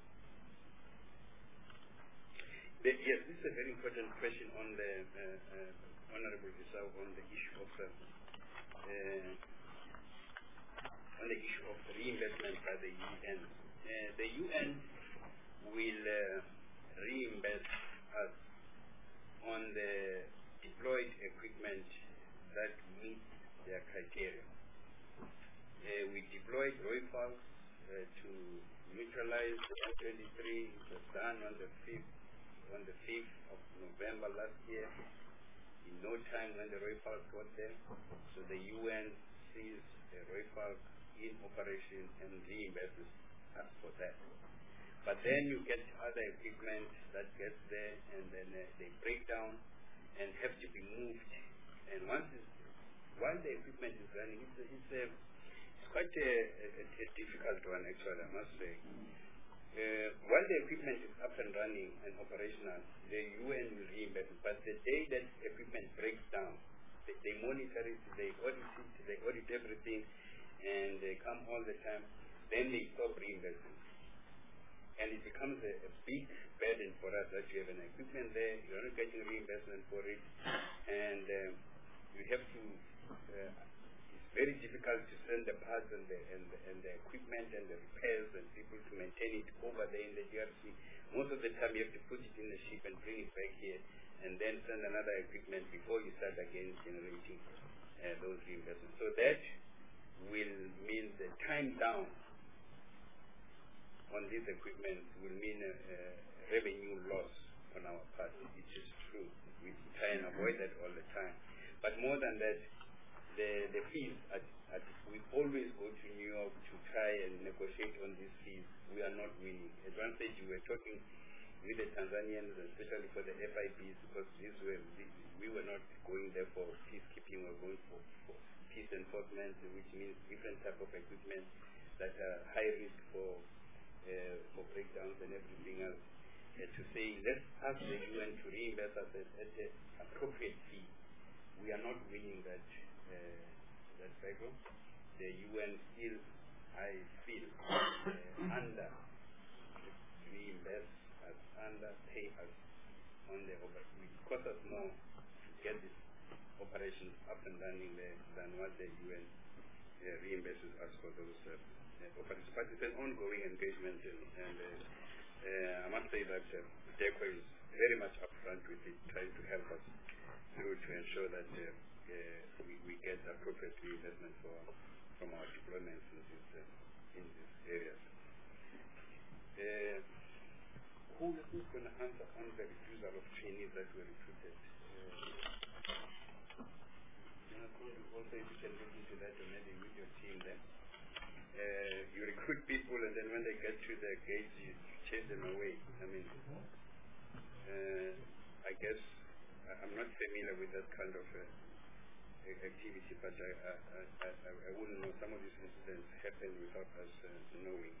the, yes, this is a very important question on the uh, uh, Honorable Gisau on the issue of uh, uh, on the issue of reinvestment by the U N. Uh, the U N will uh, reimburse us on the deployed equipment that meets their criteria. Uh, we deployed Rooivalk uh, to neutralize the M twenty-three. It was done on the fifth on the fifth of November last year. In no time when the Rooivalk got there, so the U N sees the Rooivalk in operation and reimburses us for that. But then you get other equipment that gets there and then uh, they break down and have to be moved. And once it's, while the equipment is running, it's, a, it's, a, it's quite a, a, a difficult one actually, I must say. Uh, while the equipment is up and running and operational, the U N will reimburse it. But the day that equipment breaks down, they, they monitor it, they audit it, they audit everything, and they come all the time, then they stop reimbursing. And it becomes a, a big burden for us that you have an equipment there, you're not getting reimbursement for it, and um, you have to, uh, it's very difficult to send the parts and the, and, the, and the equipment and the repairs and people to maintain it over there in the D R C. Most of the time you have to put it in the ship and bring it back here and then send another equipment before you start again generating uh, those reimbursements. So that will mean the time down on this equipment will mean a, a revenue loss on our part, which is true. We try and avoid that all the time. But more than that, the, the fees, at, at, we always go to New York to try and negotiate on these fees. We are not winning. At one stage, we were talking with the Tanzanians, especially for the F I Bs, because these were, we were not going there for peacekeeping, we were going for, for peace enforcement, which means different type of equipment that are high risk for Uh, for breakdowns and everything else, uh, to say let's ask the U N to reimburse us at, at the appropriate fee. We are not winning that uh, that cycle. The U N still, I feel, uh, under reimburse us, under pay us on the over. It costs us more to get this operation up and running there than what the U N uh, reimburses us for those services. But it's an ongoing engagement, and, and uh, uh, I must say that uh, DECO is very much upfront with it, trying to help us through to ensure that uh, uh, we, we get appropriate investment for, from our deployments in this, uh, in these areas. Uh, who, who's going to answer on the refusal of trainees that were recruited? Uh, also, if you can look into that, or maybe with your team there. Uh, you recruit people and then when they get to the gates you chase them away. I mean, uh, I guess I, I'm not familiar with that kind of uh, activity, but I, I, I, I, I wouldn't know. Some of these incidents happen without us uh, knowing.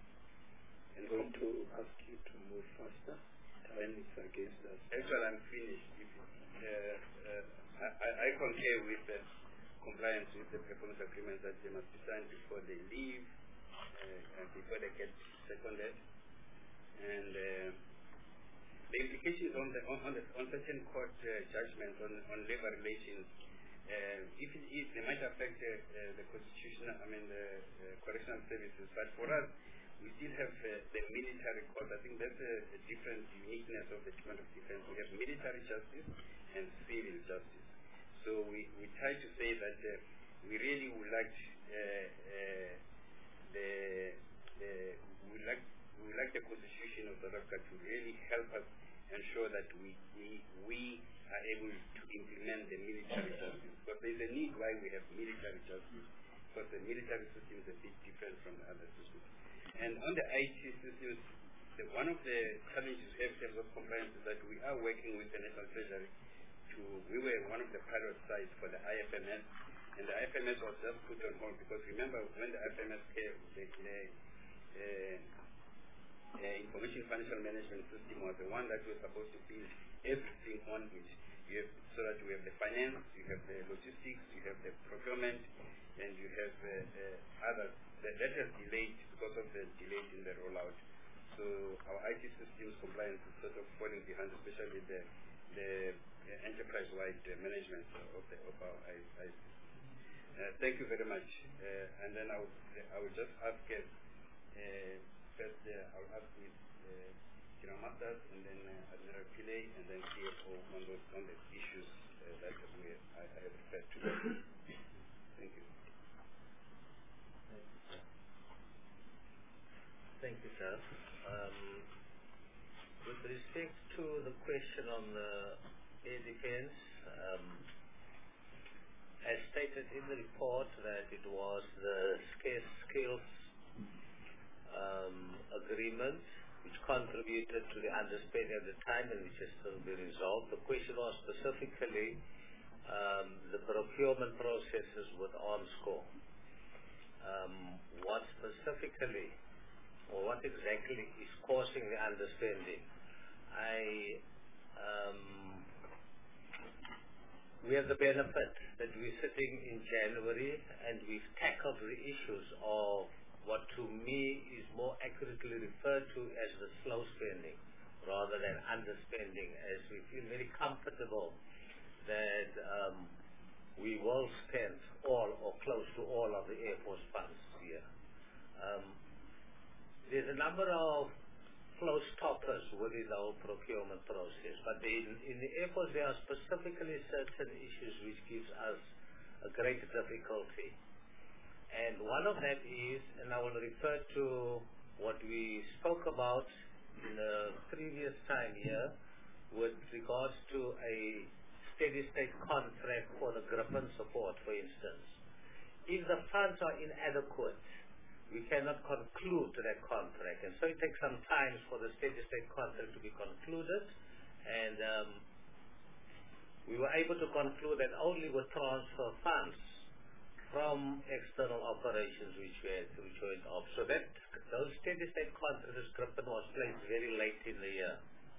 I'm going to ask you to move faster. Time is against us. Actually, I'm finished. If, uh, uh, I, I, I concur with the compliance with the performance agreement that they must be signed before they leave, uh, and before they get seconded. And uh, the implications on the on, on, the, on certain court uh, judgments on, on labor relations, uh, if it is, they might affect uh, uh, the constitutional, I mean the uh, correctional services. But for us, we still have uh, the military court. I think that's a, a different uniqueness of the Department of Defense. We have military justice and civil justice. So we, we try to say that uh, we really would like uh, uh, the, the we like we like the Constitution of South Africa to really help us ensure that we we, we are able to implement the military justice. Because there is a need why we have military justice. Because the military system is a bit different from the other systems. And on the I T systems, the, one of the challenges we have in terms of compliance is that we are working with the National Treasury. To, we were one of the pilot sites for the I F M S, and the I F M S was just put on hold because remember when the I F M S came, the, the uh, uh, Information Financial Management System was the one that was supposed to build everything on it. You have, so that you have the finance, you have the logistics, you have the procurement, and you have uh, uh, others. That, that has delayed because of the delay in the rollout. So our I T systems compliance is sort of falling behind, especially the the uh, enterprise-wide uh, management of, the, of our I T system. Uh, thank you very much. Uh, and then I would, I would just ask uh, uh, first uh, I'll ask with uh, General Masters and then uh, Admiral Pillay and then C F O on those on the issues uh, that we I, I have referred to. Thank you. Thank you, sir. Um, with respect to the question on the air defense, um, as stated in the report, that it was the scarce skills um, agreement which contributed to the underspending at the time and which has still been resolved. The question was specifically um, the procurement processes with Armscor. Um, what specifically or what exactly is causing the underspending? I um, we have the benefit that we're sitting in January and we've tackled the issues of what to me is more accurately referred to as the slow spending rather than underspending, as we feel very comfortable that um, we will spend all or close to all of the Air Force funds here. Um, there's a number of flow stoppers within the whole procurement process, but in, in the Air Force there are specifically certain issues which gives us a great difficulty. And one of that is, and I will refer to what we spoke about in the previous time here with regards to a steady state contract for the Gripen support, for instance. If the funds are inadequate, we cannot conclude that contract. And so it takes some time for the steady state contract to be concluded. And um, we were able to conclude that only with transfer funds from external operations which were which went off. So that those steady state contracts, Gripen was placed very late in the year.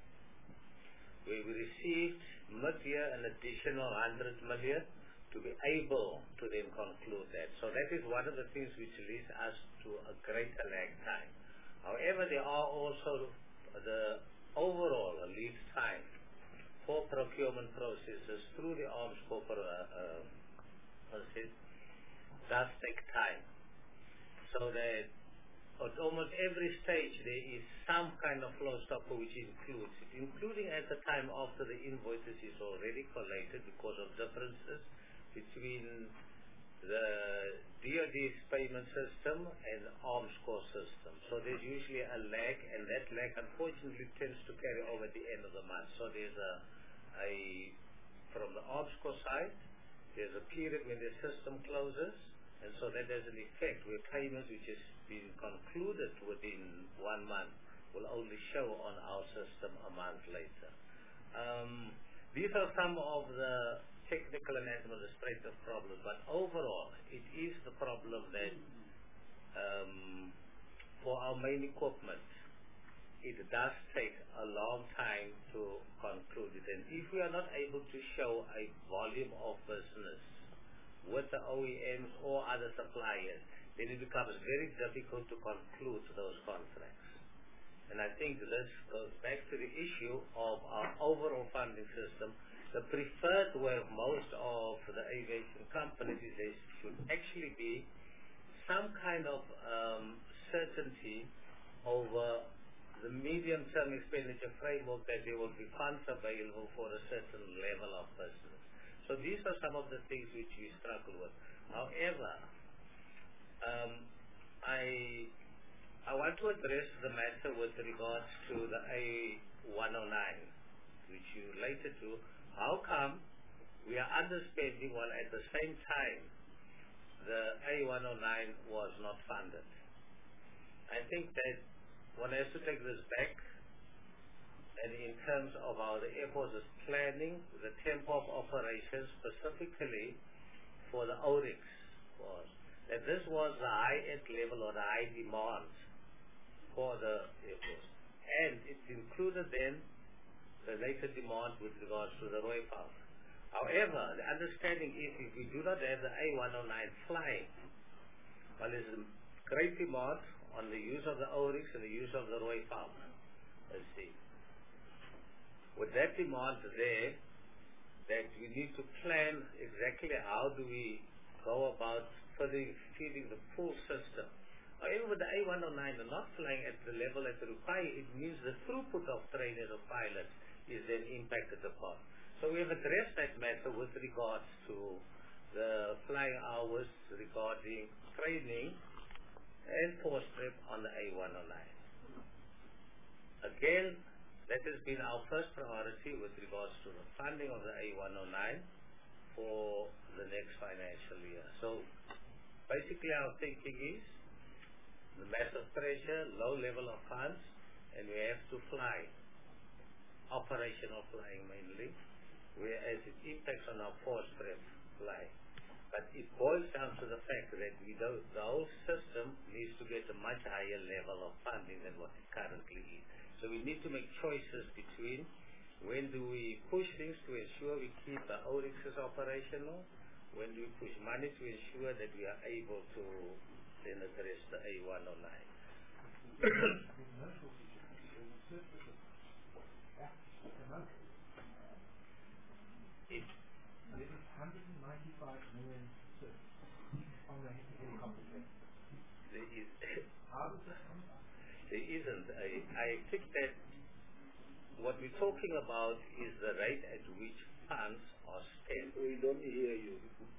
We, we received mid-year an additional one hundred million to be able to then conclude that. So that is one of the things which leads us to a greater lag time. However, there are also the overall lead time for procurement processes through the arms corporate uh, process does take time. So that at almost every stage there is some kind of flow stopper which includes it, including at the time after the invoices is already collated because of differences between the D O D's payment system and Armscor system. So there's usually a lag, and that lag unfortunately tends to carry over at the end of the month. So there's a, a from the Armscor side, there's a period when the system closes, and so that has an effect where payments which has been concluded within one month will only show on our system a month later. Um, these are some of the technical and administrative problems, but overall it is the problem that um, for our main equipment it does take a long time to conclude it, and if we are not able to show a volume of business with the O E Ms or other suppliers, then it becomes very difficult to conclude those contracts. And I think this goes back to the issue of our overall funding system. The preferred way of most of the aviation companies is there should actually be some kind of um, certainty over the medium-term expenditure framework that there will be funds available for a certain level of business. So these are some of the things which we struggle with. However, um, I I want to address the matter with regards to the A one oh nine, which you related to. How come we are underspending while at the same time the A one oh nine was not funded? I think that one has to take this back, and in terms of how the Air Force is planning the tempo of operations, specifically for the O R I Cs, was that this was the high-end level or the high demand for the Air Force. And it included then the later demand with regards to the Rooivalk. However, the understanding is if we do not have the A one oh nine flying, well, there's a great demand on the use of the O R I Cs and the use of the Rooivalk. Let's see. With that demand there, that we need to plan exactly how do we go about feeding, feeding the full system. However, with the A one oh nine not flying at the level that they require, it means the throughput of trainers or pilots is then impacted upon. So we have addressed that matter with regards to the flying hours regarding training and post-trip on the A one oh nine. Again, that has been our first priority with regards to the funding of the A one oh nine. for the next financial year. So basically our thinking is the massive pressure, low level of funds, and we have to fly, operational flying mainly, whereas it impacts on our force prep flying. But it boils down to the fact that we do, the whole system needs to get a much higher level of funding than what it currently is. So we need to make choices between when do we push things to ensure we keep the O R I Cs operational, when do we push money to ensure that we are able to then address the A one oh nine. It, This is one hundred ninety-five million on the helicopter. There is, How does that come? there isn't. I, I think that what we're talking about is the rate at which funds are spent. We don't hear you.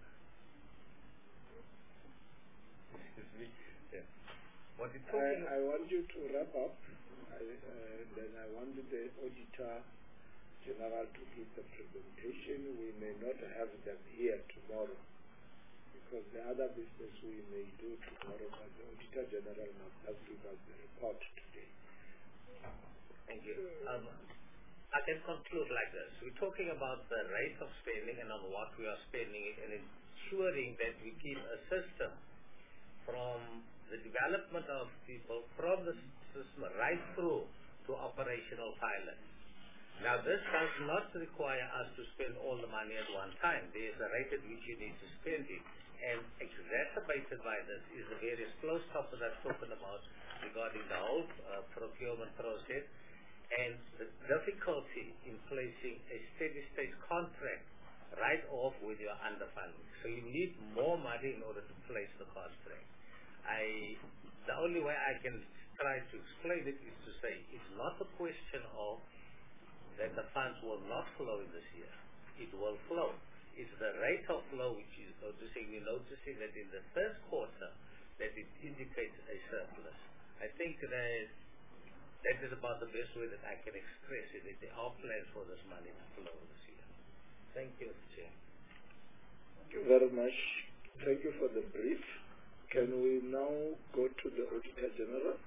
Yeah. What we're talking I, I want you to wrap up, I, uh, then I want the Auditor General to give the presentation. We may not have them here tomorrow because the other business we may do tomorrow, but the Auditor General must just give us the report today. Thank you. Um, I can conclude like this. We're talking about the rate of spending and on what we are spending it and ensuring that we keep a system from the development of people from the system right through to operational pilots. Now, this does not require us to spend all the money at one time. There is a rate at which you need to spend it. And exacerbated by this is the various flow stops that I've spoken about regarding the whole uh, procurement process and the difficulty in placing a steady state contract right off with your underfunding. So you need more money in order to place the contract. I, the only way I can try to explain it is to say it's not a question of that the funds will not flow in this year. It will flow. It's the rate of flow which is noticing. We're noticing that in the first quarter that it indicates a surplus. I think that that is about the best way that I can express it. That there are plans for this money to flow this year. Thank you, Chair. Thank you very much. Thank you for the brief. Can we now go to the Auditor General?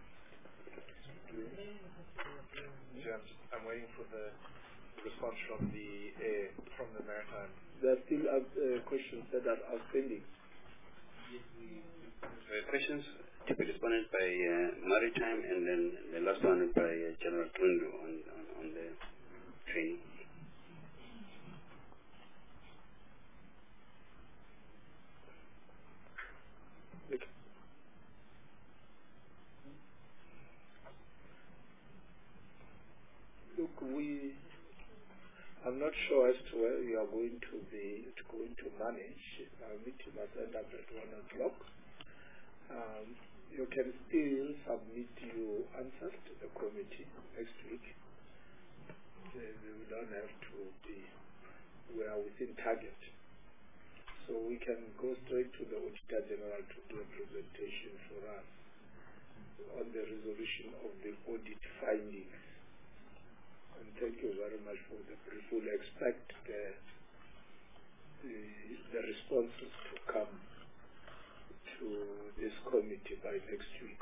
James, I'm waiting for the response from the air, from the maritime. There are still uh, questions that are outstanding. Uh, questions to be responded by uh, maritime, and then the last one by uh, General Tundu on, on, on the training. Look, we, I'm not sure as to where we are going to be going to manage. Our meeting must end up at one o'clock. Um, you can still submit your answers to the committee next week. We don't have to be, we are within target. So we can go straight to the Auditor General to do a presentation for us on the resolution of the audit findings. And thank you very much for the brief. We'll expect the, the, the responses to come to this committee by next week.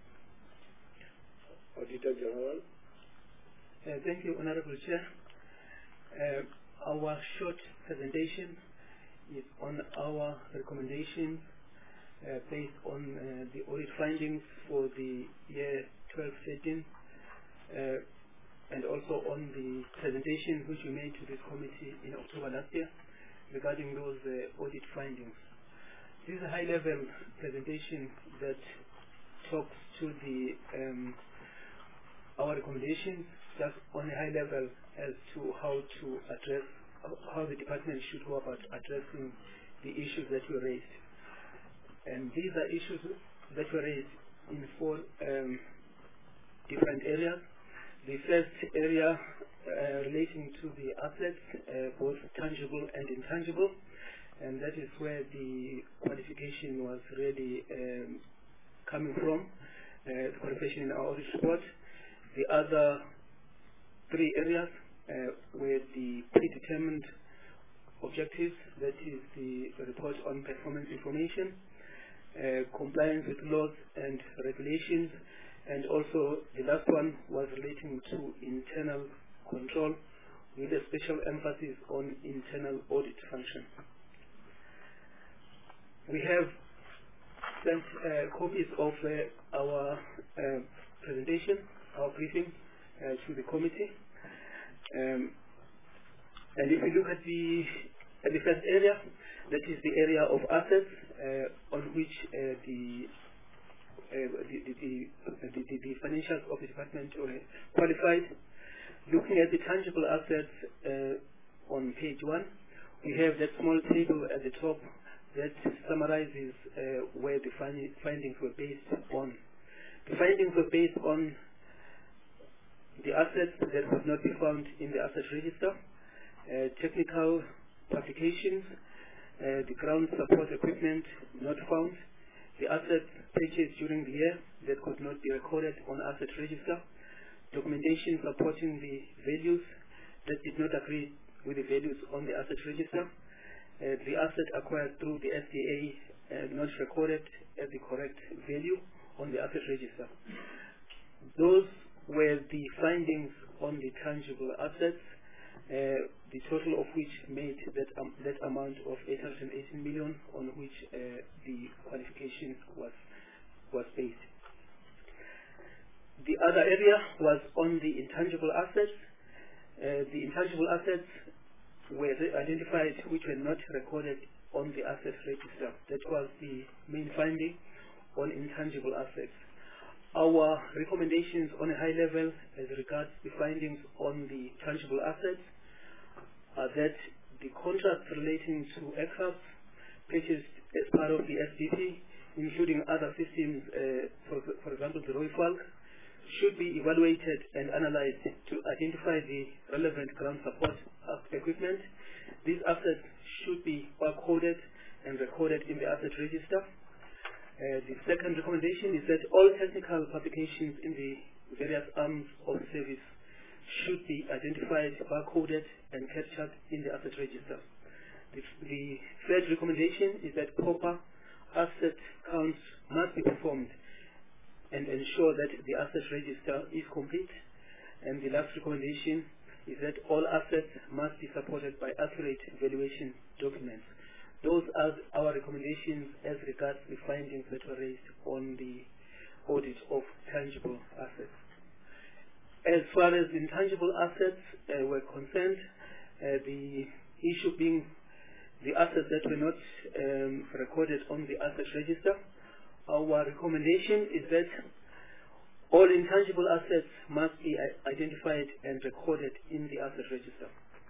Auditor General. Uh, thank you, Honorable Chair. Uh, our short presentation is on our recommendations uh, based on uh, the audit findings for the year twelve thirteen. Uh, and also on the presentation which we made to this committee in October last year regarding those uh, audit findings. This is a high-level presentation that talks to the um, our recommendations just on a high level as to how to address, how the department should go about addressing the issues that were raised. And these are issues that were raised in four um, different areas. The first area uh, relating to the assets, uh, both tangible and intangible, and that is where the qualification was really um, coming from, uh, the qualification in our audit report. The other three areas uh, were the predetermined objectives, that is the report on performance information, uh, compliance with laws and regulations, and also the last one was relating to internal control with a special emphasis on internal audit function. We have sent uh, copies of uh, our uh, presentation, our briefing uh, to the committee. Um, and if you look at the, at the first area, that is the area of assets uh, on which uh, the, uh, the, the, the, the, the financials of the department were qualified. Looking at the tangible assets uh, on page one, we have that small table at the top that summarizes uh, where the find findings were based on. The findings were based on the assets that could not be found in the asset register, uh, technical publications, uh, the ground support equipment not found, the assets purchased during the year that could not be recorded on asset register, documentation supporting the values that did not agree with the values on the asset register, uh, the asset acquired through the S D A uh, not recorded at the correct value on the asset register. Those were the findings on the tangible assets, uh, the total of which made that, um, that amount of eight hundred eighteen million on which uh, the qualification was, was based. The other area was on the intangible assets. Uh, the intangible assets were identified which were not recorded on the asset register. That was the main finding on intangible assets. Our recommendations on a high level as regards the findings on the tangible assets are that the contracts relating to aircraft purchased as part of the S D P, including other systems, uh, for, for example the Royfalk, should be evaluated and analyzed to identify the relevant ground support equipment. These assets should be barcoded and recorded in the asset register. Uh, the second recommendation is that all technical publications in the various arms of service should be identified, barcoded, and captured in the asset register. The, the third recommendation is that proper asset counts must be performed and ensure that the asset register is complete. And the last recommendation is that all assets must be supported by accurate valuation documents. Those are our recommendations as regards the findings that were raised on the audit of tangible assets. As far as intangible assets uh, were concerned, uh, the issue being the assets that were not um, recorded on the asset register, our recommendation is that all intangible assets must be identified and recorded in the asset register.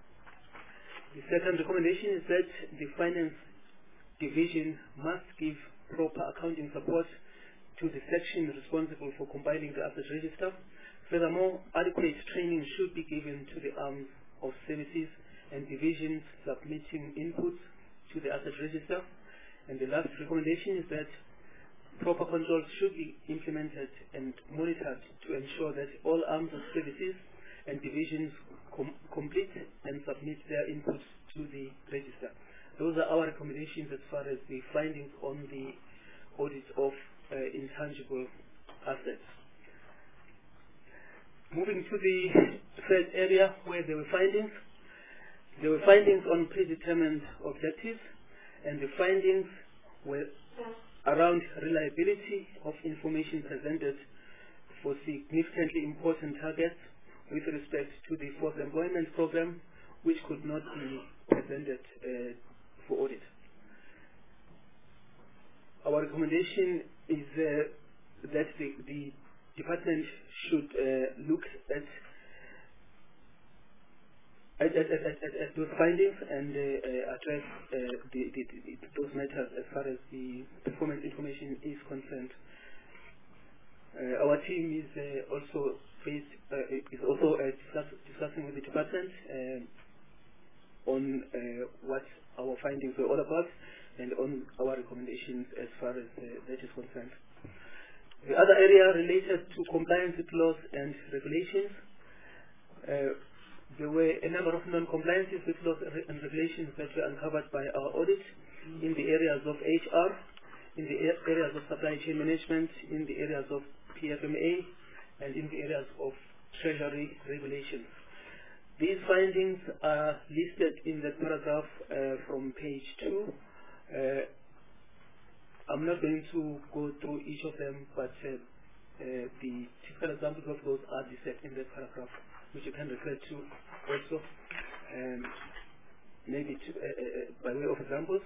The second recommendation is that the finance division must give proper accounting support to the section responsible for compiling the asset register. Furthermore, adequate training should be given to the arms of services and divisions submitting inputs to the asset register. And the last recommendation is that proper controls should be implemented and monitored to ensure that all arms of services and divisions com complete and submit their inputs to the register. Those are our recommendations as far as the findings on the audit of uh, intangible assets. Moving to the third area where there were findings. There were findings on predetermined objectives, and the findings were around reliability of information presented for significantly important targets with respect to the forced employment program, which could not be presented uh, for audit. Our recommendation is uh, that the, the department should uh, look at At, at, at, at, at those findings and uh, uh, address uh, the, the, the, those matters as far as the performance information is concerned. Uh, our team is uh, also faced, uh, is also uh, discuss, discussing with the department uh, on uh, what our findings were all about and on our recommendations as far as uh, that is concerned. The other area related to compliance with laws and regulations. Uh, there were a number of non-compliances with laws and regulations that were uncovered by our audit in the areas of H R, in the areas of supply chain management, in the areas of P F M A, and in the areas of treasury regulations. These findings are listed in the paragraph uh, from page two. Uh, I'm not going to go through each of them, but uh, uh, the typical examples of those are listed in the paragraph, which you can refer to also, um, maybe to, uh, uh, by way of examples.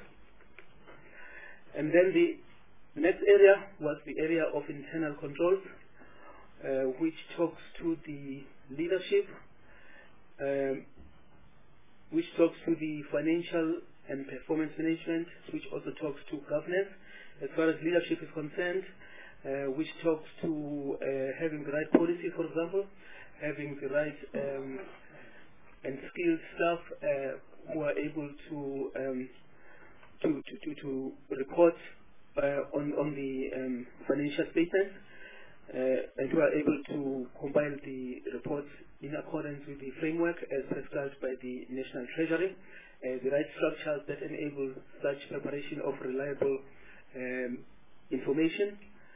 And then the next area was the area of internal controls, uh, which talks to the leadership, um, which talks to the financial and performance management, which also talks to governance as far as leadership is concerned, uh, which talks to uh, having the right policy, for example, having the right um, and skilled staff uh, who are able to um, to, to, to, to report uh, on, on the um, financial statements uh, and who are able to compile the reports in accordance with the framework as prescribed by the National Treasury, uh, the right structures that enable such preparation of reliable um, information.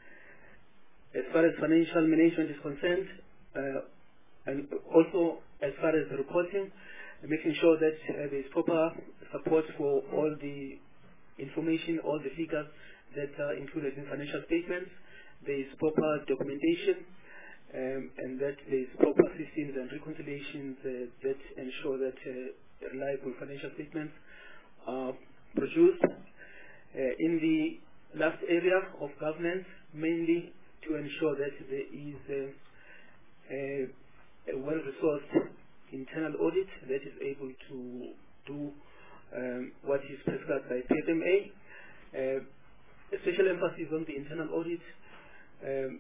As far as financial management is concerned, uh, and also as far as the reporting, making sure that uh, there is proper support for all the information, all the figures that are included in financial statements, there is proper documentation, um, and that there is proper systems and reconciliations uh, that ensure that uh, reliable financial statements are produced. Uh, in the last area of governance, mainly to ensure that there is a, a, a well-resourced internal audit that is able to do um, what is prescribed by P F M A. Uh, a special emphasis on the internal audit. Um,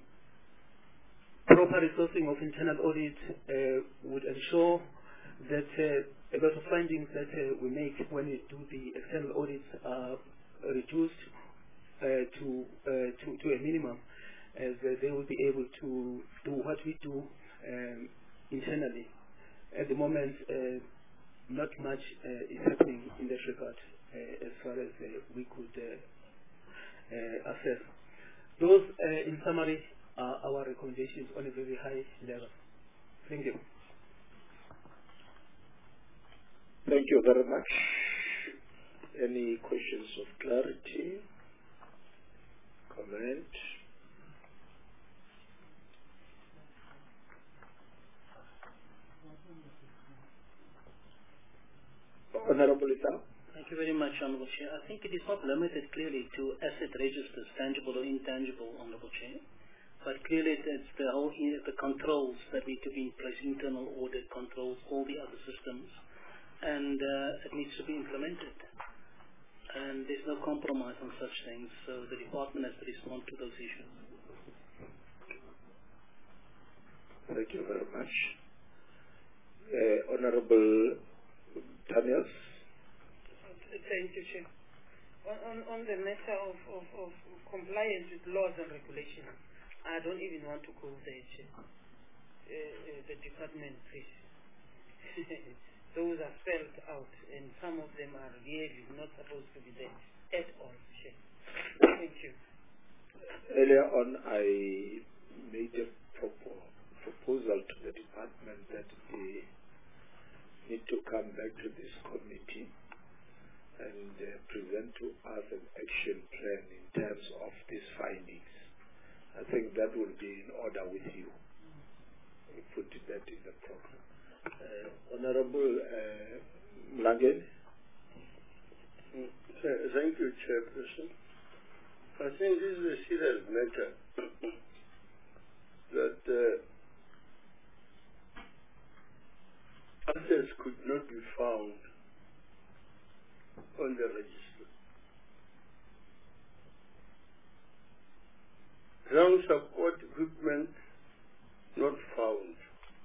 proper resourcing of internal audit uh, would ensure that uh, a lot of findings that uh, we make when we do the external audits are reduced uh, to, uh, to to a minimum, as uh, they will be able to do what we do um, internally. At the moment, uh, not much uh, is happening in that regard uh, as far as uh, we could uh, uh, assess. Those, uh, in summary, are our recommendations on a very high level. Thank you. Thank you very much. Any questions of clarity? Comment? Honorable Issa. Thank you very much, Honorable Chair. I think it is not limited clearly to asset registers, tangible or intangible, Honorable Chair, but clearly it's the whole the controls that need to be in place, internal audit controls, all the other systems, and uh, it needs to be implemented. And there's no compromise on such things, so the department has to respond to those issues. Thank you very much. Uh, Honorable Daniels. Thank you, Chair. On, on, on the matter of, of, of compliance with laws and regulations, I don't even want to go there, Chair. Uh, uh, the department, please. Those are spelled out, and some of them are really not supposed to be there at all, Chair. Thank you. Earlier on, I made a propo proposal to the department that they need to come back to this committee and uh, present to us an action plan in terms of these findings. I think that will be in order with you. We put that in the program. Uh, Honorable uh, Mlangen. Thank you, Chairperson. I think this is a serious matter that uh, assets could not be found on the register. Ground support equipment not found.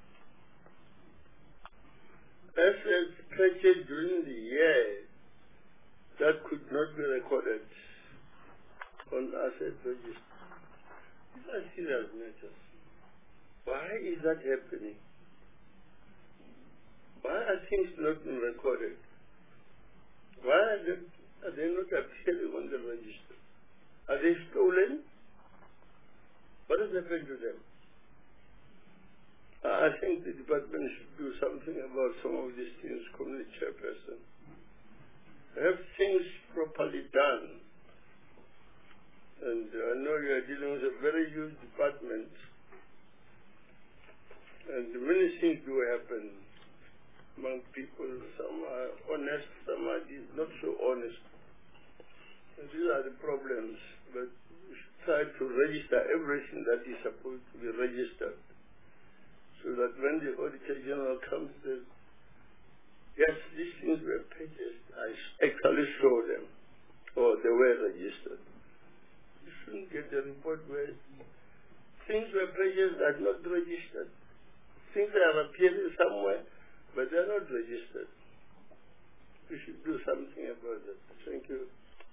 Assets purchased during the year that could not be recorded on asset register. These are serious matters. Why is that happening? are things not being recorded? Why are they, are they not appearing on the register? Are they stolen? What has happened to them? I think the department should do something about some of these things, community chairperson. Have things properly done. And uh, I know you are dealing with a very huge department. And many things do happen among people. Some are honest, some are not so honest. And these are the problems. But we should try to register everything that is supposed to be registered. So that when the Auditor General comes, says, yes, these things were purchased, I actually show them, or they were registered. You shouldn't get a report where things were purchased that are not registered. Things are appearing somewhere, but they're not registered. We should do something about that. Thank you.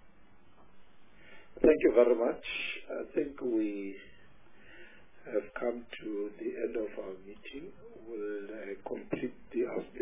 Thank you very much. I think we have come to the end of our meeting. We'll uh, complete the